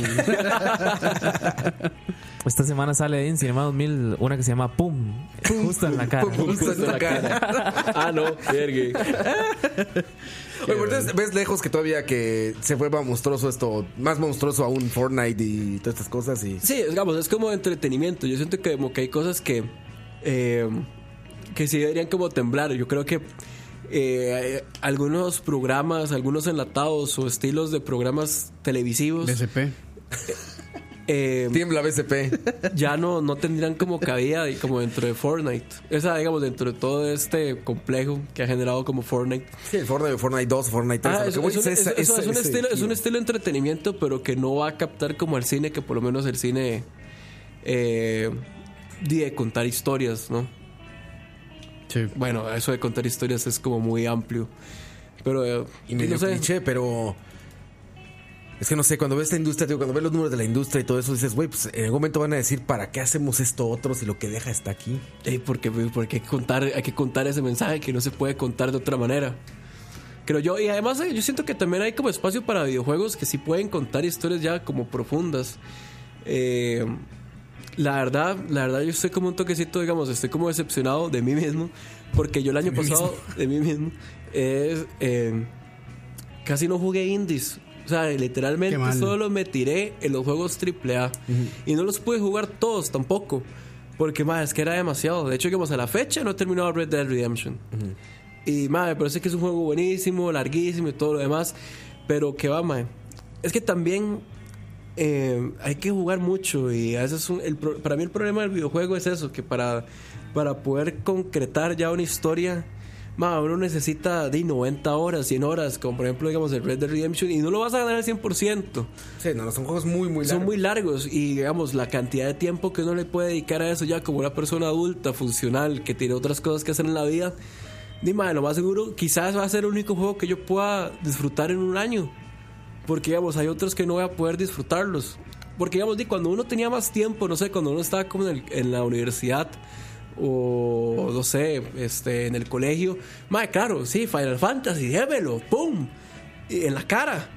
Esta semana sale en Cinema dos mil una que se llama Pum. Justo en la cara. Justo en la cara. Ah, no, vergue. Oye, pero entonces ves lejos que todavía que se vuelva monstruoso esto, más monstruoso aún Fortnite y todas estas cosas y Sí, digamos, es como entretenimiento. Yo siento que como que hay cosas que eh, que sí deberían como temblar. Yo creo que eh, algunos programas, algunos enlatados o estilos de programas televisivos B S P. eh, tiembla B S P. ya no, no tendrían como cabida y como dentro de Fortnite. Esa, digamos, dentro de todo este complejo que ha generado como Fortnite. Sí, el Fortnite, Fortnite dos, Fortnite tres. Ah, lo es, que voy es un, es es- esa- eso esa- es un ese estilo, es un giro. estilo de entretenimiento, pero que no va a captar como el cine, que por lo menos el cine eh, de contar historias, ¿no? Sí. Bueno, eso de contar historias es como muy amplio. Pero eh, Y medio no sé. cliché, pero es que no sé, cuando ves la industria, digo, cuando ves los números de la industria y todo eso, dices, güey, pues en algún momento van a decir, ¿para qué hacemos esto otro si lo que deja está aquí? Eh, porque, porque hay que contar, hay que contar ese mensaje que no se puede contar de otra manera. Creo yo. Y además eh, yo siento que también hay como espacio para videojuegos que sí pueden contar historias ya como profundas. Eh, la verdad, la verdad yo estoy como un toquecito, digamos, estoy como decepcionado de mí mismo. Porque yo el año pasado, de mí mismo, es, eh, casi no jugué indies. O sea, Qué literalmente mal. solo me tiré en los juegos triple A. Y no los pude jugar todos tampoco. Porque, más es que era demasiado. De hecho, digamos, a la fecha no he terminado Red Dead Redemption. Y, madre, me parece que es un juego buenísimo, larguísimo y todo lo demás. Pero, que va, madre. Es que también eh, hay que jugar mucho. Y a veces es un- el pro- para mí el problema del videojuego es eso: que para, para poder concretar ya una historia, madre, uno necesita de noventa horas, cien horas. Como por ejemplo, digamos, el Red Dead Redemption. Y no lo vas a ganar al cien por ciento. Sí, no, no, son juegos muy, muy Son largos. muy largos y digamos la cantidad de tiempo que uno le puede dedicar a eso ya como una persona adulta, funcional, que tiene otras cosas que hacer en la vida. Dime, lo más seguro, quizás va a ser el único juego que yo pueda disfrutar en un año. Porque digamos, hay otros que no voy a poder disfrutarlos. Porque digamos, di, cuando uno tenía más tiempo, no sé, cuando uno estaba como en, el- en la universidad o no sé, este, en el colegio, madre, claro, sí, Final Fantasy, démelo, pum, y en la cara.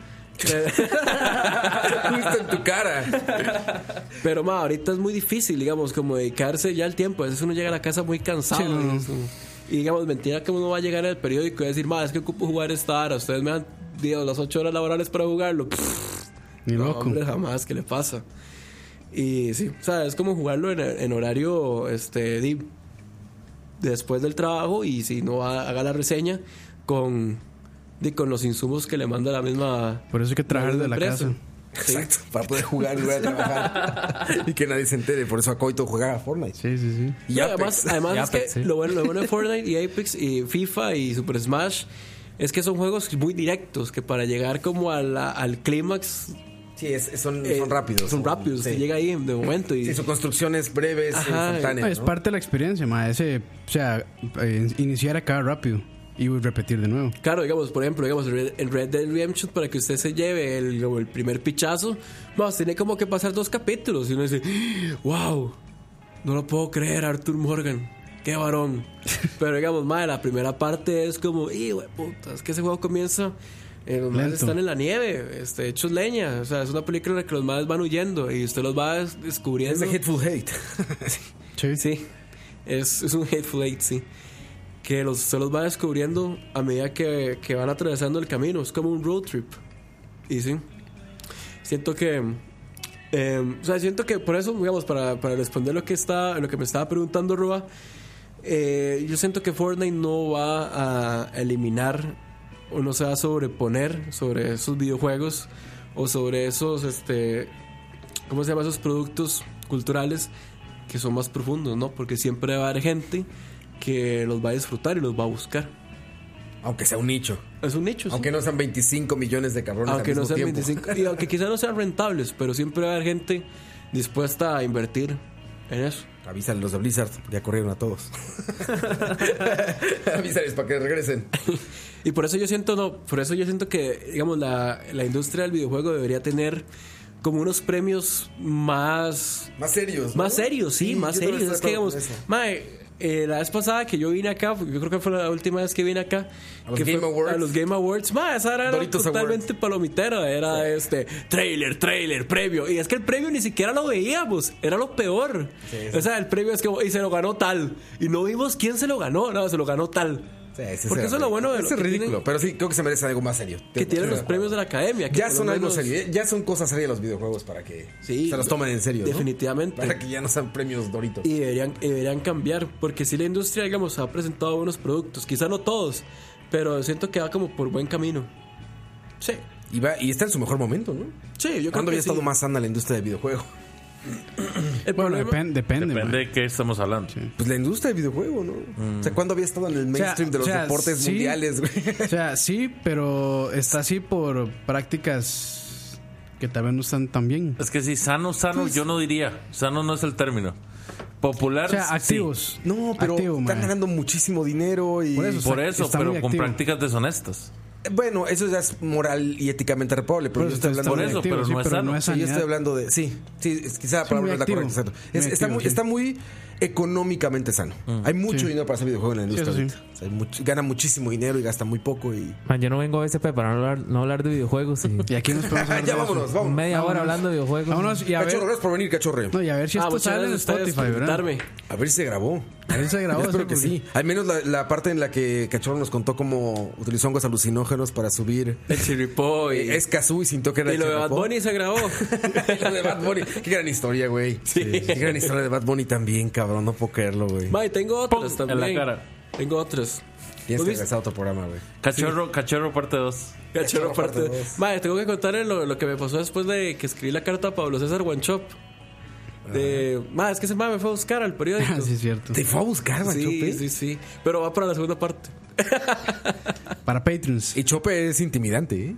Justo en tu cara. Pero ma, ahorita es muy difícil, digamos, como dedicarse ya al tiempo. A veces uno llega a la casa muy cansado. Sí, no, no. Y, eso. Y, digamos, mentira que uno va a llegar al periódico y decir, ma, es que ocupo jugar esta hora. Ustedes me dan digamos, las ocho horas laborales para jugarlo. Pff, Ni no, loco. hombre, jamás, ¿qué le pasa? Y sí, o sea, es como jugarlo en, en horario este di- después del trabajo. Y si no, ha- haga la reseña con, di, con los insumos que le manda la misma. Por eso hay que trabajar misma de la empresa. casa. Sí. Exacto, para poder jugar y volver a trabajar. Y que nadie se entere. Por eso a Coito juega a Fortnite. Sí, sí, sí. Y No, Apex. además, además Y es Apex, que sí. lo, bueno, lo bueno de Fortnite y Apex y FIFA y Super Smash es que son juegos muy directos que para llegar como a la- al clímax Sí, es- son, eh, son rápidos. son rápidos, Sí. se llega ahí de momento y Sí, su construcción es breves, Ajá. instantáneas. No, es ¿no? parte de la experiencia, ma. Ese, o sea, eh, iniciar acá rápido y repetir de nuevo. claro, digamos, por ejemplo, digamos, el Red, el Red Dead Redemption, para que usted se lleve el, como el primer pichazo, vamos, tiene como que pasar dos capítulos y uno dice, wow, no lo puedo creer, Arthur Morgan, qué varón. Pero digamos, madre, la primera parte es como, y puta, es que ese juego comienza, eh, los madres Lento. están en la nieve, este, hechos leña, o sea, es una película en la que los madres van huyendo y usted los va des- Es descubriendo. de Hateful Hate. Sí. Sí, es, es un hateful hate, sí. Que los, se los va descubriendo a medida que, que van atravesando el camino. Es como un road trip. Y sí, siento que... eh, o sea, siento que por eso, digamos, para, para responder lo que, está, lo que me estaba preguntando Roa, eh, yo siento que Fortnite no va a eliminar o no se va a sobreponer sobre esos videojuegos o sobre esos, este, ¿cómo se llama? Esos productos culturales que son más profundos, ¿no? Porque siempre va a haber gente que los va a disfrutar y los va a buscar. Aunque sea un nicho. Es un nicho, sí. Aunque no sean veinticinco millones de cabrones Aunque al no mismo sean tiempo. veinticinco, y aunque quizás no sean rentables, pero siempre va a haber gente dispuesta a invertir en eso. Avísale los de Blizzard, ya corrieron a todos. Avísales para que regresen. Y por eso yo siento, no, por eso yo siento que, digamos, la, la industria del videojuego debería tener como unos premios más... Más serios, ¿no? Más serios, sí, Sí, más yo también serios. Es que, estoy de digamos, acuerdo con eso. mae, eh, la vez pasada que yo vine acá, yo creo que fue la última vez que vine acá, A los que Game fue Awards. a los Game Awards, mae, esa era Doritos totalmente palomitera, era este, trailer, trailer, previo, y es que el premio ni siquiera lo veíamos, era lo peor. Sí, sí. O sea, el premio es que, y se lo ganó tal, y no vimos quién se lo ganó, no, se lo ganó tal. Sí, sí, Porque sí, eso es lo bueno de lo Ese es que ridículo, tienen- pero sí, creo que se merece algo más serio. Que tienen los Sí. premios de la academia. Que Ya por son lo algo menos- serio, ya son cosas serias los videojuegos para que Sí, se los tomen en serio, ¿no? definitivamente. Para que ya no sean premios Doritos. Y deberían, y deberían cambiar, porque si la industria, digamos, ha presentado buenos productos, quizá no todos, pero siento que va como por buen camino. Sí, Y, va, y está en su mejor momento, ¿no? sí, yo creo ¿Cuándo que había sí. estado más sana la industria del videojuego? El Bueno, problema- depen- depende. Depende mae. de qué estamos hablando. Pues la industria del videojuego, ¿no? O sea, ¿cuándo había estado en el mainstream de los o sea, deportes sí. mundiales, güey? O sea, sí, pero está así por prácticas que también no están tan bien. Es que sí, sano, sano, yo no diría. Sano no es el término. Popular, O sea, sí. activos. No, pero Activo, están mae. ganando muchísimo dinero y... Por eso, Por Está- eso, está pero muy con activo. prácticas deshonestas. Bueno, eso ya es moral y éticamente reprobable, pero Por yo eso estoy está- hablando Por de... eso, activo, pero sí, no es pero sano. no es Sí, yo sanidad. estoy hablando de... Sí, sí, es- quizá la Sí, palabra muy no es la activo. correcta. exacto. Muy Es- está, activo, muy, sí. está muy económicamente sano. Hay mucho Sí. dinero para hacer videojuegos en la industria eso sí. ahorita. O sea, hay mucho- gana muchísimo dinero y gasta muy poco y... Man, yo no vengo a B S P para no hablar, no hablar de videojuegos. Y Y aquí nos podemos hablar ya de eso. vámonos, vámonos. media hora Vámonos. hablando de videojuegos. Vámonos y a Cachorro, ver, gracias por venir, cachorre. no, y a ver si Ah, esto muchas sale en gracias a ustedes Spotify, por ¿verdad? invitarme. A ver si se grabó. A ver si se grabó. Yo espero sí, que porque- sí. Al menos la, la parte en la que Cachorro nos contó cómo utilizó hongos alucinógenos para subir... El chiripo y, Es Kazoo y sintió que era y el lo de Bad chirripó. Bunny se grabó. Y lo de Bad Bunny. Qué gran historia, güey. Sí. Qué gran historia de Bad Bunny también, cabrón. No puedo creerlo, güey. Mae, tengo otras Pum, también. en la cara. Tengo otras. Tienes que ¿Vos viste? regresar a otro programa, güey. Cachorro, cachorro parte dos. Cachorro parte parte dos. dos. Mae, tengo que contarle lo, lo que me pasó después de que escribí la carta a Pablo César Guanchop. De, mae, es que ese mae me fue a buscar al periódico. Ah, sí, es cierto. Te fue a buscar, sí, Chope. sí, sí. Pero va para la segunda parte. Para Patreons. Y Chope es intimidante, ¿eh?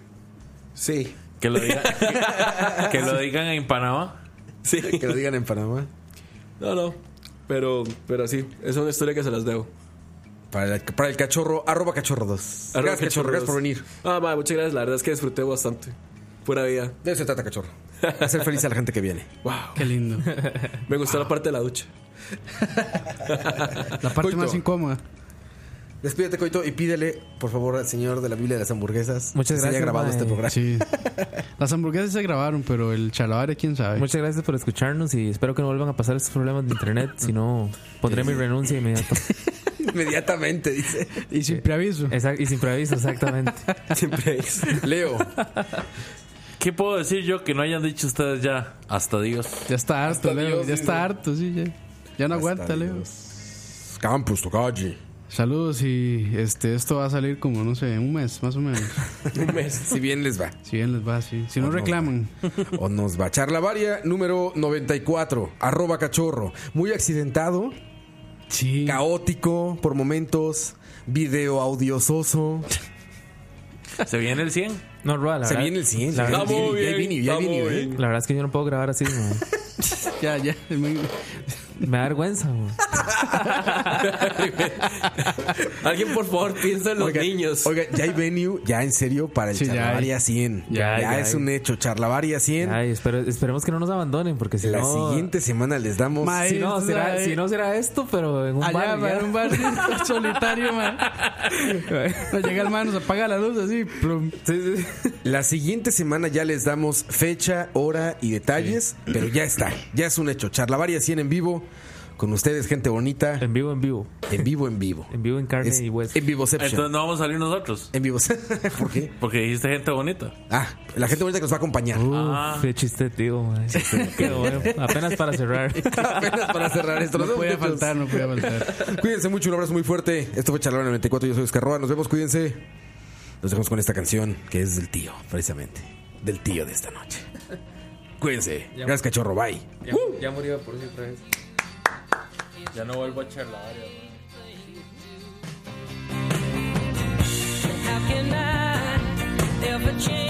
Sí. Que lo digan, que lo digan en Panamá. Sí. Que lo digan en Panamá. No, no. Pero, pero sí, es una historia que se las debo. Para el, para el cachorro, arroba cachorro dos. Arroba Gracias, cachorro. Cachorro Gracias por dos. venir. Ah, mae, muchas gracias. La verdad es que disfruté bastante. Pura vida. De eso se trata, cachorro. Hacer feliz a la gente que viene. Wow. Qué lindo. Me gustó la parte de la ducha. La parte Coito. más incómoda. Despídete, Coito, y pídele, por favor, al señor de la Biblia de las hamburguesas Muchas que se haya gracias, grabado mae. este programa. Sí. Las hamburguesas se grabaron, pero el chalabaria, quién sabe. Muchas gracias por escucharnos y espero que no vuelvan a pasar estos problemas de internet. Si no, pondré mi renuncia inmediata. Inmediatamente, dice. Y sin preaviso. Exact- y sin preaviso, exactamente. Siempre es. Leo. ¿Qué puedo decir yo que no hayan dicho ustedes ya? Hasta Dios. Ya está harto, Hasta Leo. Dios, ya dice. está harto, sí, ya. Ya no aguanta, Hasta Leo. Dios. Campus, Tocaji. Saludos y este esto va a salir como, no sé, en un mes, más o menos. Un mes. Si bien les va. Si bien les va, sí. Si no O no reclaman. O nos va. Charlavaria número noventa y cuatro. Arroba cachorro. Muy accidentado. Sí. Caótico por momentos. Video audiososo. ¿Se viene el cien? No, Roa, la Se verdad, viene el cien. la Ya verdad, Estamos viene, ya bien, viene, ya estamos viene, ¿eh? bien. la verdad es que yo no puedo grabar así, man. Ya, ya. Me- Me da vergüenza, man. Alguien, por favor, piensa en los Oiga, niños. Oiga, ya hay venue, ya en serio, para el Sí, ya Charlavaria hay. cien. Ya Ya, hay, ya es hay. un hecho. Charlavaria cien. Ay, espero- esperemos que no nos abandonen, porque si La no. siguiente semana les damos. Ma, Si no, Ay, será, ay. si no será esto, pero en un Allá, bar. man, ya. en un bar sí, solitario, man. No, llega el man, nos apaga la luz así. Plum. Sí, sí. La siguiente semana ya les damos fecha, hora y detalles, pero ya está, ya es un hecho. Charlavaria cien en vivo, con ustedes, gente bonita, En vivo, en vivo. en vivo, en vivo. En vivo, en carne Es- y hueso. en vivo Entonces no vamos a salir nosotros. En vivo. ¿Por qué? Porque dijiste gente bonita. Ah, la gente bonita que nos va a acompañar. Uf, Ah. qué chiste, tío. man. Qué bueno. Apenas para cerrar. Apenas para cerrar esto. No Nos vemos, podía muchachos. faltar, no podía faltar. Cuídense mucho, un abrazo muy fuerte. Esto fue Charlavaria noventa y cuatro, yo soy Oscar Roa. Nos vemos, cuídense. Nos dejamos con esta canción que es del tío, precisamente. Del tío de esta noche. Cuídense. Gracias, cachorro. Bye. Ya, ya murió por si otra vez. Ya no vuelvo a charlar. How can I ever change?